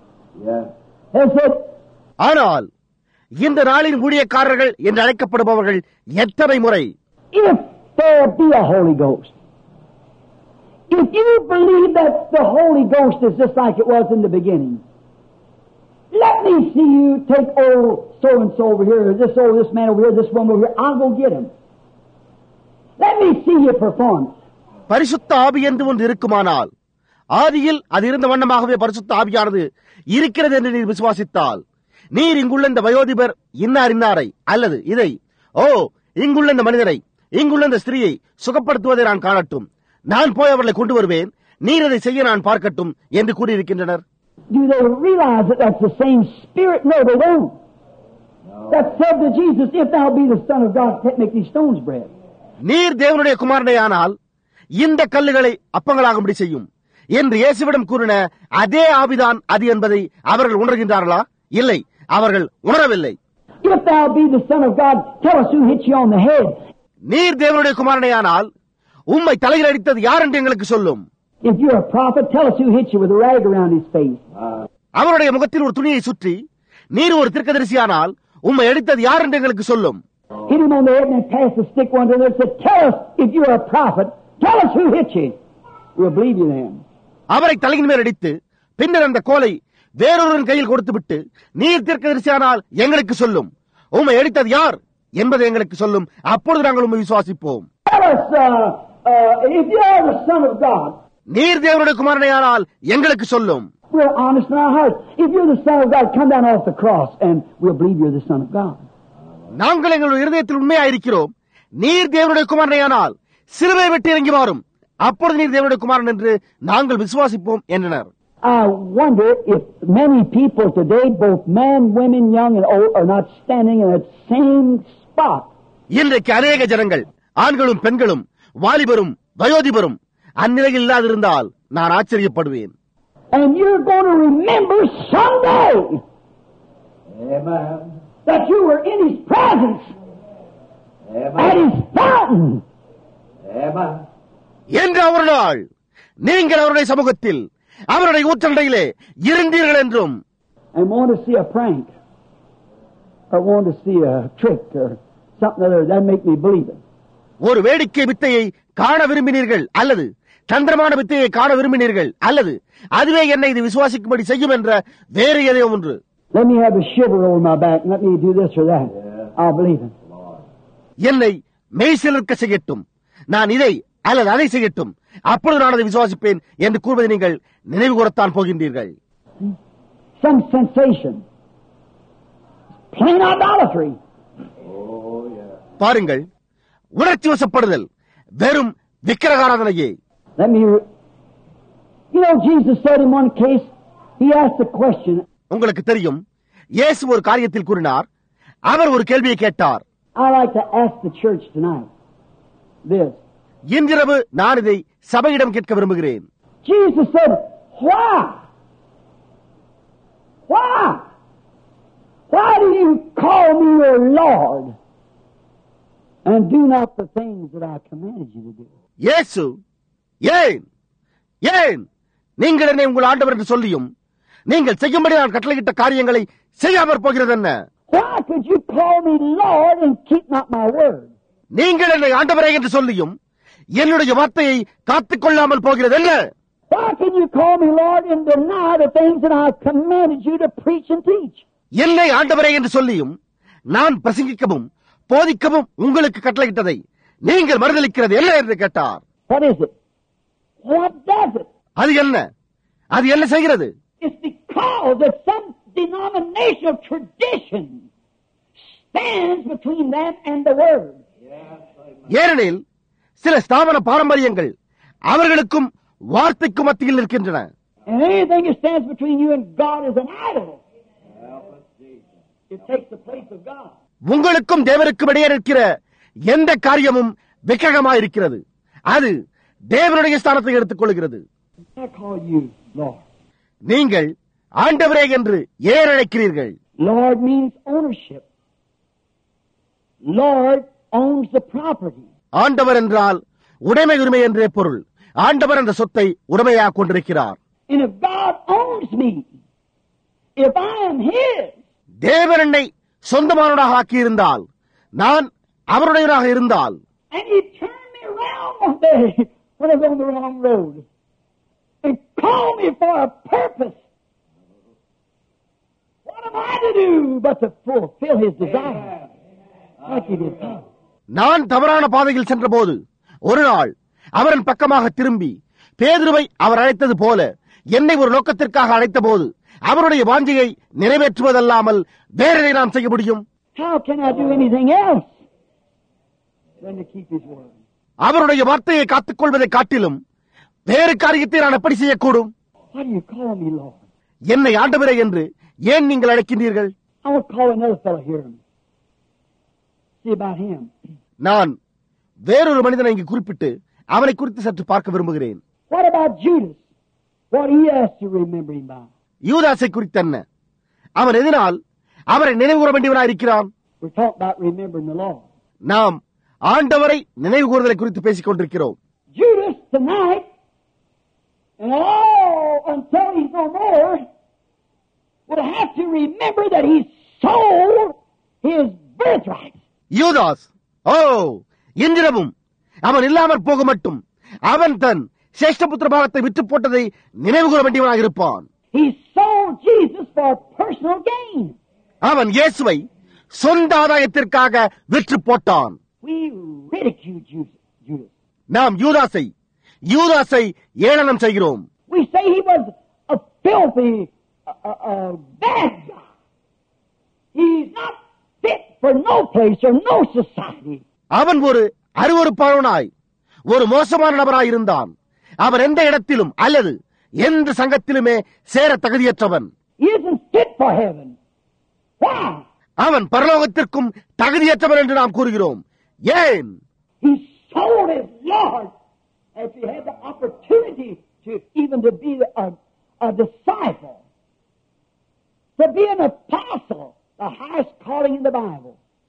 has said, ஆனால் இந்த நாளின் ஊழியக்காரர்கள் என்று அழைக்கப்படுபவர்கள் எத்தனை முறை, if there be a Holy Ghost, if you believe that the Holy Ghost is just like it was in the beginning, let me see you take old so-and-so over here, this man over here, this woman over here, I'll go get him. Let me see your performance. பரிசுத்த ஆவி என்று ஒன்று இருக்குமானால், ஆதியில் அது இருந்த வண்ணமாகவே பரிசுத்த ஆவியானது இருக்கிறது என்று நீர் விசுவாசித்தால், நீர் இங்குள்ள இந்த வயோதிபர் இன்னாரை அல்லது இதை, இங்குள்ள இந்த மனிதரை, இங்குள்ள இந்த ஸ்திரீயை சுகப்படுத்துவதை நான் காணட்டும், நான் போய் அவர்களை கொண்டு வருவேன், நீர் அதை செய்ய நான் பார்க்கட்டும் என்று கூறியிருக்கின்றனர். Do they realize that that's the same Spirit? No, they don't. That said to Jesus, if thou be the Son of God, make these stones bread. நீர் தேவனுடைய குமாரனேயானால் இந்த கல்லுகளை அப்பங்களாகும்படி செய்யும் என்று இயேசுவிடம் கூறின அதே ஆவிதான் அது என்பதை அவர்கள் உணர்கின்றார்களா? இல்லை, அவர்கள் உணரவில்லை. If thou be the Son of God, tell us who hit you on the head. நீர் தேவனுடைய குமாரனேயானால் உம்மை தலையில் அடித்தது யார் என்று எங்களுக்கு சொல்லும். If you're a prophet, tell us who hit you with a rag around his face. அவருடைய முகத்தில் ஒரு துணியை சுற்றி நீர் ஒரு தீர்க்கதரிசியானால் உம்மை அடித்தது யார் என்று எங்களுக்கு சொல்லும். Hit him on the head and then pass the stick one to another and said, tell us if you're a prophet, tell us who hit you. We'll believe you then. அவரை தலையின் மேல் அடித்து பின்னர் அந்த கோலை வேறொருவரின் கையில் கொடுத்துவிட்டு நீர் தீர்க்கதரிசியானால் எங்களுக்கு சொல்லும், உம்மை அடித்தது யார் என்பதை எங்களுக்கு சொல்லும், அப்பொழுது நாங்கள் உம்மை விசுவாசிப்போம். Tell us if you are the Son of God. நீர் தேவனுடைய குமாரனேயானால் எங்களுக்கு சொல்லும். We're honest in our hearts. If you're the Son of God, come down off the cross and we'll believe you're the Son of God. நாங்கள் எங்களுடைய இருதயத்தில் உண்மையாயிருக்கிறோம். நீர் தேவனுடைய குமாரனேயானால் சிலுவை விட்டு இறங்கி மாறும், அப்பொழுது நீர் தேவனுடைய குமாரன் என்று நாங்கள் விசுவாசிப்போம் என்றனர். I wonder if many people today, both men, women, young and old, are not standing in that same spot. இன்றைக்கு அநேக ஜனங்கள், ஆண்களும் பெண்களும் வாலிபரும் வயோதிபரும் அந்நிலையில் இல்லாதிருந்தால் நான் ஆச்சரியப்படுவேன். And you're going to remember someday, amen, that you were in His presence, amen, at His fountain, amen. என்ற ஒரு நாள் நீங்கள் அவருடைய சமூகத்தில் அவருடைய ஊற்றண்டையிலே இருந்தீர்கள் என்றும். I want to see a prank, or want to see a trick, or something other that make me believe it. ஒரு வேடிக்கை வித்தையை காண விரும்பினீர்கள், அல்லது தந்திரமான வித்தையை காண விரும்பினீர்கள், அல்லது அதுவே என்னை இது விசுவாசிக்கும்படி செய்யும் என்ற வேறு எதையோ ஒன்று. Let me have a shiver over my back. Let me do this or that. I'll believe it. என்னை மெய்சிலிருக்க செய்யட்டும், நான் இதை அல்லது அதை செய்யட்டும், அப்பொழுது நான் அதை விசுவாசிப்பேன் என்று கூறுவதை நீங்கள் நினைவு கூறத்தான் போகின்றீர்கள். Some sensation. Plain idolatry. பாருங்கள், உணர்ச்சி வசப்படுதல், வெறும் விக்கிரகாராதனையே. Let me. Jesus said in one case, He asked a question. உங்களுக்கு தெரியும், இயேசு ஒரு காரியத்தில் கூறினார், அவர் ஒரு கேள்வியை கேட்டார். I like to ask the church tonight this. இன்றிரவு நான் இதை சபையிடம் கேட்க விரும்புகிறேன். Jesus said, why? Why? Why do you call me your Lord and do not the things that I commanded you to do? இயேசு, ஏன் ஏன் நீங்கள் என்னை உங்கள் ஆண்டவர் என்று சொல்லியும் நீங்கள் செய்யும்படி நான் கட்டளையிட்ட காரியங்களை செய்யாமற் போகிறது என்ன? Why could you call me Lord and keep not my word? நீங்கள் என்னை ஆண்டவரே என்று சொல்லியும் என்னுடைய வார்த்தையை காத்துக் கொள்ளாமல் போகிறது என்ன? Why can you call me Lord and deny the things that I commanded you to preach and teach? என்னை ஆண்டவரே என்று சொல்லியும் நான் பிரசங்கிக்கவும் போதிக்கவும் உங்களுக்கு கட்டளையிட்டதை நீங்கள் மறுதலிக்கிறது என்ன என்று கேட்டார். What is it? What does it? அது என்ன? அது என்ன செய்கிறது? It's because that some denominational tradition stands between them and the word. ஏனெனில் சில ஸ்தாபன பாரம்பரியங்கள் அவர்களுக்கும் வார்த்தைக்கும் மத்தியில் இருக்கின்றன. And anything that stands between you and God is an idol. It takes the place of God. உங்களுக்கும் தேவனுக்கும் இடையே இருக்கிற எந்த காரியமும் விக்கிரகமாயிருக்கிறது, அது தேவனுடைய ஸ்தானத்தை எடுத்துக் கொள்கிறது. I call you Lord. நீங்கள் ஆண்டவரே என்று ஏன் அழைக்கிறீர்கள்? Lord means ownership. Lord owns the property. ஆண்டவர் என்றால் உடைமை உரிமை என்றே பொருள். ஆண்டவர் அந்த சொத்தை உடைமையாக கொண்டிருக்கிறார். And if God owns me, if I am His, தேவன் என்னை சொந்தமானவனாக ஆக்கியிருந்தால், நான் அவருடையவனாக இருந்தால், and He turned me around one day when I was on the wrong road and called me for a purpose, what am I to do but to fulfill His desire like He did Paul? நான் தவறான பாதையில் சென்றபோது ஒரு நாள் அவரின் பக்கமாக திரும்பி பேதுருவை அவர் அழைத்தது போல என்னை ஒரு நோக்கத்திற்காக அழைத்த போது அவருடைய வாஞ்சையை நிறைவேற்றுவதல்லாமல் வேறதை நாம் செய்ய முடியும்? How can I do anything else than to keep His word? அவருடைய வார்த்தையை காத்துக் கொள்வதை காட்டிலும் வேறு காரியத்தை நான் எப்படி செய்யக்கூடும்? Why do you call me Lord? என்னை ஆண்டவரே என்று ஏன் நீங்கள் அழைக்கின்றீர்கள்? I will call another fellow here. See about him. நான் வேறொரு மனிதனை இங்கு குறிப்பிட்டு அவனை குறித்து சற்று பார்க்க விரும்புகிறேன். What about Judas? What he has to remember him by? யூதாசை குறித்து என்ன? அவன் எதனால் அவரை நினைவுகூர வேண்டியவனாயிருக்கிறான்? We're talking about remembering the Lord. நாம் ஆண்டவரை நினைவு கூறுதலை குறித்து பேசிக் கொண்டிருக்கிறோம். Judas tonight, and all until he's no more, would have to remember that he sold his birthright. யூதாஸ், ஓ, இன்றிரவும் அவன் இல்லாமற் போக மட்டும் அவன் தன் சேஷ்டபுத்திர பாகத்தை விற்று போட்டதை நினைவு கூற வேண்டியவனாக இருப்பான். He sold Jesus for personal gain. அவன் இயேசுவை சொந்த ஆதாயத்திற்காக விற்று போட்டான். We ridicule Judas. நாம் யூதாசை ஏளனம் செய்கிறோம். We say he was a filthy, bad guy. He's not fit for no place or no society. அவன் ஒரு அருவருப்பானவனாய், ஒரு மோசமான நபராய் இருந்தான். அவன் எந்த இடத்திலும் அல்லது எந்த சங்கத்திலுமே சேர தகுதியற்றவன். He isn't fit for heaven. Why? அவன் பரலோகத்திற்கும் தகுதியற்றவன் என்று நாம் கூறுகிறோம். ஏன்? He sold his Lord as he had the opportunity to even to be a disciple, to be an apostle, the highest calling in the Bible,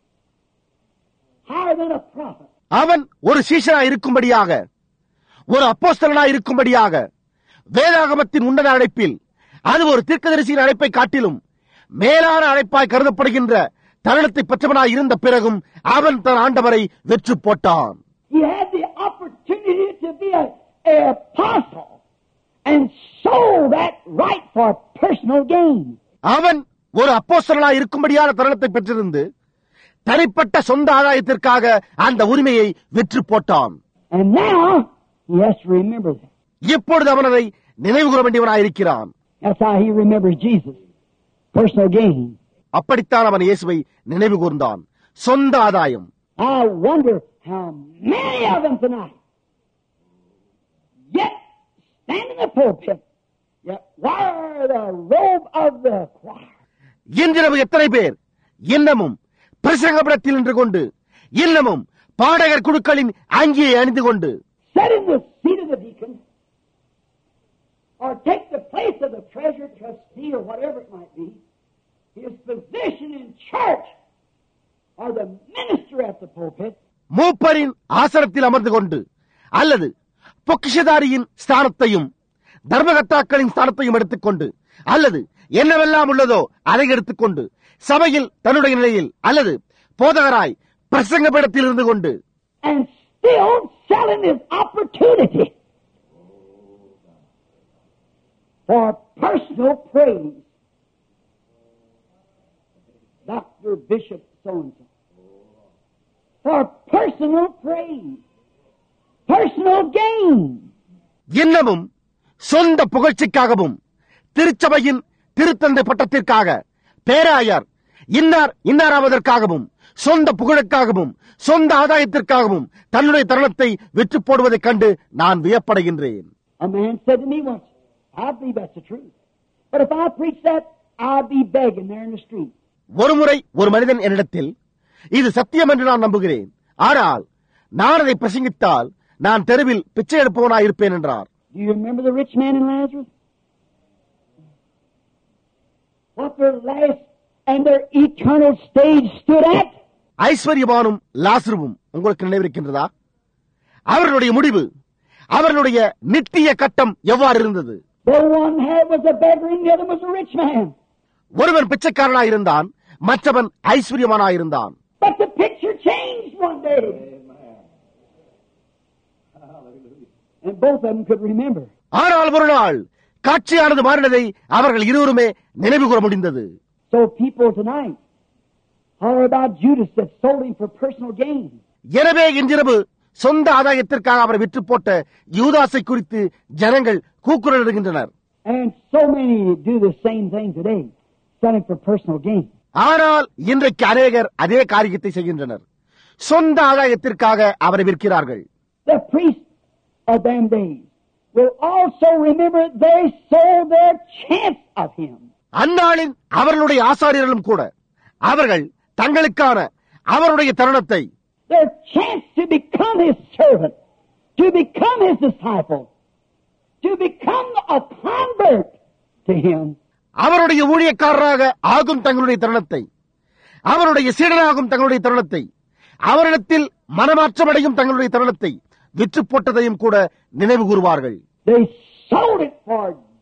higher than a prophet. அவன் ஒரு சீஷனாய் இருக்கும்படியாக, ஒரு அப்போஸ்தலனாய் இருக்கும்படியாக, வேதாகமத்தின் உன்னத அழைப்பில் அது ஒரு தீர்க்கதரிசியின் அழைப்பை காட்டிலும் மேலான அழைப்பாய் கருதப்படுகின்ற தருணத்தை பெற்றவனாய் இருந்த பிறகும் அவன் தன் ஆண்டவரை வெற்றி போட்டான். He had the opportunity to be an apostle and sold that right for personal gain. அவன் ஒரு அப்போஸ்தலனாய் இருக்கும்படியான தருணத்தை பெற்றிருந்து தனிப்பட்ட சொந்த ஆதாயத்திற்காக அந்த உரிமையை வெற்றி போட்டான். And now he has to remember that. இப்பொழுது அவன் அதை நினைவு கூற வேண்டியவனாயிருக்கிறான். That's how he remembers Jesus. Personal gain. அப்படித்தான் அவன் இயேசுவை நினைவு கூர்ந்தான். சொந்த ஆதாயம். I wonder how many of them tonight yet stand in the pulpit, yet wear the robe of the choir. இன்றிரவு எத்தனை பேர் இன்னமும் பிரசங்கபடத்தில் நின்று கொண்டு இன்னமும் பாடகர் குழுக்களின் அங்கியை அணிந்து கொண்டு Sit in the seat of the deacon, or take the place of the treasurer, trustee, or whatever it might be, his position in church, or the minister at the pulpit. மூப்பரின் ஆசனத்தில் அமர்ந்து கொண்டு அல்லது பொக்கிஷதாரியின் ஸ்தானத்தையும் தர்மகர்த்தாக்களின் ஸ்தானத்தையும் எடுத்துக்கொண்டு அல்லது என்னவெல்லாம் உள்ளதோ அதை எடுத்துக்கொண்டு சபையில் தன்னுடைய நிலையில் அல்லது போதகராய் பிரசங்க பீடத்தில் இருந்து கொண்டு And still selling his opportunity for personal praise. Dr. Bishop so-and-so. For personal praise. Personal gain. இன்னமும் சொந்த புகழ்ச்சிக்காகவும் திருச்சபையின் திருத்தந்தை பட்டத்திற்காக பேராயர் இன்னாராவதற்காகவும் சொந்த புகழுக்காகவும் சொந்த ஆதாயத்திற்காகவும் தன்னுடைய தருணத்தை விற்று போடுவதைக் கண்டு நான் வியப்படைகின்றேன். A man said to me once, I believe that's the truth. But if I preach that, I'll be begging there in the street. ஒருமுறை ஒரு மனிதன் என்னிடத்தில் இது சத்தியம் என்று நான் நம்புகிறேன், ஆனால் நான் அதை பிரசங்கித்தால் நான் தெருவில் பிச்சை எடுப்பவனாயிருப்பேன் என்றார். Do you remember the rich man and Lazarus? What their last and their eternal stage stood at? ஐஸ்வர்யவானும் லாசருவும் உங்களுக்கு நினைவிருக்கின்றதா? அவர்களுடைய முடிவு, அவர்களுடைய நித்திய கட்டம் எவ்வாறு இருந்தது? The one was a beggar and the other was a rich man. ஒருவன் பிச்சைக்காரனாயிருந்தான், மற்றவன் ஐஸ்வர்யவானாயிருந்தான். But the picture changed one day. And both of them could remember. ஆனால் ஒரு நாள் காட்சியானது மாறினதை அவர்கள் இருவருமே நினைவு கூற முடிந்தது. So people tonight are about Judas that sold him for personal gain. எனவே இன்றிரவு சொந்த ஆதாயத்திற்காக அவரை விற்று போட்ட யூதாசை குறித்து ஜனங்கள் கூக்குரலிடுகின்றனர். And so many do the same thing today, selling for personal gain. ஆனால் இன்றைக்கு அநேகர் அதே காரியத்தை செய்கின்றனர். சொந்த ஆதாயத்திற்காக அவரை விற்கிறார்கள். The priests of them days will also remember they sold their chance of him. அந்நாளின் அவர்களுடைய ஆசாரியர்களும் கூட அவர்கள் தங்களுக்கான அவருடைய தருணத்தை, Their chance to become his servant, to become his disciple, to become a convert to him. அவருடைய ஊழியக்காரராக ஆகும் தங்களுடைய தருணத்தை, அவருடைய சீடனாகும் தங்களுடைய தருணத்தை, அவரிடத்தில் மனமாற்றமடையும் தங்களுடைய தருணத்தை விற்று போட்டதையும் கூட நினைவு கூறுவார்கள். They sold it for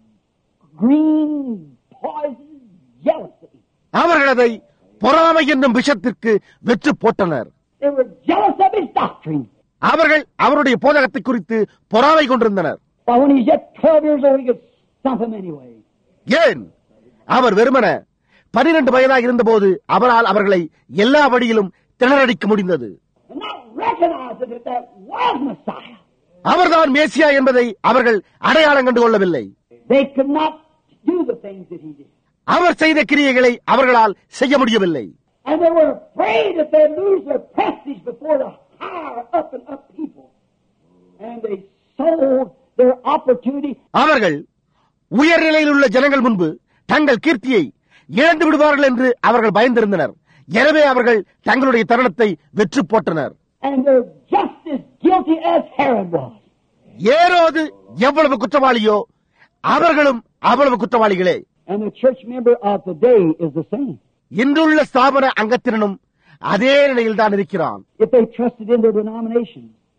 green poison jealousy. அவர்கள் அதை பொறாமை என்னும் விஷத்திற்கு விற்று போட்டனர். They were jealous of his doctrine. அவர்கள் அவருடைய போதகத்தை குறித்து பொறாமை கொண்டிருந்தனர். But when he's just 12 years old, he could stump him anyway. ஏன்? அவர் வெறுமன 12 வயதாக இருந்தபோது அவரால் அவர்களை எல்லா வழியிலும் திணறடிக்க முடிந்தது. And not recognizing that that was Messiah. அவர்தான் மேசியா என்பதை அவர்கள் அடையாளம் கண்டு கொள்ளவில்லை. They could not do the things that he did. அவர் செய்த கிரியைகளை அவர்களால் செய்ய முடியவில்லை. And they were afraid that they'd lose their prestige before the higher up and up people. And they sold their opportunity. அவர்கள் உயர்நிலையில் உள்ள ஜனங்கள் முன்பு தங்கள் கீர்த்தியை இழந்து விடுவார்கள் என்று அவர்கள் பயந்திருந்தனர். எனவே அவர்கள் தங்களுடைய தருணத்தை விற்று போட்டனர். And they're just as guilty as Herod was. ஏரோது எவ்வளவு குற்றவாளியோ அவர்களும் அவ்வளவு குற்றவாளிகளே. And the church member of today is the same. இன்றுள்ள ஸ்தாபன அங்கத்தினனும் அதே நிலையில் தான் இருக்கிறான். If they trusted in their denomination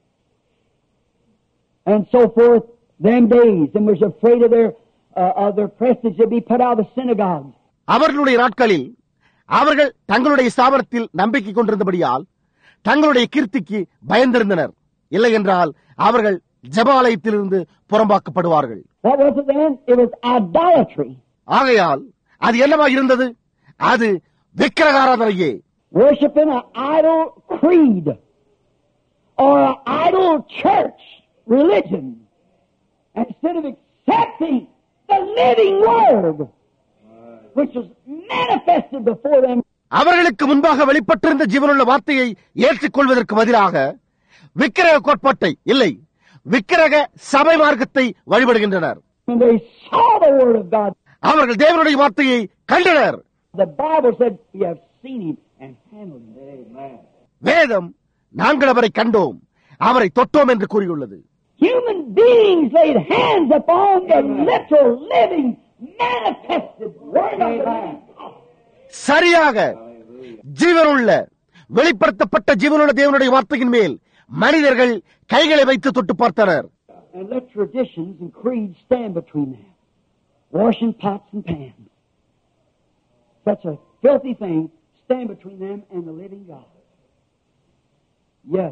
and so forth, them days, and was afraid of their prestige to be put out of the synagogues. அவர்களுடைய நாட்களில் அவர்கள் தங்களுடைய ஸ்தாபனத்தில் நம்பிக்கை கொண்டிருந்தபடியால் தங்களுடைய கீர்த்திக்கு பயந்திருந்தனர். இல்லை என்றால் அவர்கள் ஜெபாலயத்திலிருந்து புறம்பாக்கப்படுவார்கள். What was it then? It was idolatry. ஆகையால் அது என்னவாக இருந்தது? அது விக்கிரகாராதனையே. Worshiping an idol creed or an idol church religion instead of accepting the living word which was manifested before them. அவர்களுக்கு முன்பாக வெளிப்பட்டிருந்த ஜீவனுள்ள வார்த்தையை ஏற்றுக்கொள்வதற்கு பதிலாக விக்கிரக கோட்பாட்டை, இல்லை, விக்கிரக சபை மார்க்கத்தை வழிபடுகின்றனர். When they saw the word of God, அவர்கள் தேவனுடைய வார்த்தையை கண்டனர். the Bible said, we have seen him and handled him. Amen. வேதம் நாங்கள் அவரை கண்டோம், அவரை தொட்டோம் என்று கூறியுள்ளது. Human beings laid hands upon the literal living manifested word of God. சரியாக ஜீவனுள்ள வெளிப்படுத்தப்பட்ட ஜீவனுள்ள தேவனுடைய வார்த்தையின் மேல் மனிதர்கள் கைகளை வைத்து தொட்டு பார்த்தனர். And let traditions and creeds stand between them. Washing pots and pans. Such a filthy thing stand between them and the living God. Yes.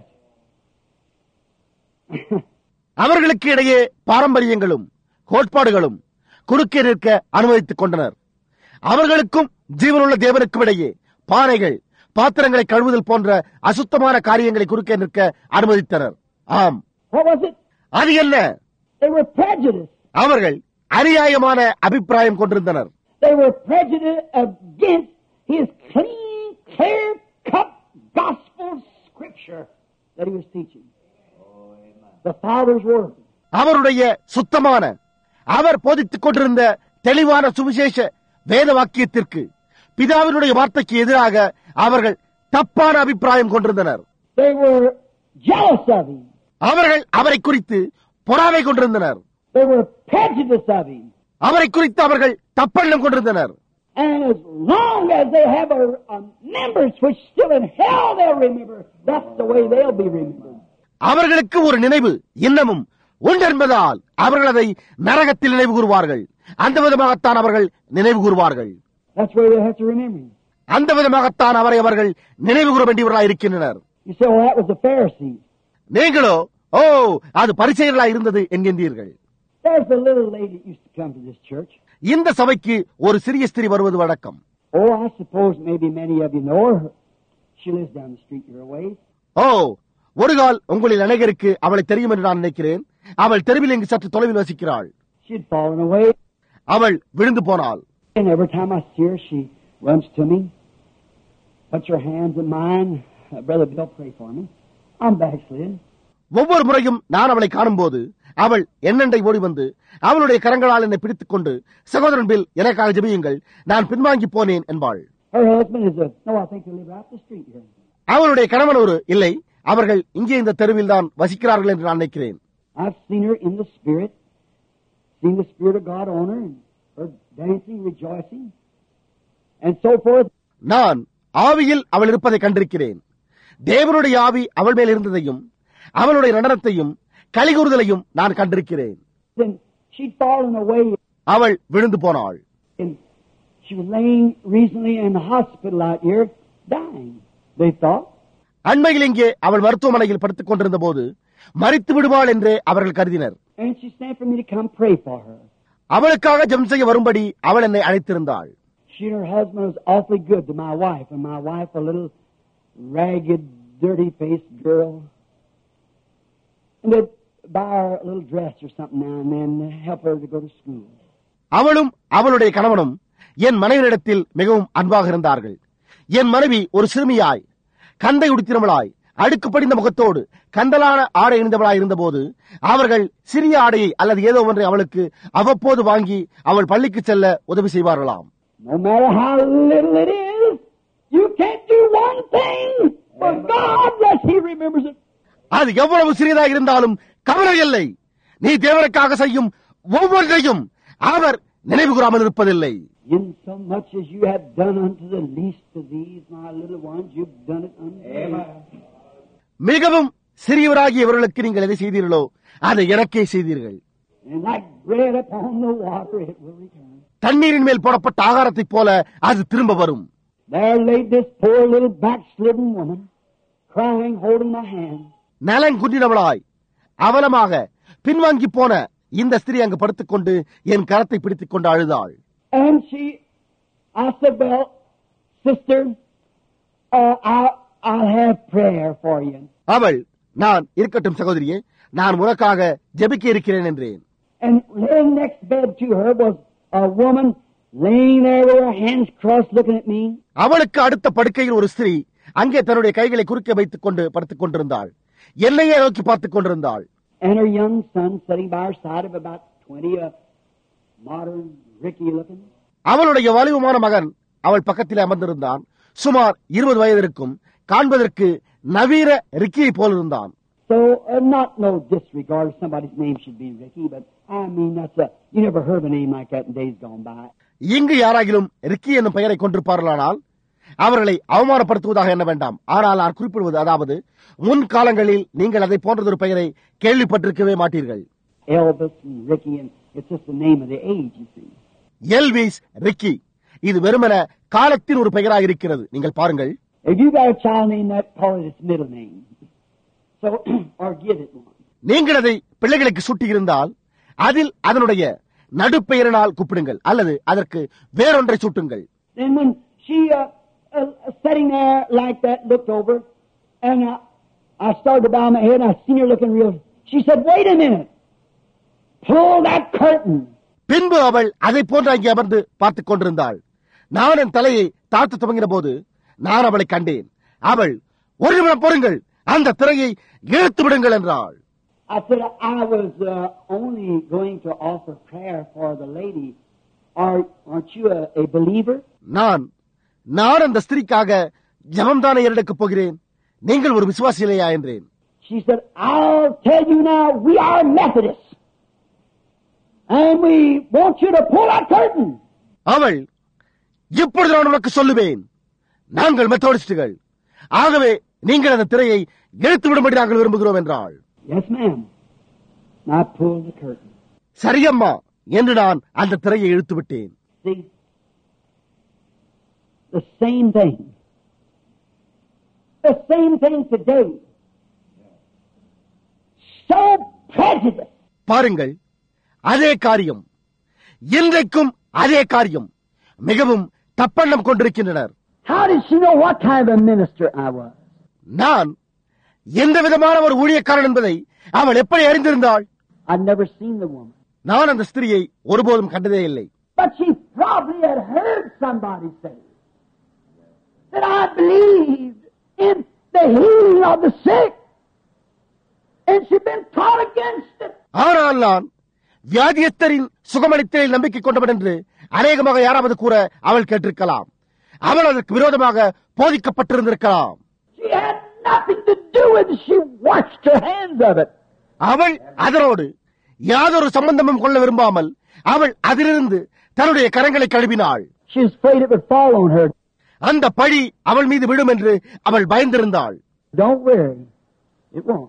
அவர்களுக்கு இடையே பாரம்பரியங்களும் கோட்பாடுகளும் குறுக்கே நிற்க அனுமதித்துக் கொண்டனர். அவர்களுக்கும் ஜீவனுள்ள தேவனுக்கும் இடையே பானைகள், பாத்திரங்களை கழுவுதல் போன்ற அசுத்தமான காரியங்களை குறுக்கே நிற்க அனுமதித்தனர். ஆம், What was it? அது என்ன? They were prejudiced. அவர்கள் அநியாயமான அபிப்பிராயம் கொண்டிருந்தனர். They were prejudiced against his clean, clear-cut gospel scripture that he was teaching. The Father's word. அவருடைய சுத்தமான, அவர் போதித்துக் கொண்டிருந்த தெளிவான சுவிசேஷ வேத வாக்கியத்திற்கு, பிதாவினுடைய வார்த்தைக்கு எதிராக அவர்கள் தப்பான அபிப்பிராயம் கொண்டிருந்தனர். They were jealous of him. அவர்கள் அவரை குறித்து பொறாமை கொண்டிருந்தனர். They were prejudiced of him. அவரை குறித்து அவர்கள் தப்பெண்ணம் கொண்டிருந்தனர். And as long as they have a remembrance which still in hell they'll remember, that's the way they'll be remembered. அவர்களுக்கு ஒரு நினைவு இன்னமும் உண்டு என்பதால் அவர்கள் அதை நரகத்தில் நினைவு கூறுவார்கள். அந்த விதமாகத்தான் அவர்கள் நினைவு கூறுவார்கள். That's where they have to remember him. அந்த விதமாகத்தான் அவர்கள் நினைவு கூற வேண்டியவர்களாக இருக்கின்றனர். You say, well, that was the Pharisees. நீங்களோ அது பரிசேயர்களாக இருந்தது என்கின்றீர்கள். There's a little lady that used to come to this church. இந்த சபைக்கு ஒரு சிறிய ஸ்திரீ வருவது வழக்கம். Oh, I suppose maybe many of you know her. She lives down the street your way. ஒரு கால் உங்களில் அநேகருக்கு அவளை தெரியும் என்று நான் நினைக்கிறேன். அவள் தெருவில் இங்கு சற்று தொலைவில் வசிக்கிறாள். She'd fallen away. அவள் விழுந்து போனாள். And every time I see her, she runs to me, puts her hands in mine. Brother Bill, pray for me. I'm backslidden. ஒவ்வொரு முறையும் நான் அவளை காணும் போது அவள் என்னண்டை ஓடி வந்து அவளுடைய கரங்களால் என்னை பிடித்துக் கொண்டு, சகோதரன் பில், எனக்காக ஜெபியுங்கள், நான் பின்வாங்கி போனேன் என்பாள். அவளுடைய கணவன் இல்லை, அவர்கள் இங்கே இந்த தெருவில் தான் வசிக்கிறார்கள் என்று நான் நினைக்கிறேன். நான் ஆவியில் அவள் இருப்பதை கண்டிருக்கிறேன். தேவனுடைய ஆவி அவள் மேல் இருந்ததையும் அவளுடைய நடனத்தையும் கலிகூறுதலையும் நான் கண்டிருக்கிறேன். அவள் விழுந்து போனாள். அண்மையில் இங்கே அவள் மருத்துவமனையில் படுத்துக் கொண்டிருந்த போது மரித்து விடுவாள் என்றே அவர்கள் கருதினர். அவளுக்காக ஜெபம் செய்ய வரும்படி அவள் என்னை அழைத்திருந்தாள். She and her husband was awfully good to my wife, and my wife a little ragged, dirty-faced girl. And they'd buy her a little dress or something now and then, help her to go to school. அவளும் அவளுடைய கணவனும் என் மனைவியிடத்தில் மிகவும் அன்பாக இருந்தார்கள். என் மனைவி ஒரு சிறுமியாய், கந்தை உடுத்தினவளாய், அடுக்கு படிந்த முகத்தோடு கந்தலான ஆடை அணிந்தவளாய் இருந்தபோது அவர்கள் சிறிய ஆடையை அல்லது ஏதோ ஒன்றை அவளுக்கு அவ்வப்போது வாங்கி அவள் பள்ளிக்கு செல்ல உதவி செய்வார்களாம். No matter how little it is, you can't do one thing for God unless He remembers it. அது எவ்வளவு சிறியதாக இருந்தாலும் கவலை இல்லை, நீ தேவனுக்காக செய்யும் ஒவ்வொன்றையும் அவர் நினைவு கூறாமல் இருப்பதில்லை. In so much as you have done unto the least of these, my little ones, you've done it unto me. மிகவும் சிறியவராகிய இவர்களுக்கு நீங்கள் எதை செய்தீர்களோ அதை எனக்கே செய்தீர்கள். And like bread upon the water, it will return. தண்ணீரின் மேல் போடப்பட்ட ஆகாரத்தைப் போல அது திரும்ப வரும். There laid this poor little backslidden woman, crying, holding my hand. நலங்குன்றினவளாய் அவலமாக பின்வாங்கி போன இந்த ஸ்திரீ அங்கு படுத்துக்கொண்டு என் கரத்தை பிடித்துக் கொண்டு அழுதாள். And I said, well, sister, I'll have prayer for you. அவள், நான் இருக்கட்டும் சகோதரியே, நான் உனக்காக ஜெபிக்க இருக்கிறேன் என்றேன். And laying next bed to her was a woman laying there with her hands crossed looking at me. அவளுக்கு அடுத்த படுக்கையில் ஒரு ஸ்திரீ அங்கே தன்னுடைய கைகளை குறுக்கே வைத்துக் கொண்டு படுத்துக் கொண்டிருந்தாள். என்னையே நோக்கி பார்த்துக் கொண்டிருந்தாள். And her young son sitting by her side of about 20, a modern Ricky looking. அவளுடைய வலிவுமான மகன் அவள் பக்கத்தில் அமர்ந்திருந்தான். சுமார் 20 வயது இருக்கும், காண்பதற்கு நவீன ரிக்கியை போல் இருந்தான். So not no disregard if somebody's name should be Ricky, but I mean you never heard of a name like that in days gone by. இங்கு யாராகிலும் ரிக்கி என்னும் பெயரை கொண்டிருப்பார்களானால் அவர்களை அவமானப்படுத்துவதாக என்ன வேண்டாம். ஆனால் நான் குறிப்பிடுவது, அதாவது முன் காலங்களில் நீங்கள் அதை போன்றதொரு பெயரை கேள்விப்பட்டிருக்கவே மாட்டீர்கள். Elvis and Ricky, and it's just the name of the age, you see. Elvis, Ricky, இது வெறுமன காலத்தின் ஒரு பெயராக இருக்கிறது. நீங்கள் பாருங்கள். If you got a child named that, call it its middle name. So or give it one. நீங்கள் அதை பிள்ளைகளுக்கு சூட்டி இருந்தால் அதில் அதனுடைய நடுப்பெயரினால் கூப்பிடுங்கள், அல்லது அதற்கு வேறொன்றை சூட்டுங்கள். Then when she sitting there like that, looked over, and I started to bow my head, and I seen her looking real. She said, "Wait a minute, pull that curtain." பின்பு அவள் அதை போன்று அங்கே அமர்ந்து பார்த்துக் கொண்டிருந்தாள். நான் என் தலையை தாழ்த்த துவங்கின போது நான் அவளை கண்டேன். அவள், ஒரு நிமிடம் பொறுங்கள், அந்த திரையை இழுத்து விடுங்கள் என்றாள். I said, I was only going to offer prayer for the lady. Aren't you a believer? நான் அந்த ஸ்திரீக்காக ஜெபம்தானே ஏறெடுக்கப் போகிறேன். நீங்கள் ஒரு விசுவாசி இல்லையா என்றேன். She said, I'll tell you now, we are Methodists. And we want you to pull that curtain. அவள், இப்பொழுது நான் உனக்கு சொல்லுவேன், நாங்கள் மெத்தோடிஸ்டுகள், ஆகவே நீங்கள் அந்த திரையை இழுத்து விடும்படி நாங்கள் விரும்புகிறோம் என்றாள். Yes, ma'am. And I pulled the curtain. சரியம்மா என்று நான் அந்த திரையை இழுத்து விட்டேன். See, the same thing. The same thing today. So prejudiced. பாருங்கள், அதே காரியம் இன்றைக்கும் அதே காரியம் மிகவும் தப்பெண்ணம் கொண்டிருக்கின்றனர். How did she know what kind of a minister I was? நான் எந்த விதமான ஒரு ஊழியக்காரன் என்பதை அவள் எப்படி அறிந்திருந்தாள்? I'd never seen the woman. நான் அந்த ஸ்திரியை ஒருபோதும் கண்டதே இல்லை. But she probably had heard somebody say that I believed in the healing of the sick. And she'd been taught against it. ஆனால் நான் வியாதியஸ்தரின் சுகமளித்தலில் நம்பிக்கை கொண்டவன் என்று அநேகமாக யாராவது கூற அவள் கேட்டிருக்கலாம். அவள் அதற்கு விரோதமாக போதிக்கப்பட்டிருந்திருக்கலாம். She had nothing to do with it. She washed her hands of it. அவள் அதனோடு யாதொரு சம்பந்தமும் கொள்ள விரும்பாமல் அவள் அதிலிருந்து தன்னுடைய கரங்களை கழுவினாள். She was afraid it would fall on her. அந்த பழி அவள் மீது விடும் என்று அவள் பயந்திருந்தாள். Don't worry. It won't.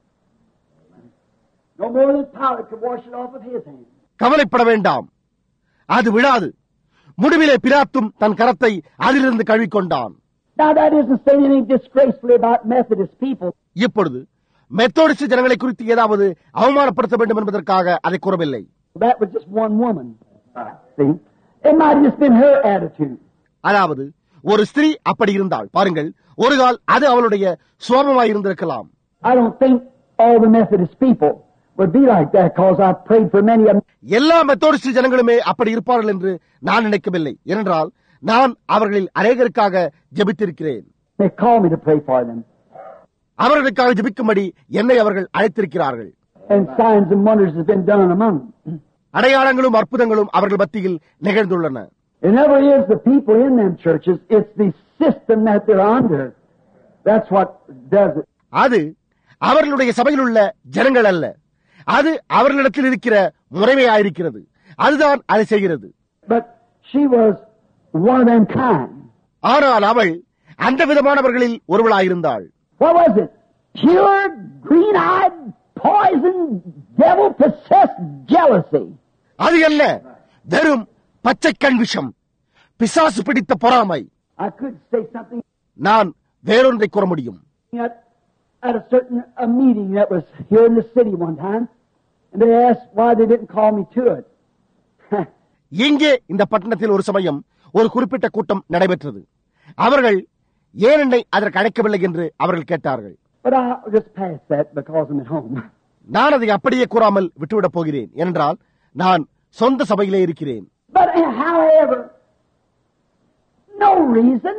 No more than Pilate could wash it off with his hands. கவலைப்பட வேண்டாம், அது விழாது. முடிவிலே பிலாத்தும் தன் கரத்தை அதிலிருந்து கழுவிக்கொண்டான். Now that isn't saying anything disgracefully about Methodist people. இப்பொழுது மெத்தோடிஸ்ட் ஜனங்களை குறித்து ஏதாவது அவமானப்படுத்த வேண்டும் என்பதற்காக அதை கூறவில்லை. That was just one woman. See? It might have just been her attitude. அதாவது ஒரு ஸ்திரீ அப்படி இருந்தாள். பாருங்கள், ஒரு கால் அது அவளுடைய சுவாபமாய் இருந்திருக்கலாம். I don't think all the Methodist people would be like that because I've prayed for many of them. எல்லா மெத்தோடிஸ்ட் ஜனங்களுமே அப்படி இருப்பார்கள் என்று நான் நினைக்கவில்லை. ஏனென்றால் நான் அவர்களில் அநேகருக்காக ஜெபித்திருக்கிறேன். They call me to pray for them. அவர்களுக்காக ஜெபிக்கும்படி என்னை அவர்கள் அழைத்திருக்கிறார்கள். And signs and wonders have been done among them. அடையாளங்களும் அற்புதங்களும் அவர்கள் மத்தியில் நிகழ்ந்துள்ளன. It never is the people in them churches. It's the system that they're under. That's what does it. அது அவர்களுடைய சபையில் உள்ள ஜனங்கள் அல்ல, அது அவர்களிடத்தில் இருக்கிற முறைமையாயிருக்கிறது. அதுதான் அதை செய்கிறது. But she was one of them kind. ஆனால் அவள் அந்த விதமானவர்களில் ஒருவளாயிருந்தாள். What was it? Pure, green-eyed, poison, devil-possessed jealousy. அது அல்ல, வெறும் பச்சை கண் விஷம், பிசாசு பிடித்த பொறாமை. I could say something நான் வேறொன்றை கூற முடியும். at a certain meeting that was here in the city one time, and they asked why they didn't call me to it. இங்கே இந்த பட்டணத்தில் ஒரு சமயம் ஒரு குறிப்பிட்ட கூட்டம் நடைபெற்றது. அவர்கள் ஏன் என்னை அதற்கு அழைக்கவில்லை என்று அவர்கள் கேட்டார்கள். But I'll just pass that because I'm at home. நான் அதை அப்படியே கூறாமல் விட்டுவிடப் போகிறேன், என்றால் நான் சொந்த சபையிலே இருக்கிறேன். But however, no reason.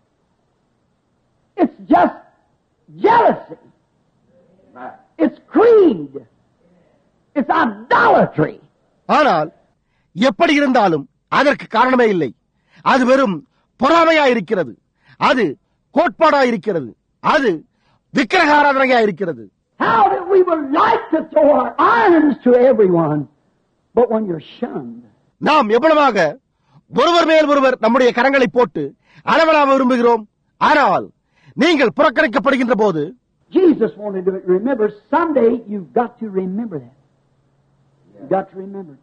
It's just jealousy. It's greed. It's idolatry. ஆனால் எப்படி இருந்தாலும் அதற்கு காரணமே இல்லை. அது வெறும் பொறாமையாயிருக்கிறது, அது கோட்பாடாயிருக்கிறது, அது விக்கிரகாராதனையாயிருக்கிறது. How that we would like to throw our irons to everyone, but when you're shunned. நாம் எவ்வளவாக ஒருவர் மேல் ஒருவர் நம்முடைய கரங்களை போட்டு அளவலாக விரும்புகிறோம். ஆனால் நீங்கள் புறக்கணிக்கப்படுகின்ற போது Jesus wanted to remember. Someday you've got to remember that. You've got to remember.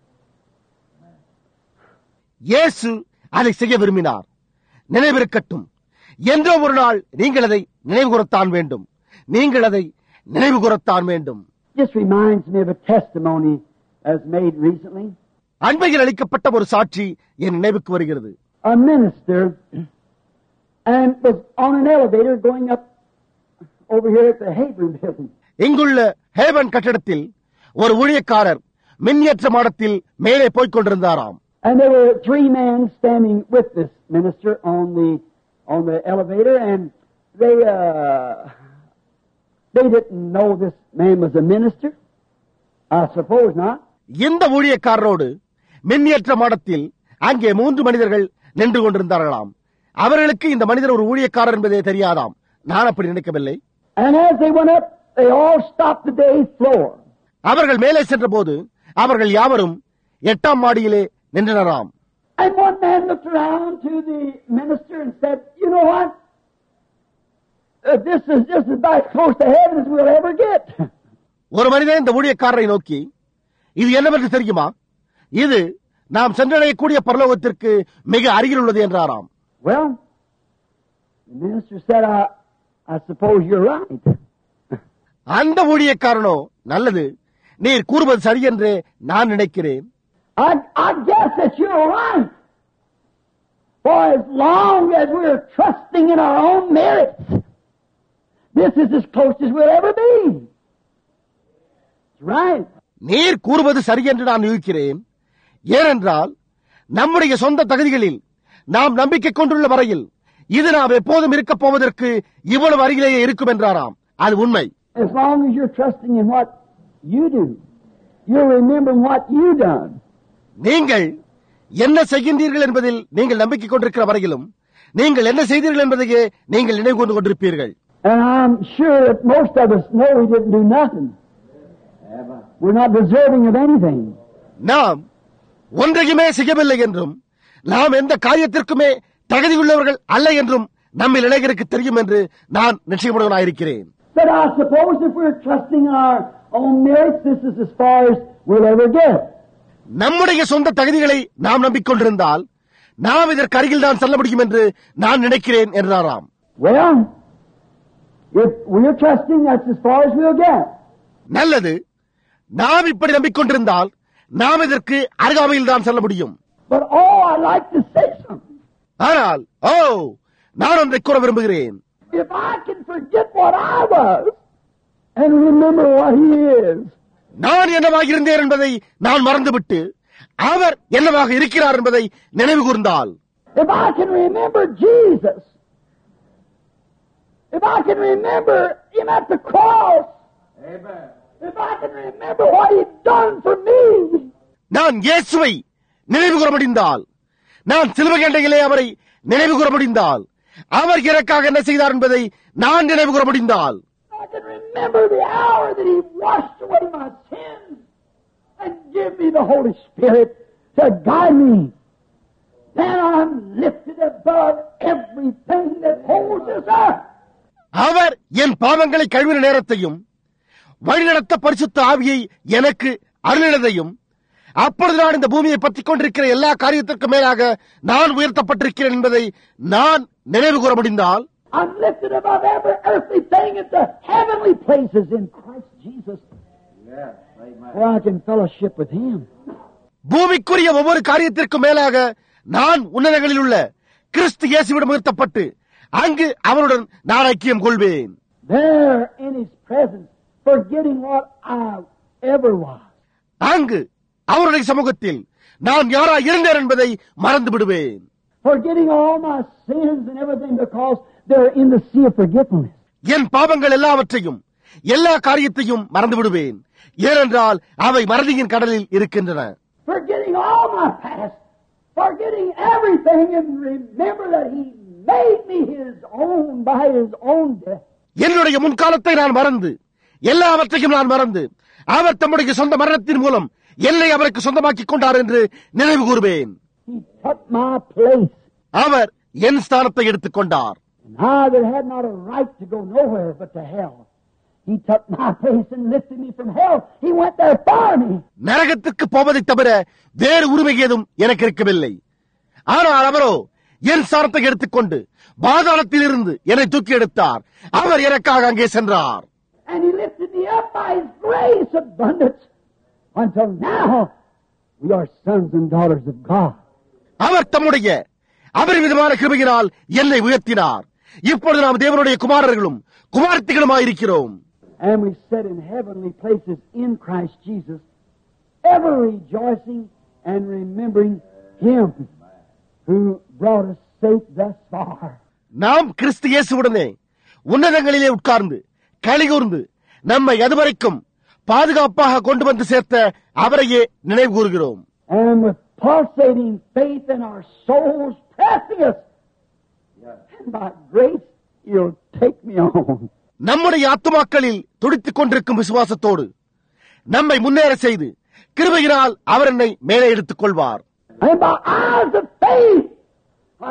இயேசு அதை செய்ய விரும்பினார். நினைவிருக்கட்டும், என்றோ ஒரு நாள் நீங்கள் அதை நினைவு கூறத்தான் வேண்டும். நீங்கள் அதை நினைவு கூறத்தான் வேண்டும். Just reminds me of a testimony as made recently. அண்மையில் அளிக்கப்பட்ட ஒரு சாட்சி என் நினைவுக்கு வருகிறது. A minister and was on an elevator going up over here at the Hebron building. இங்குள்ள ஹேவன் கட்டடத்தில் ஒரு ஊழியக்காரர் மின்யேற்ற மாடத்தில் மேலே போய்க் கொண்டிருந்தாராம். And there were three men standing with this minister on the elevator, and they didn't know this man was a minister. I suppose not. இந்த ஊழியக்காரரோடு மின்யேற்ற மாடத்தில் அங்கே 3 மனிதர்கள் நின்று கொண்டிருந்தார்களாம். அவர்களுக்கு இந்த மனிதர் ஒரு ஊழியக்காரர் என்பதே தெரியாதாம். நான் அப்படி நினைக்கவில்லை. And as they went up, they all stopped the day's floor. அவர்கள் மேலே சென்ற போது அவர்கள் யாவரும் 8ஆம் மாடியிலே நின்றனராம். And one man looked around to the minister and said, "You know what? This is about as close to heaven as we'll ever get." ஒரு மனிதன் இந்த ஊழியக்காரரை நோக்கி, இது என்னவென்று தெரியுமா? இது நாம் சென்றடையக்கூடிய பரலோகத்திற்கு மிக அருகில் உள்ளது என்றாராம். Well, the minister said, I suppose you're right. அந்த ஊழியக்காரனோ, நல்லது, நீர் கூறுவது சரி என்று நான் நினைக்கிறேன். I guess that you're right. For as long as we're trusting in our own merits, this is as close as we'll ever be. That's right. நீர் கூறுவது சரி என்று நான் யூகிக்கிறேன். ஏனென்றால் நம்முடைய சொந்த தகுதிகளில் நாம் நம்பிக்கை கொண்டுள்ள வரையில் இது நாம் எப்போதும் இருக்கப் போவதற்கு இவ்வளவு அருகிலேயே இருக்கும் என்றாராம். அது உண்மை. As long as you're trusting in what you do, you'll remember what you done. நீங்கள் என்ன செய்கின்றீர்கள் என்பதில் நீங்கள் நம்பிக்கை கொண்டிருக்கிற வரையிலும் நீங்கள் என்ன செய்தீர்கள் என்பதையே நீங்கள் நினைவு கொண்டு கொண்டிருப்பீர்கள். And I'm sure that most of us know we didn't do nothing. We're not deserving of anything. நாம் ஒன்றையுமே செய்யவில்லை என்றும் நாம் எந்த காரியத்திற்குமே தகுதியுள்ளவர்கள் அல்ல என்றும் நம்மில் இளைஞருக்கு தெரியும் என்று நான் நிச்சயமுடையவனாயிருக்கிறேன். But I suppose if we're trusting in our own merits, this is as far as we'll ever get. நம்முடைய சொந்த தகுதிகளை நாம் நம்பிக்கொண்டிருந்தால் நாம் இதற்கு அருகில் தான் செல்ல முடியும் என்று நான் நினைக்கிறேன் என்றாராம். Well, if we're trusting, that's as far as we'll get. நல்லது, நாம் இப்படி நம்பிக்கொண்டிருந்தால் நாம் இதற்கு அருகாமையில் தான் செல்ல முடியும். But I'd like to say something. ஆனால் நான் ஒன்றை கூற விரும்புகிறேன். If I can forget what I was and remember what He is. நான் என்னவாக இருந்தேன் என்பதை நான் மறந்துவிட்டு அவர் என்னவாக இருக்கிறார் என்பதை நினைவு கூர்ந்தால், if I can remember Jesus, if I can remember Him at the cross, amen, if I can remember what He'd done for me, நான் இயேசுவை நினைவு கூற முடிந்தால், நான் சிலுவையண்டையிலே அவரை நினைவு கூற முடிந்தால், அவர் எனக்காக என்ன செய்தார் என்பதை நான் நினைவு கூற முடிந்தால், I can remember the hour that He washed away my sins and give me the Holy Spirit to guide me. Then I'm lifted above everything that holds us up. அவர் என் பாவங்களை கழுவின நேரத்தையும் வழிநடத்த பரிசுத்த ஆவியை எனக்கு அருளினதையும், அப்பொழுது நான் இந்த பூமியை பற்றிக் கொண்டிருக்கிற எல்லா காரியத்திற்கும் மேலாக நான் உயர்த்தப்பட்டிருக்கிறேன் என்பதை நான் நினைவு கூற முடிந்தால், I'm lifted above every earthly thing into heavenly places in Christ Jesus. Yes, amen. Where I can fellowship with Him. பூமிக்குரிய ஒவ்வொரு காரியத்திற்கும் மேலாக நான் உன்னதங்களில் உள்ள கிறிஸ்து இயேசுவிடம் உயர்த்தப்பட்டு அங்கு அவருடன் நான் ஐக்கியம் கொள்வேன். There in His presence, forgetting what I ever was. அங்கு அவருடைய சமூகத்தில் நான் யாரா இருந்தேன் என்பதை மறந்து விடுவேன். Forgetting all my sins and everything because they're in the sea of forgetfulness. என் பாவங்கள் எல்லாவற்றையும் எல்லா காரியத்தையும் மறந்து விடுவேன். ஏனென்றால் அவை மறதியின் கடலில் இருக்கின்றன. Forgetting all my past, forgetting everything, and remember that He made me His own by His own death. என்னுடைய முன்காலத்தை நான் மறந்து எல்லாவற்றையும் நான் மறந்து அவர் தம்முடைய சொந்த மரணத்தின் மூலம் என்னை அவருக்கு சொந்தமாக்கிக் கொண்டார் என்று நினைவு கூறுவேன். He took my place. அவர் என் ஸ்தானத்தை எடுத்துக் கொண்டார். And I that had not a right to go nowhere but to hell, He took my place and lifted me from hell. He went there for me. நரகத்துக்கு போவதை தவிர வேறு உரிமை ஏதும் எனக்கு இருக்கவில்லை. ஆனால் அவரோ என் ஸ்தானத்தை எடுத்துக்கொண்டு பாதாளத்தில் இருந்து என்னை தூக்கி எடுத்தார். அவர் எனக்காக அங்கே சென்றார். And He lifted me up by His grace abundance until now we are sons and daughters of God. அவர் தம்முடைய அபரிமிதமான கிருபையினால் என்னை உயர்த்தினார். இப்பொழுது நாம் தேவனுடைய குமாரர்களும் குமாரத்திகளுமாயிருக்கிறோம். And we sit in heavenly places in Christ Jesus, ever rejoicing and remembering Him who brought us safe thus far. நாம் கிறிஸ்து இயேசுவுடனே உன்னதங்களிலே உட்கார்ந்து களிகூர்ந்து நம்மை அதுவரைக்கும் பாதுகாப்பாக கொண்டு வந்து சேர்த்த அவரையே நினைவு கூறுகிறோம். And with pulsating faith in our souls pressing us, and by grace You'll take me on. நம்முடைய ஆத்துமாக்களில் துடித்துக் கொண்டிருக்கும் விசுவாசத்தோடு நம்மை முன்னேற செய்து கிருபையினால் அவர் என்னை மேலே எடுத்துக் கொள்வார். And by eyes of faith I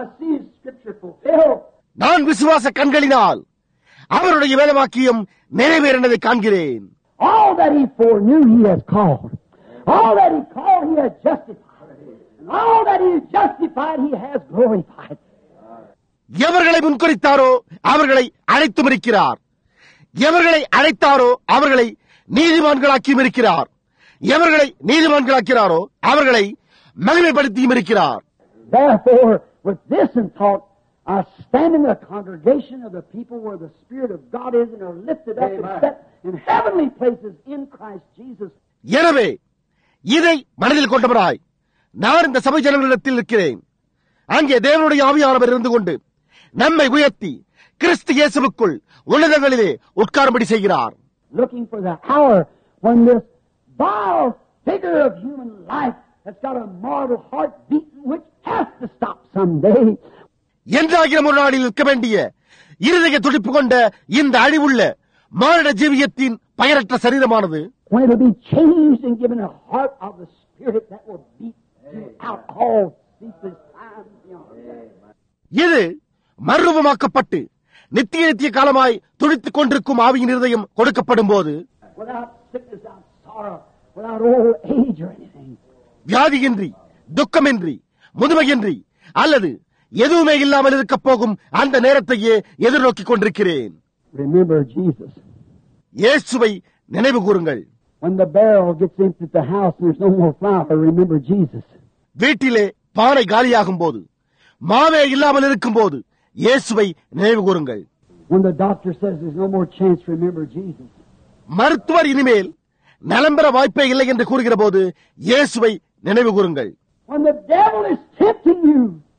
see His Scripture fulfilled. நான் விசுவாச கண்களினால் அவருடைய வேதவாக்கியம் நிறைவேறினதை காண்கிறேன். All that He foreknew, He has called. All that He called, He has justified. And all that He has justified, He has glorified. எவர்களை முன்குறித்தாரோ அவர்களை அழைத்தும் இருக்கிறார். எவர்களை அழைத்தாரோ அவர்களை நீதிமான்களாக்கியும் இருக்கிறார். எவர்களை நீதிமான்களாக்கிறாரோ அவர்களை மகிமைப்படுத்தியும் இருக்கிறார். Therefore, with this in thought, I stand in the congregation of the people where the Spirit of God is and are lifted up and set in heavenly places in Christ Jesus. எனவே இதை மனதில் கொண்டவராய் நான் இந்த சபை ஜனங்களிடத்தில் இருக்கிறேன். அங்கே தேவனுடைய ஆவியானவர் இருந்து கொண்டு நம்மை உயர்த்தி கிறிஸ்து இயேசுவுக்குள் உன்னதங்களிலே உட்காரும்படி செய்கிறார். Looking for the hour when this vile figure of human life has got a mortal heart beating which has to stop someday. என்றாகிற ஒரு நாளில் இருக்க வேண்டிய இருதய துடிப்பு கொண்ட இந்த அழிவுள்ள மானிட ஜீவியத்தின் பயனற்ற சரீரமானது when it will be changed and given a heart of the Spirit that will beat throughout all ceaseless time beyond. இது மறுரூபமாக்கப்பட்டு நித்திய காலமாய் துடித்துக் கொண்டிருக்கும் ஆவியின் இருதயம் கொடுக்கப்படும் போது without sickness, without sorrow, without old age or anything. வியாதியின்றி, துக்கமின்றி, முதுமையின்றி அல்லது எதுவுமே இல்லாமல் இருக்க போகும் அந்த நேரத்தையே எதிர்நோக்கிக் கொண்டிருக்கிறேன். Remember Jesus. இயேசுவை நினைவு கூறுங்கள். When the barrel gets into the house and there's no more flour, remember Jesus. வீட்டிலே பானை காலியாகும் போது, மாவே இல்லாமல் இருக்கும் போது இயேசுவை நினைவு கூறுங்கள். When the doctor says there's no more chance, remember Jesus. மருத்துவர் இனிமேல் நலம் பெற வாய்ப்பே இல்லை என்று கூறுகிற போது இயேசுவை நினைவு கூறுங்கள். When the devil is tempting you,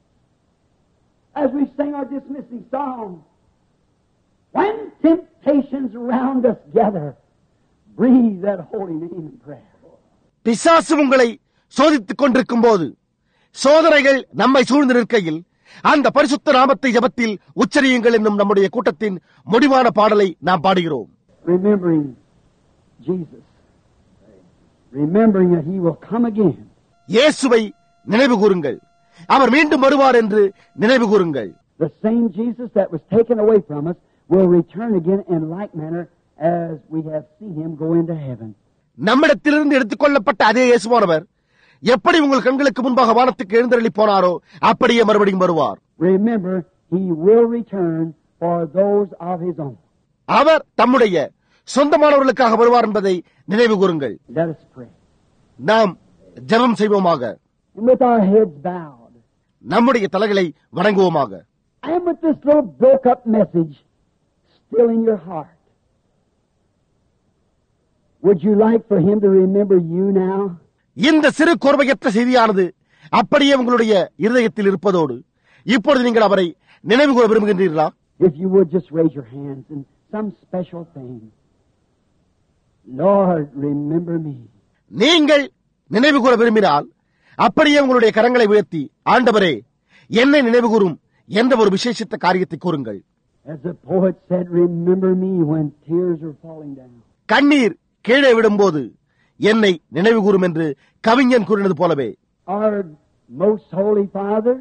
as we sing our dismissing song, when temptations round us gather, breathe that holy name in prayer. பிசாசு உங்களை சோதித்துக் கொண்டிருக்கும் போது, சோதனைகள் நம்மை சூழ்ந்து நிற்கையில் அந்த பரிசுத்த நாமத்தை ஜெபத்தில் உச்சரியுங்கள் என்னும் நம்முடைய கூட்டத்தின் முடிவான பாடலை நாம் பாடுகிறோம். Remembering Jesus. Remembering that He will come again. இயேசுவை நினைவு கூறுங்கள். அவர் மீண்டும் வருவார் என்று நினைவு கூறுங்கள். The same Jesus that was taken away from us will return again in like manner as we have seen Him go into heaven. நம்மிடத்திலிருந்து எடுத்துக் கொள்ளப்பட்ட அதே இயேசுவானவர் எப்படி உங்கள் கண்களுக்கு முன்பாக வானத்துக்கு எழுந்தருளி போனாரோ அப்படியே மறுபடியும் வருவார். Remember, He will return for those of His own. அவர் தம்முடைய சொந்தமானவர்களுக்காக வருவார் என்பதை நினைவு கூறுங்கள். Let us pray. நாம் ஜெபம் செய்வோமாக. And with our heads bowed. நம்முடைய தலைகளை வணங்குவோமாக. And with this little broke up message still in your heart. Would you like for Him to remember you now? இந்த சிறு கோர்வையற்ற செய்தியானது அப்படியே உங்களுடைய இருதயத்தில் இருப்பதோடு இப்பொழுது நீங்கள் அவரை நினைவு கூற விரும்புகின்றீர்களா? If you would just raise your hands in some special thing. Lord, remember me. நீங்கள் நினைவு கூற விரும்பினால் அப்படியே உங்களுடைய கரங்களை உயர்த்தி, ஆண்டவரே என்னை நினைவு கூறும் என்ற ஒரு விசேஷித்த காரியத்தை கூறுங்கள். As the poet said, remember me when tears are falling down. கண்ணீர் கீழே விடும்போது என்னை நினைவு கூறும் என்று கவிஞன் கூறினது போலவே. Our most holy Father,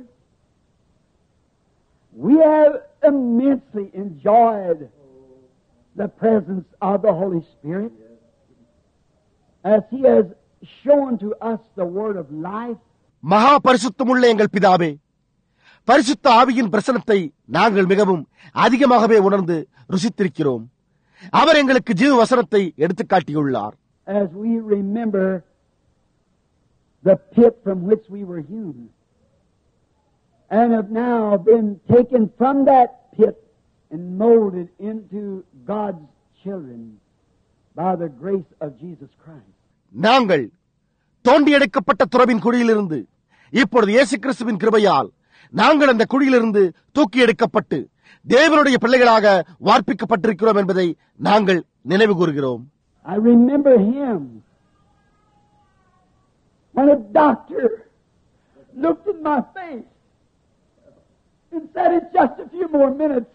we have immensely enjoyed the presence of the Holy Spirit as He has shown to us the word of life. மகா பரிசுத்தமுள்ள எங்கள் பிதாவே, பரிசுத்த ஆவியின் பிரசனத்தை நாங்கள் மிகவும் அதிகமாகவே உணர்ந்து ருசித்திருக்கிறோம். அவர் எங்களுக்கு ஜீவ வசனத்தை எடுத்துக்காட்டியுள்ளார். As we remember the pit from which we were hewn and have now been taken from that pit and molded into God's children by the grace of Jesus Christ. நாங்கள் தோண்டி எடுக்கப்பட்ட துறவின் குழியிலிருந்து இப்பொழுது இயேசு கிறிஸ்துவின் கிருபையால் நாங்கள் அந்த குழியிலிருந்து தூக்கி எடுக்கப்பட்டு தேவனுடைய பிள்ளைகளாக வார்ப்பிக்கப்பட்டிருக்கிறோம் என்பதை நாங்கள் நினைவு கூறுகிறோம். I remember Him when a doctor looked in my face and said, "In just a few more minutes."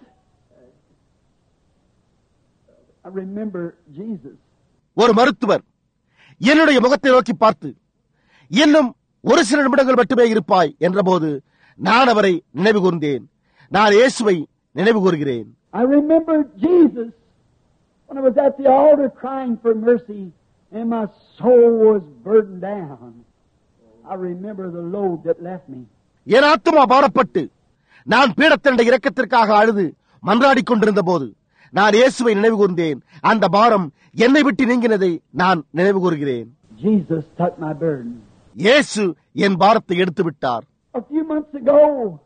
I remember Jesus. ஒரு மருத்துவர் என்னுடைய முகத்தை நோக்கி பார்த்து, இன்னும் ஒரு சில நிமிடங்கள் மட்டுமே இருப்பாய் என்றபோது நான் அவரை நினைவு கூர்ந்தேன். நான் இயேசுவை நினைவு கூறுகிறேன். I remember Jesus when I was at the altar crying for mercy and my soul was burdened down. I remember the load that left me. என் ஆத்துமா பாரப்பட்டு நான் பீடத்தண்டை இரக்கத்திற்காக அழுது மன்றாடிக் கொண்டிருந்த போது நான் இயேசுவை நினைவு கூர்ந்தேன். அந்த பாரம் என்னை விட்டு நீங்கினதை நான் நினைவு கூறுகிறேன். Jesus took my burden. இயேசு என் பாரத்தை எடுத்து விட்டார். A few months ago,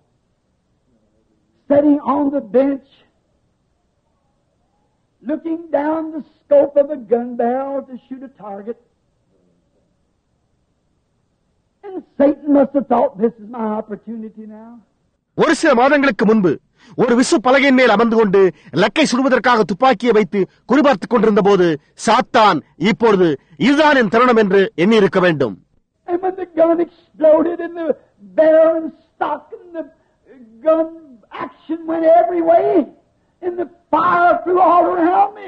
sitting on the bench, looking down the scope of a gun barrel to shoot a target, and Satan must have thought, this is my opportunity now. ஒரு சில மாதங்களுக்கு முன்பு ஒரு விசு பலகையின் மேல் அமர்ந்து கொண்டு லக்கை சுடுவதற்காக துப்பாக்கியை வைத்து குறிபார்த்துக் கொண்டிருந்த போது சாத்தான் இப்பொழுது இதுதான் என் தருணம் என்று எண்ணி இருக்க வேண்டும். And when the gun exploded and the barrel and stock and the gun action went every way and the fire flew all around me.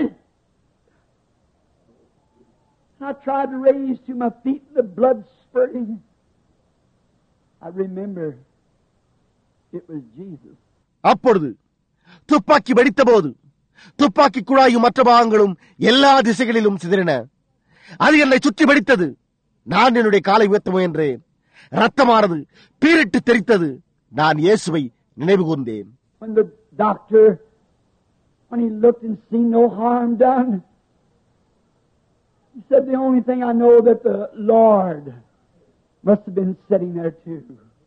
I tried to raise to my feet and the blood spurting. I remember it was Jesus. அப்பொழுது துப்பாக்கி வெடித்த போது துப்பாக்கி குழாயும் மற்ற பாகங்களும் எல்லா திசைகளிலும் சிதறின. அது என்னை சுற்றி வெடித்தது. நான் என்னுடைய காலை உயர்த்த முயன்றேன். ரத்தமானது பீரிட்டு தெரித்தது. நான் இயேசுவை நினைவு கூர்ந்தேன். When the doctor, when he looked and seen no harm done, he said, the only thing I know that the Lord must have been sitting there too,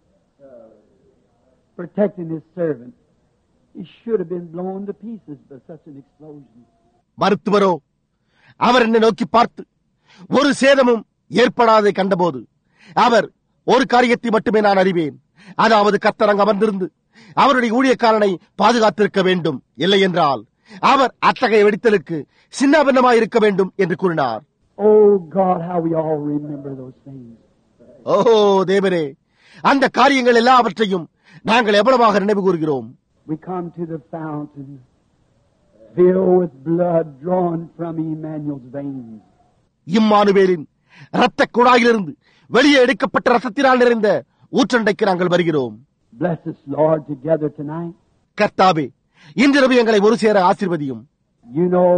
protecting his servant. He should have been blown to pieces by such an explosion. மருத்துவரோ அவர் என்னை நோக்கி பார்த்து ஒரு சேதமும் ஏற்படாதை கண்டபோது அவர் ஒரு காரியத்தை மட்டுமே நான் அறிவேன். அதாவது கர்த்தர் அங்கு அமர்ந்திருந்து அவருடைய ஊழியக்காரனை பாதுகாத்திருக்க வேண்டும். இல்லை என்றால் அவர் அத்தகைய வெடித்தலுக்கு சின்னாபின்னமாய் இருக்க வேண்டும் என்று கூறினார். Oh God, how we all remember those things. ஓஹோ தேவரே, அந்த காரியங்கள் எல்லாவற்றையும் நாங்கள் எவ்வளவாக நினைவு கூறுகிறோம். We come to the fountain filled with blood drawn from Emmanuel's veins. இம்மானுவேலின் இரத்த குழாயிலிருந்து வெளியே எடுக்கப்பட்ட ரத்தத்தினால் நிறைந்த ஊற்றண்டைக்கு நாங்கள் வருகிறோம். Bless us, Lord, together tonight. கர்த்தாவே, இன்றிரவு எங்களை ஒரு சேர ஆசீர்வதியும். You know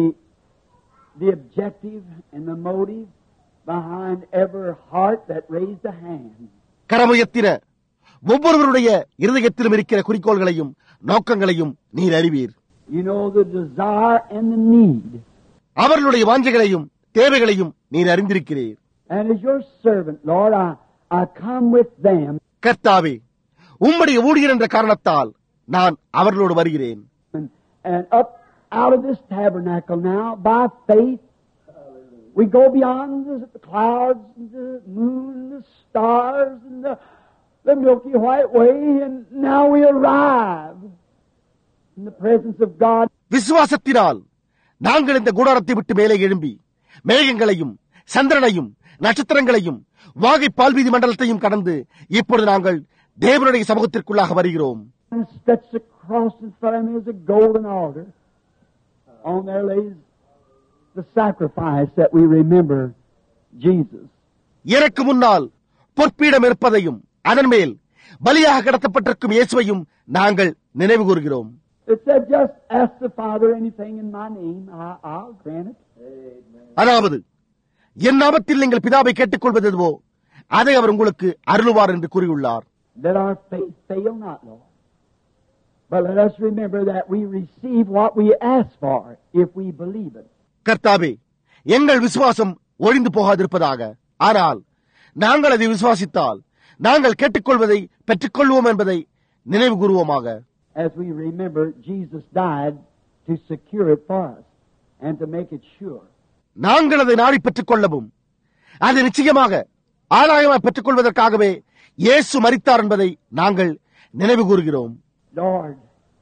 the objective and the motive behind every heart that raised a hand. கரமுயர்த்தின ஒவ்வொருவருடைய இருதயத்திலும் இருக்கிற குறிக்கோள்களையும் நோக்கங்களையும் நீர் அறிவீர். You know the desire and the need. அவர்களுடைய வாஞ்சைகளையும் தேவைகளையும் நீர் அறிந்திருக்கிறீர். And as your servant, Lord, I come with them. கர்த்தாவே, உம்முடைய ஊழியர் என்ற காரணத்தால் நான் அவர்களோடு வருகிறேன். And up out of this tabernacle now, by faith, we go beyond the clouds, and the moon, and the stars, and the Milky White Way, and now we arrive in the presence of God. விசுவாசத்தினால் நாங்கள் இந்த கூடாரத்தை விட்டு மேலே எழும்பி மேகங்களையும் சந்திரனையும் நட்சத்திரங்களையும் வாகை பால்வீதி மண்டலத்தையும் கடந்து இப்பொழுது நாங்கள் தேவனுடைய சமூகத்திற்குள்ளாக வருகிறோம். And stretched across in front of me is a golden altar. On there lays the sacrifice that we remember Jesus. எனக்கு முன்னால் பொற்பீடம் இருப்பதையும் அதன் மேல் பலியாக கடத்தப்பட்டிருக்கும் இயேசுவையும் நாங்கள் நினைவு கூறுகிறோம். It said, just ask the Father anything in my name, I'll grant it. அதாவது என் நாமத்தில் நீங்கள் பிதாவை கேட்டுக்கொள்வது எதுவோ அதை அவர் உங்களுக்கு அருளுவார் என்று கூறியுள்ளார். Let our faith fail not, Lord. But let us remember that we receive what we ask for if we believe it. கர்த்தாவே, எங்கள் விசுவாசம் ஒழிந்து போகாதிருப்பதாக. ஆனால் நாங்கள் அதை விசுவாசித்தால் நாங்கள் கேட்டுக்கொள்வதை பெற்றுக்கொள்வோம் என்பதை நினைவு கூறுவோமாக. As we remember, Jesus died to secure it for us and to make it sure. நாங்கள் அதை நாடி பெற்றுக் கொள்ளவும் அது நிச்சயமாக ஆதாயமாக பெற்றுக் கொள்வதற்காகவே இயேசு மரித்தார் என்பதை நாங்கள் நினைவு கூறுகிறோம். Lord,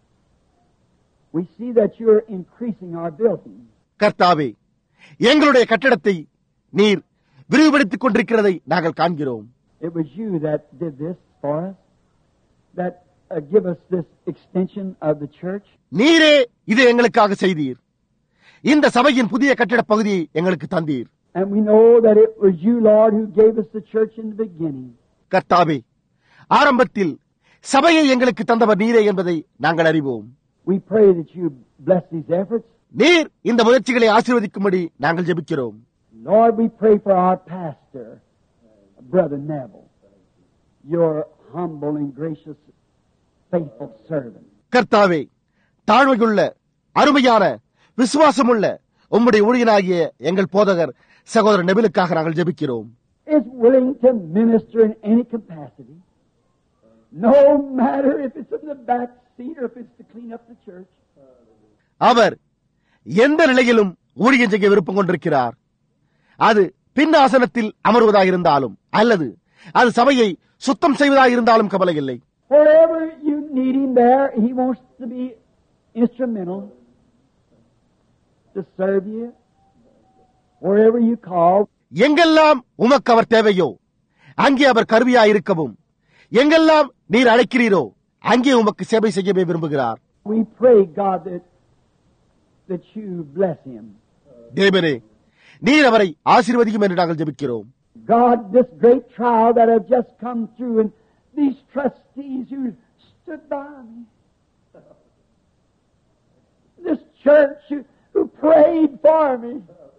we see that you are increasing our building. கர்த்தாவே, எங்களுடைய கட்டடத்தை நீர் விரிவுபடுத்திக் கொண்டிருக்கிறதை நாங்கள் காண்கிறோம். It was you that did this for us, that give us this extension of the church. நீரே இதை எங்களுக்காக செய்தீர். இந்த சபையின் புதிய கட்டட பகுதியை எங்களுக்கு தந்தீர். And we know that it was you, Lord, who gave us the church in the beginning. கர்த்தாவே, ஆரம்பத்தில் சபையை எங்களுக்கு தந்தவர் நீரே என்பதை நாங்கள் அறிவோம். We pray that you bless these efforts. நீர் இந்த முயற்சிகளை ஆசீர்வதிக்கும்படி நாங்கள் ஜெபிக்கிறோம். Lord, we pray for our pastor, Brother Neville, your humble and gracious, faithful servant. கர்த்தாவே, தாழ்மையுள்ள, அருமையான, விசுவாசமுள்ள உம்முடைய ஊழியனாகிய எங்கள் போதகர் சகோதரர் நெபிலுக்காக நாங்கள் ஜெபிக்கிறோம். Is willing to minister in any capacity, no matter if it's in the back seat or if it's to clean up the church. அவர் எந்த நிலையிலும் ஊழியம் செய்ய விருப்பம் கொண்டிருக்கிறார். அது பின் ஆசனத்தில் அமர்வதாக இருந்தாலும் அல்லது அது சபையை சுத்தம் செய்வதாக இருந்தாலும் கவலை இல்லை. Wherever you need him there, he wants to be instrumental to serve you. Wherever you call. எங்கெல்லாம் உமக்கு அவர் தேவையோ அங்கே அவர் கருவியாயிருக்கவும், எங்கெல்லாம் நீர் அழைக்கிறீரோ அங்கே உமக்கு சேவை செய்யவே விரும்புகிறார். We pray, God, that you bless him. தேவனே, நீர் அவரை ஆசீர்வதிக்கும் என்று நாங்கள் ஜெபிக்கிறோம். God, this great trial that have just come through, and these trustees who stood by me, this church who prayed for me,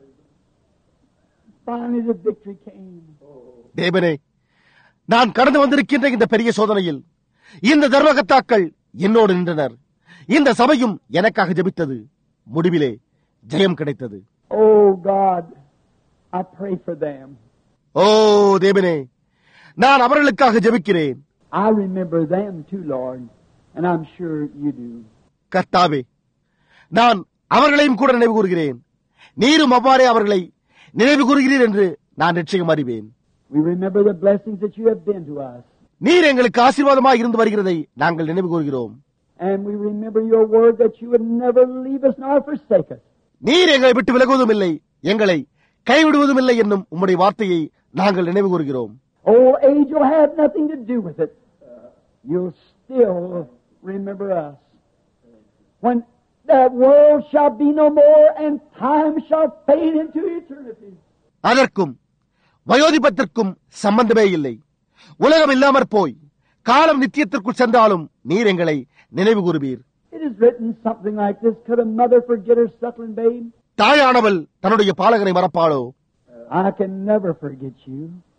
finally the victory came. தேவனே, நான் கடந்து வந்திருக்கின்ற இந்த பெரிய சோதனையில் இந்த தர்மகர்த்தாக்கள் என்னோடு நின்றனர். இந்த சபையும் எனக்காக ஜெபித்தது. முடிவிலே ஜெயம் கிடைத்தது. Oh God, I pray for them. ஓ தேவனே, நான் அவர்களுக்காக ஜெபிக்கிறேன். I remember them too, Lord, and I'm sure you do. கர்த்தாவே, நான் அவர்களையும் கூட நினைவு கூறுகிறேன். நீரும் அவ்வாறே அவர்களை நினைவு கூறுகிறீர் என்று நான் நிச்சயம் அறிவேன். We remember the blessings that you have been to us. நீர் எங்களுக்கு ஆசீர்வாதமாக இருந்து வருகிறதை நாங்கள் நினைவு கூறுகிறோம். And we remember your word that you would never leave us nor forsake us. நீர் எங்களை விட்டு விலகுவதும் இல்லை, எங்களை கைவிடுவதும் இல்லை என்னும் உம்முடைய வார்த்தையை நாங்கள் நினைவு கூறுகிறோம். Old age will have nothing to do with it. You'll still remember us. When that world shall be no more and time shall fade into eternity. அதற்கும் வயோதிபத்திற்கும் சம்பந்தமே இல்லை. உலகம் இல்லாமற் போய் காலம் நித்தியத்திற்குள் சென்றாலும் நீர் எங்களை நினைவு கூறுவீர். It is written something like this: could a mother forget her suckling babe? தாயானவள் தன்னுடைய பாலகனை மறப்பாளோ? I can never forget you.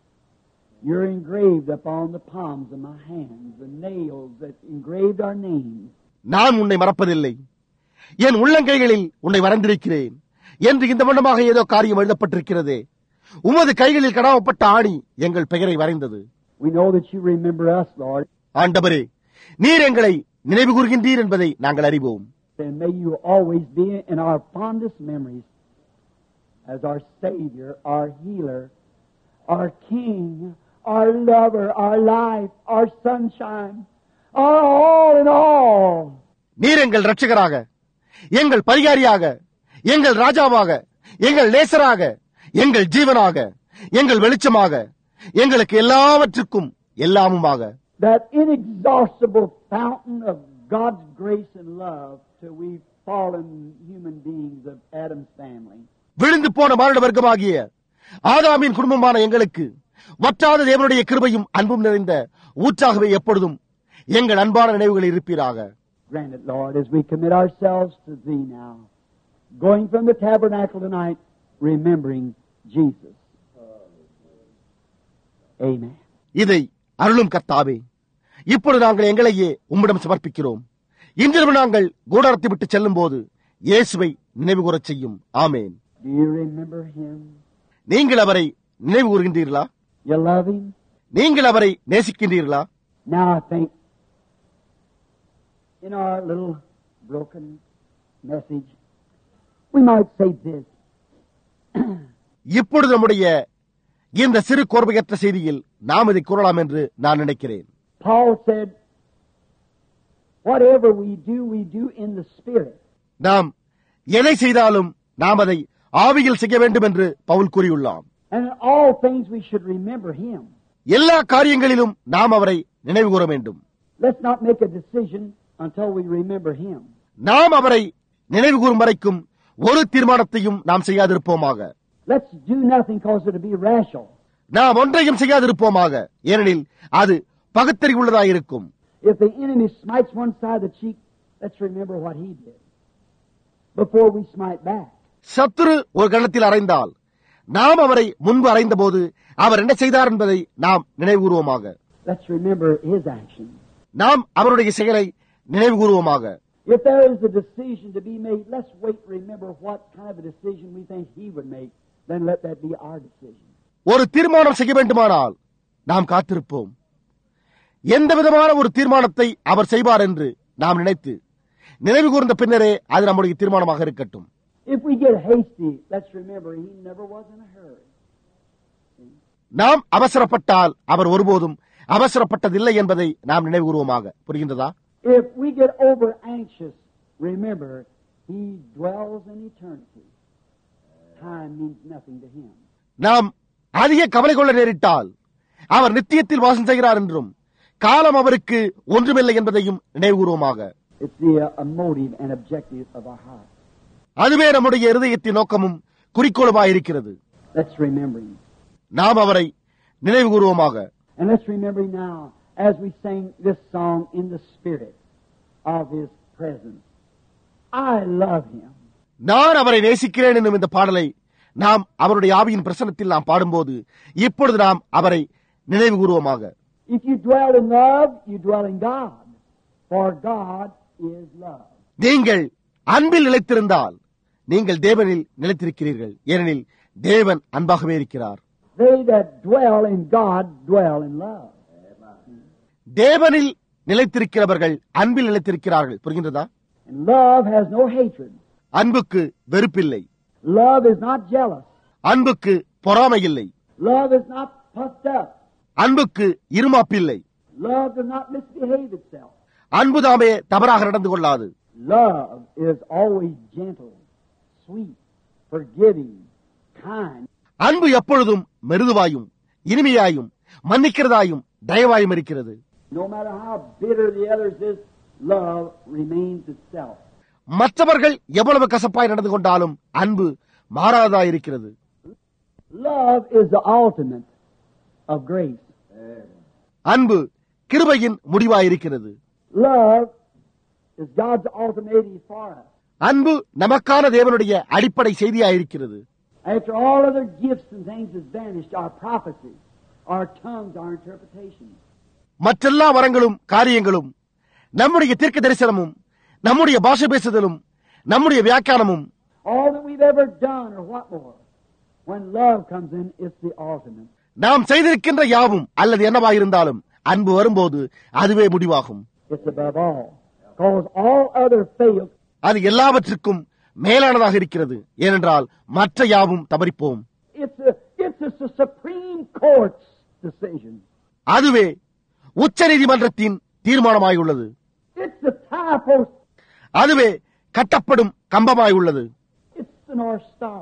You're engraved upon the palms of my hands, the nails that engraved our names. நான் உன்னை மறப்பதில்லை, என் உள்ளங்கைகளில் உன்னை வரைந்திருக்கிறேன் என்று இந்த வண்ணமாக ஏதோ காரியம் எழுதப்பட்டிருக்கிறதே. உமது கைகளில் கடாவப்பட்ட ஆணி எங்கள் பெயரை வரைந்தது. We know that you remember us, Lord. ஆண்டவரே, நீர் எங்களை நினைவு கூறுகின்றீர் என்பதை நாங்கள் அறிவோம். And may you always be in our fondest memories as our Savior, our Healer, our King, our Lover, our Life, our Sunshine, our all in all. நீர் எங்கள் இரட்சகராக, எங்கள் பரிகாரியாக, எங்கள் ராஜாவாக, எங்கள் நேசராக, எங்கள் ஜீவனாக, எங்கள் வெளிச்சமாக, எங்களுக்கு எல்லாவற்றுக்கும் எல்லாமுமாக. That inexhaustible fountain of God's grace and love to we fallen human beings of Adam's family. விழுந்து போன மானிட வர்க்கமாகிய ஆதாமின் குடும்பமான எங்களுக்கு வற்றாத தேவனுடைய கிருபையும் அன்பும் நிறைந்த ஊற்றாகவே எப்பொழுதும் எங்கள் அன்பான நினைவுகள் இருப்பீராக. Grant it, Lord, as we commit ourselves to Thee now, going from the tabernacle tonight, remembering Jesus. Amen. இதை அருளும் கர்த்தாவே, இப்பொழுது நாங்கள் எங்களையே உம்மிடம் சமர்ப்பிக்கிறோம். இன்றிரவு நாங்கள் கூடாரத்தை விட்டு செல்லும் போது இயேசுவை நினைவு கூறச் செய்யும். ஆமேன். Do you remember Him? நீங்கள் அவரை நினைவு கூறுகின்றீர்களா? You love Him? நீங்கள் அவரை நேசிக்கின்றீர்களா? Now I think in our little broken message we might say this. இப்பொழுது நம்முடைய இந்த சிறு கோர்வையற்ற செய்தியில் நாம் இதை கூறலாம் என்று நான் நினைக்கிறேன். Paul said, whatever we do in the Spirit. நாம் எதை செய்தாலும் நாம் அதை ஆவியில் செய்ய வேண்டும் என்று பவுல் கூறியுள்ளார். And in all things we should remember Him. எல்லா காரியங்களிலும் நாம் அவரை நினைவு கூற வேண்டும். Let's not make a decision until we remember Him. நாம் அவரை நினைவு கூறும் வரைக்கும் ஒரு தீர்மானத்தையும் நாம் செய்யாதிருப்போமாக. Let's do nothing cause it to be rational. நாம் ஒன்றையும் செய்யாதிருப்போமாக, ஏனெனில் அது பகுத்தறிவுள்ளதாயிருக்கும். If the enemy smites one side of the cheek, let's remember what he did before we smite back. சத்துரு ஒரு கணத்தில் அறைந்தால் நாம் அவரை முன்பு அறைந்த போது அவர் என்ன செய்தார் என்பதை நாம் நினைவுகூர்வோமாக. Let's remember his action. நாம் அவருடைய செயலை நினைவுகூர்வோமாக. If there is a decision to be made, let's wait and remember what kind of a decision we think he would make. Then let that be our decision. ஒரு தீர்மானம் செய்ய வேண்டுமானால் நாம் காத்திருப்போம். எந்த விதமான ஒரு தீர்மானத்தை அவர் செய்வார் என்று நாம் நினைத்து நினைவு கூர்ந்த பின்னரே அது நம்முடைய தீர்மானமாக இருக்கட்டும். If we get hasty, let's remember he never was in a hurry. நாம் அவசரப்பட்டால் அவர் ஒருபோதும் அவசரப்பட்டதில்லை என்பதை நாம் நினைவு கூர்வோமாக. புரிகின்றதா? If we get over anxious, remember he dwells in eternity. Time means nothing to him. நாம் அதிக கவலை கொள்ள நேரிட்டால் அவர் நித்தியத்தில் வாசம் செய்கிறார் என்றும் காலம் அவருக்கு ஒன்றுமில்லை என்பதையும் நினைவுகூர்வோமாக. It's the motive and objective of our heart. அதுவே நம்முடைய இருதயத்தின் நோக்கமும் குறிக்கோளுமாயிருக்கிறது. Let's remember him. நாம் அவரை நினைவுகூர்வோமாக. And let's remember him now as we sing this song in the spirit of his presence. I love him. நான் அவரை நேசிக்கிறேன் என்னும் இந்த பாடலை நாம் அவருடைய ஆவியின் பிரசன்னத்தில் நாம் பாடும்போது இப்பொழுது நாம் அவரை நினைவு கூறுவோமாக. If you dwell in love, you dwell in God, for God is love. நீங்கள் அன்பில் நிலைத்திருந்தால் நீங்கள் தேவனில் நிலைத்திருக்கிறீர்கள், ஏனெனில் தேவன் அன்பாகவே இருக்கிறார். They that dwell in God dwell in love. தேவனில் நிலைத்திருக்கிறவர்கள் அன்பில் நிலைத்திருக்கிறார்கள். புரிகின்றதா? And love has no hatred. அன்புக்கு வெறுப்பில்லை. Love is not jealous. அன்புக்கு பொறாமை இல்லை. Love is not puffed up. அன்புக்கு இருமாப்பில்லை. Love does not misbehave itself. அன்புதாமே தவறாக நடந்து கொள்ளாது. Love is always gentle, sweet, forgiving, kind. அன்பு எப்பொழுதும் மெருதுவாயும் இனிமையாயும் மன்னிக்கிறதாயும் தயவாயும் இருக்கிறது. No matter how bitter the others is, love remains itself. மற்றவர்கள் எவ்வளவு கசப்பாய் நடந்து கொண்டாலும் அன்பு மாறாததாயிருக்கிறது. Love is the ultimate of grace. அன்பு கிருபையின் முடிவாயிருக்கிறது. Love is God's ultimatum for us. அன்பு நமக்கான தேவனுடைய அடிப்படை செய்தியாயிருக்கிறது. After all other gifts and things has vanished, our prophecy, our tongues, our interpretation. மற்றெல்லா வரங்களும் காரியங்களும் நம்முடைய தீர்க்க தரிசனமும் நம்முடைய பாஷை பேசுதலும் நம்முடைய வியாக்கியானமும் All that we've ever done or what more. When love comes in, it's the ultimate. நாம் செய்திருக்கின்ற யாவும் அல்லது என்னவாயிருந்தாலும் அன்பு வரும்போது அதுவே முடிவாகும். It's above all. Because all other fails. அது எல்லாவற்றுக்கும் மேலானதாக இருக்கிறது. ஏனென்றால் மற்ற யாவும் தவறிப்போம். It's a Supreme Court's decision. அதுவே உச்ச நீதிமன்றத்தின் தீர்மானமாயுள்ளது. It's the tie post. அதுவே கட்டப்படும் கம்பமாயுள்ளது. It's the North Star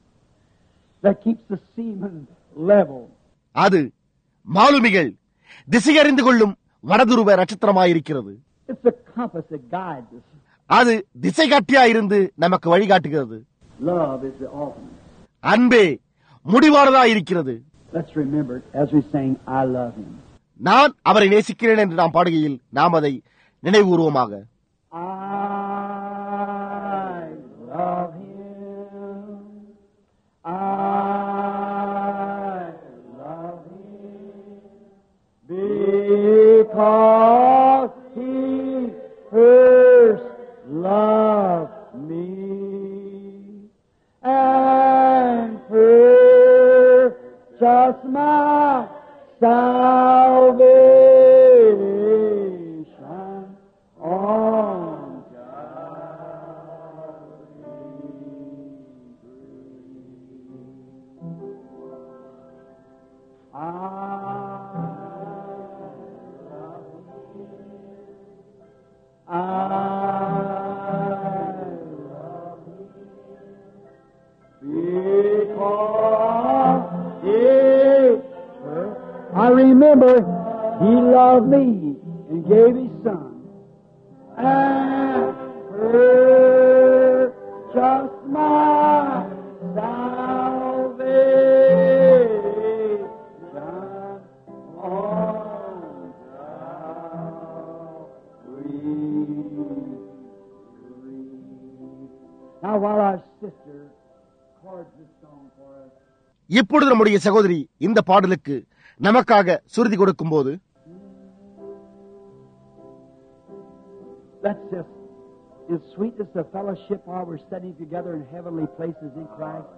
that keeps the seaman level. அது மாலுமிகள் திசையறிந்து கொள்ளும் வடதுருவ நட்சத்திரமாயிருக்கிறது. It's the compass that guides us. அது திசை காட்டியாயிருந்து நமக்கு வழிகாட்டுகிறது. Love is the ultimate. அன்பே முடிவானதாயிருக்கிறது. Let's remember it as we sing, I love him. நான் அவரை நேசிக்கிறேன் என்று நாம் பாடுகையில் நாம் அதை நினைவுகூர்வோமாக. I love him. I love him because he first loved me and purchased my salvation on I remember he loved me and gave his son and purchased my salvation on Calvary. Now, while our sister chords this song for us, இப்பொழுது நம்முடைய சகோதரி இந்த பாடலுக்கு நமக்காக சுருதி கொடுக்கும் போது, let's just, is sweetness of fellowship while we're sitting together in heavenly places in Christ.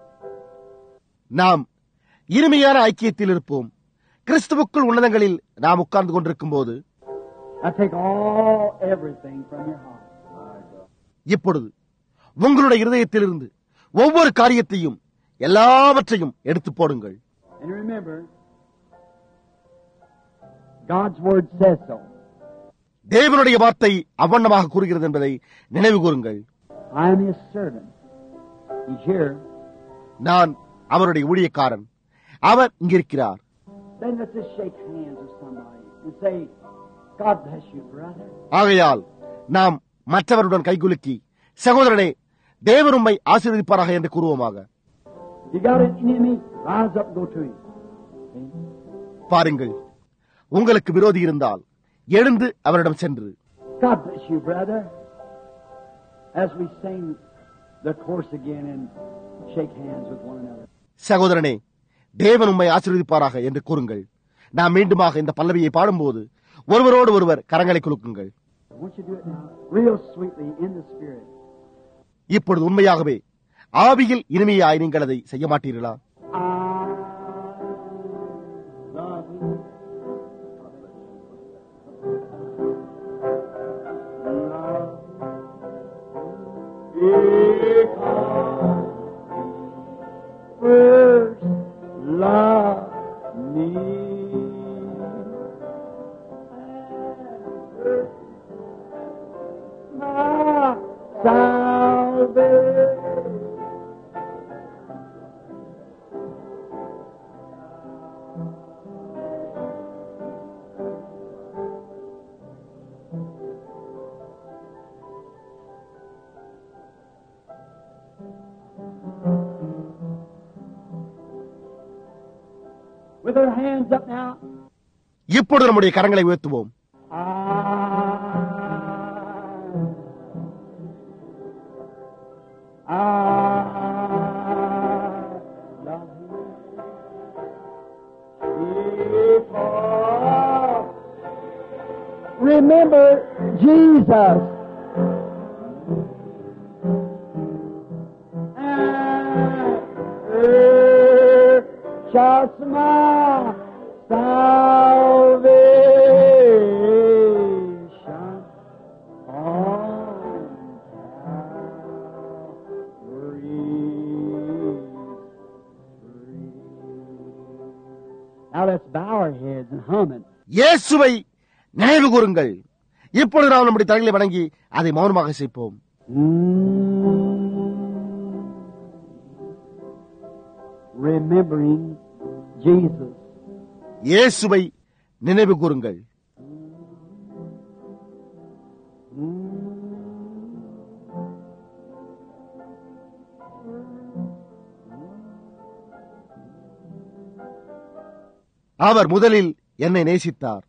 நாம் இனிமையான ஐக்கியத்தில் இருப்போம். கிறிஸ்துவுக்குள் உன்னதங்களில் நாம் உட்கார்ந்து கொண்டிருக்கும் போது, I take everything from your heart. இப்பொழுது உங்களுடைய இருதயத்திலிருந்து ஒவ்வொரு காரியத்தையும் எல்லாவற்றையும் எடுத்து போடுங்கள். And remember, God's word says so. தேவனுடைய வார்த்தை அவ்வண்ணமாக கூறுகிறது என்பதை நினைவு கூறுங்கள். I am his servant. He's here. நான் அவருடைய ஊழியக்காரன். அவர் இங்கிருக்கிறார். Then let's just shake hands with somebody and say, God bless you, brother. ஆகையால் நாம் மற்றவருடன் கைகுலுக்கி, சகோதரனே, தேவன் உம்மை ஆசீர்வதிப்பாராக என்று கூறுவோமாக. You got an enemy, rise up and go to him. பாருங்கள், உங்களுக்கு விரோதி இருந்தால் எழுந்து அவரிடம் சென்று, God bless you, brother. As we sing the chorus again and shake hands with one another. சகோதரனே, தேவன் உம்மை ஆசீர்வதிப்பாராக என்று கூறுங்கள். நாம் மீண்டுமாக இந்த பல்லவியை பாடும்போது ஒருவரோடு ஒருவர் கரங்களை குலுக்குங்கள். I want you to do it now, real sweetly in the spirit. இப்பொழுது உண்மையாகவே ஆவியில் இனிமையாய் நீங்கள் அதை செய்ய மாட்டீர்களா? With our hands up now. இப்பொழுது நம்முடைய கரங்களை உயர்த்துவோம். Remember Jesus. Just my salvation on Calvary's tree. Now let's bow our heads and hum it. இயேசுவை நினைவு கூறுங்கள். இப்பொழுது நாம் நம்முடைய தலைகளை வணங்கி அதை மௌனமாக செய்ப்போம். Remembering Jesus. இயேசுவை நினைவு கூறுங்கள். அவர் முதலில் என்னை நேசித்தார்.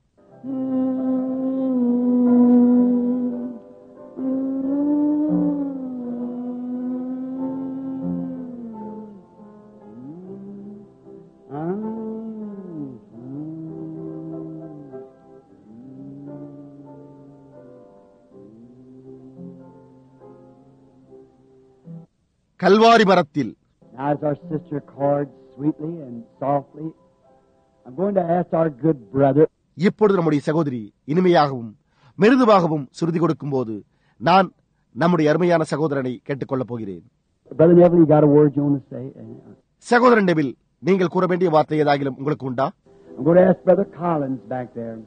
கல்வாரி மரத்தில். Now, as our sister chords sweetly and softly, I'm going to ask our good brother. இப்பொழுது நம்முடைய சகோதரி இனிமையாகவும் மிருதுவாகவும் சுருதி கொடுக்கும் போது நான் நம்முடைய அருமையான சகோதரனை கேட்டுக்கொள்ளப் போகிறேன். Brother Neville, you got a word you want to say? சகோதரன் நெவில், நீங்கள் கூற வேண்டிய வார்த்தை ஏதாகிலும் உங்களுக்கு உண்டா? I'm going to ask Brother Collins back there,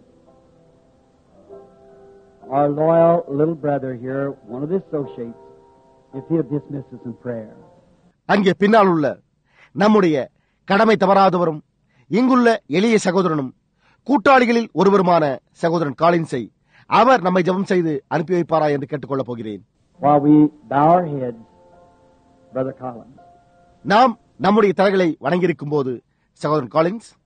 our loyal little brother here, one of the associates, if he'll dismiss us in prayer. அங்கே பின்னால் உள்ள நம்முடைய கடமை தவறாதவரும் இங்குள்ள எளிய சகோதரனும் கூட்டாளிகளில் ஒருவருமான சகோதரன் காலின்ஸை அவர் நம்மை ஜெபம் செய்து அனுப்பி வைப்பாரா என்று கேட்டுக்கொள்ளப் போகிறேன். While we bow our heads, Brother Collins. நாம் நம்முடைய தலைகளை வணங்கியிருக்கும் போது சகோதரன் காலின்ஸ்.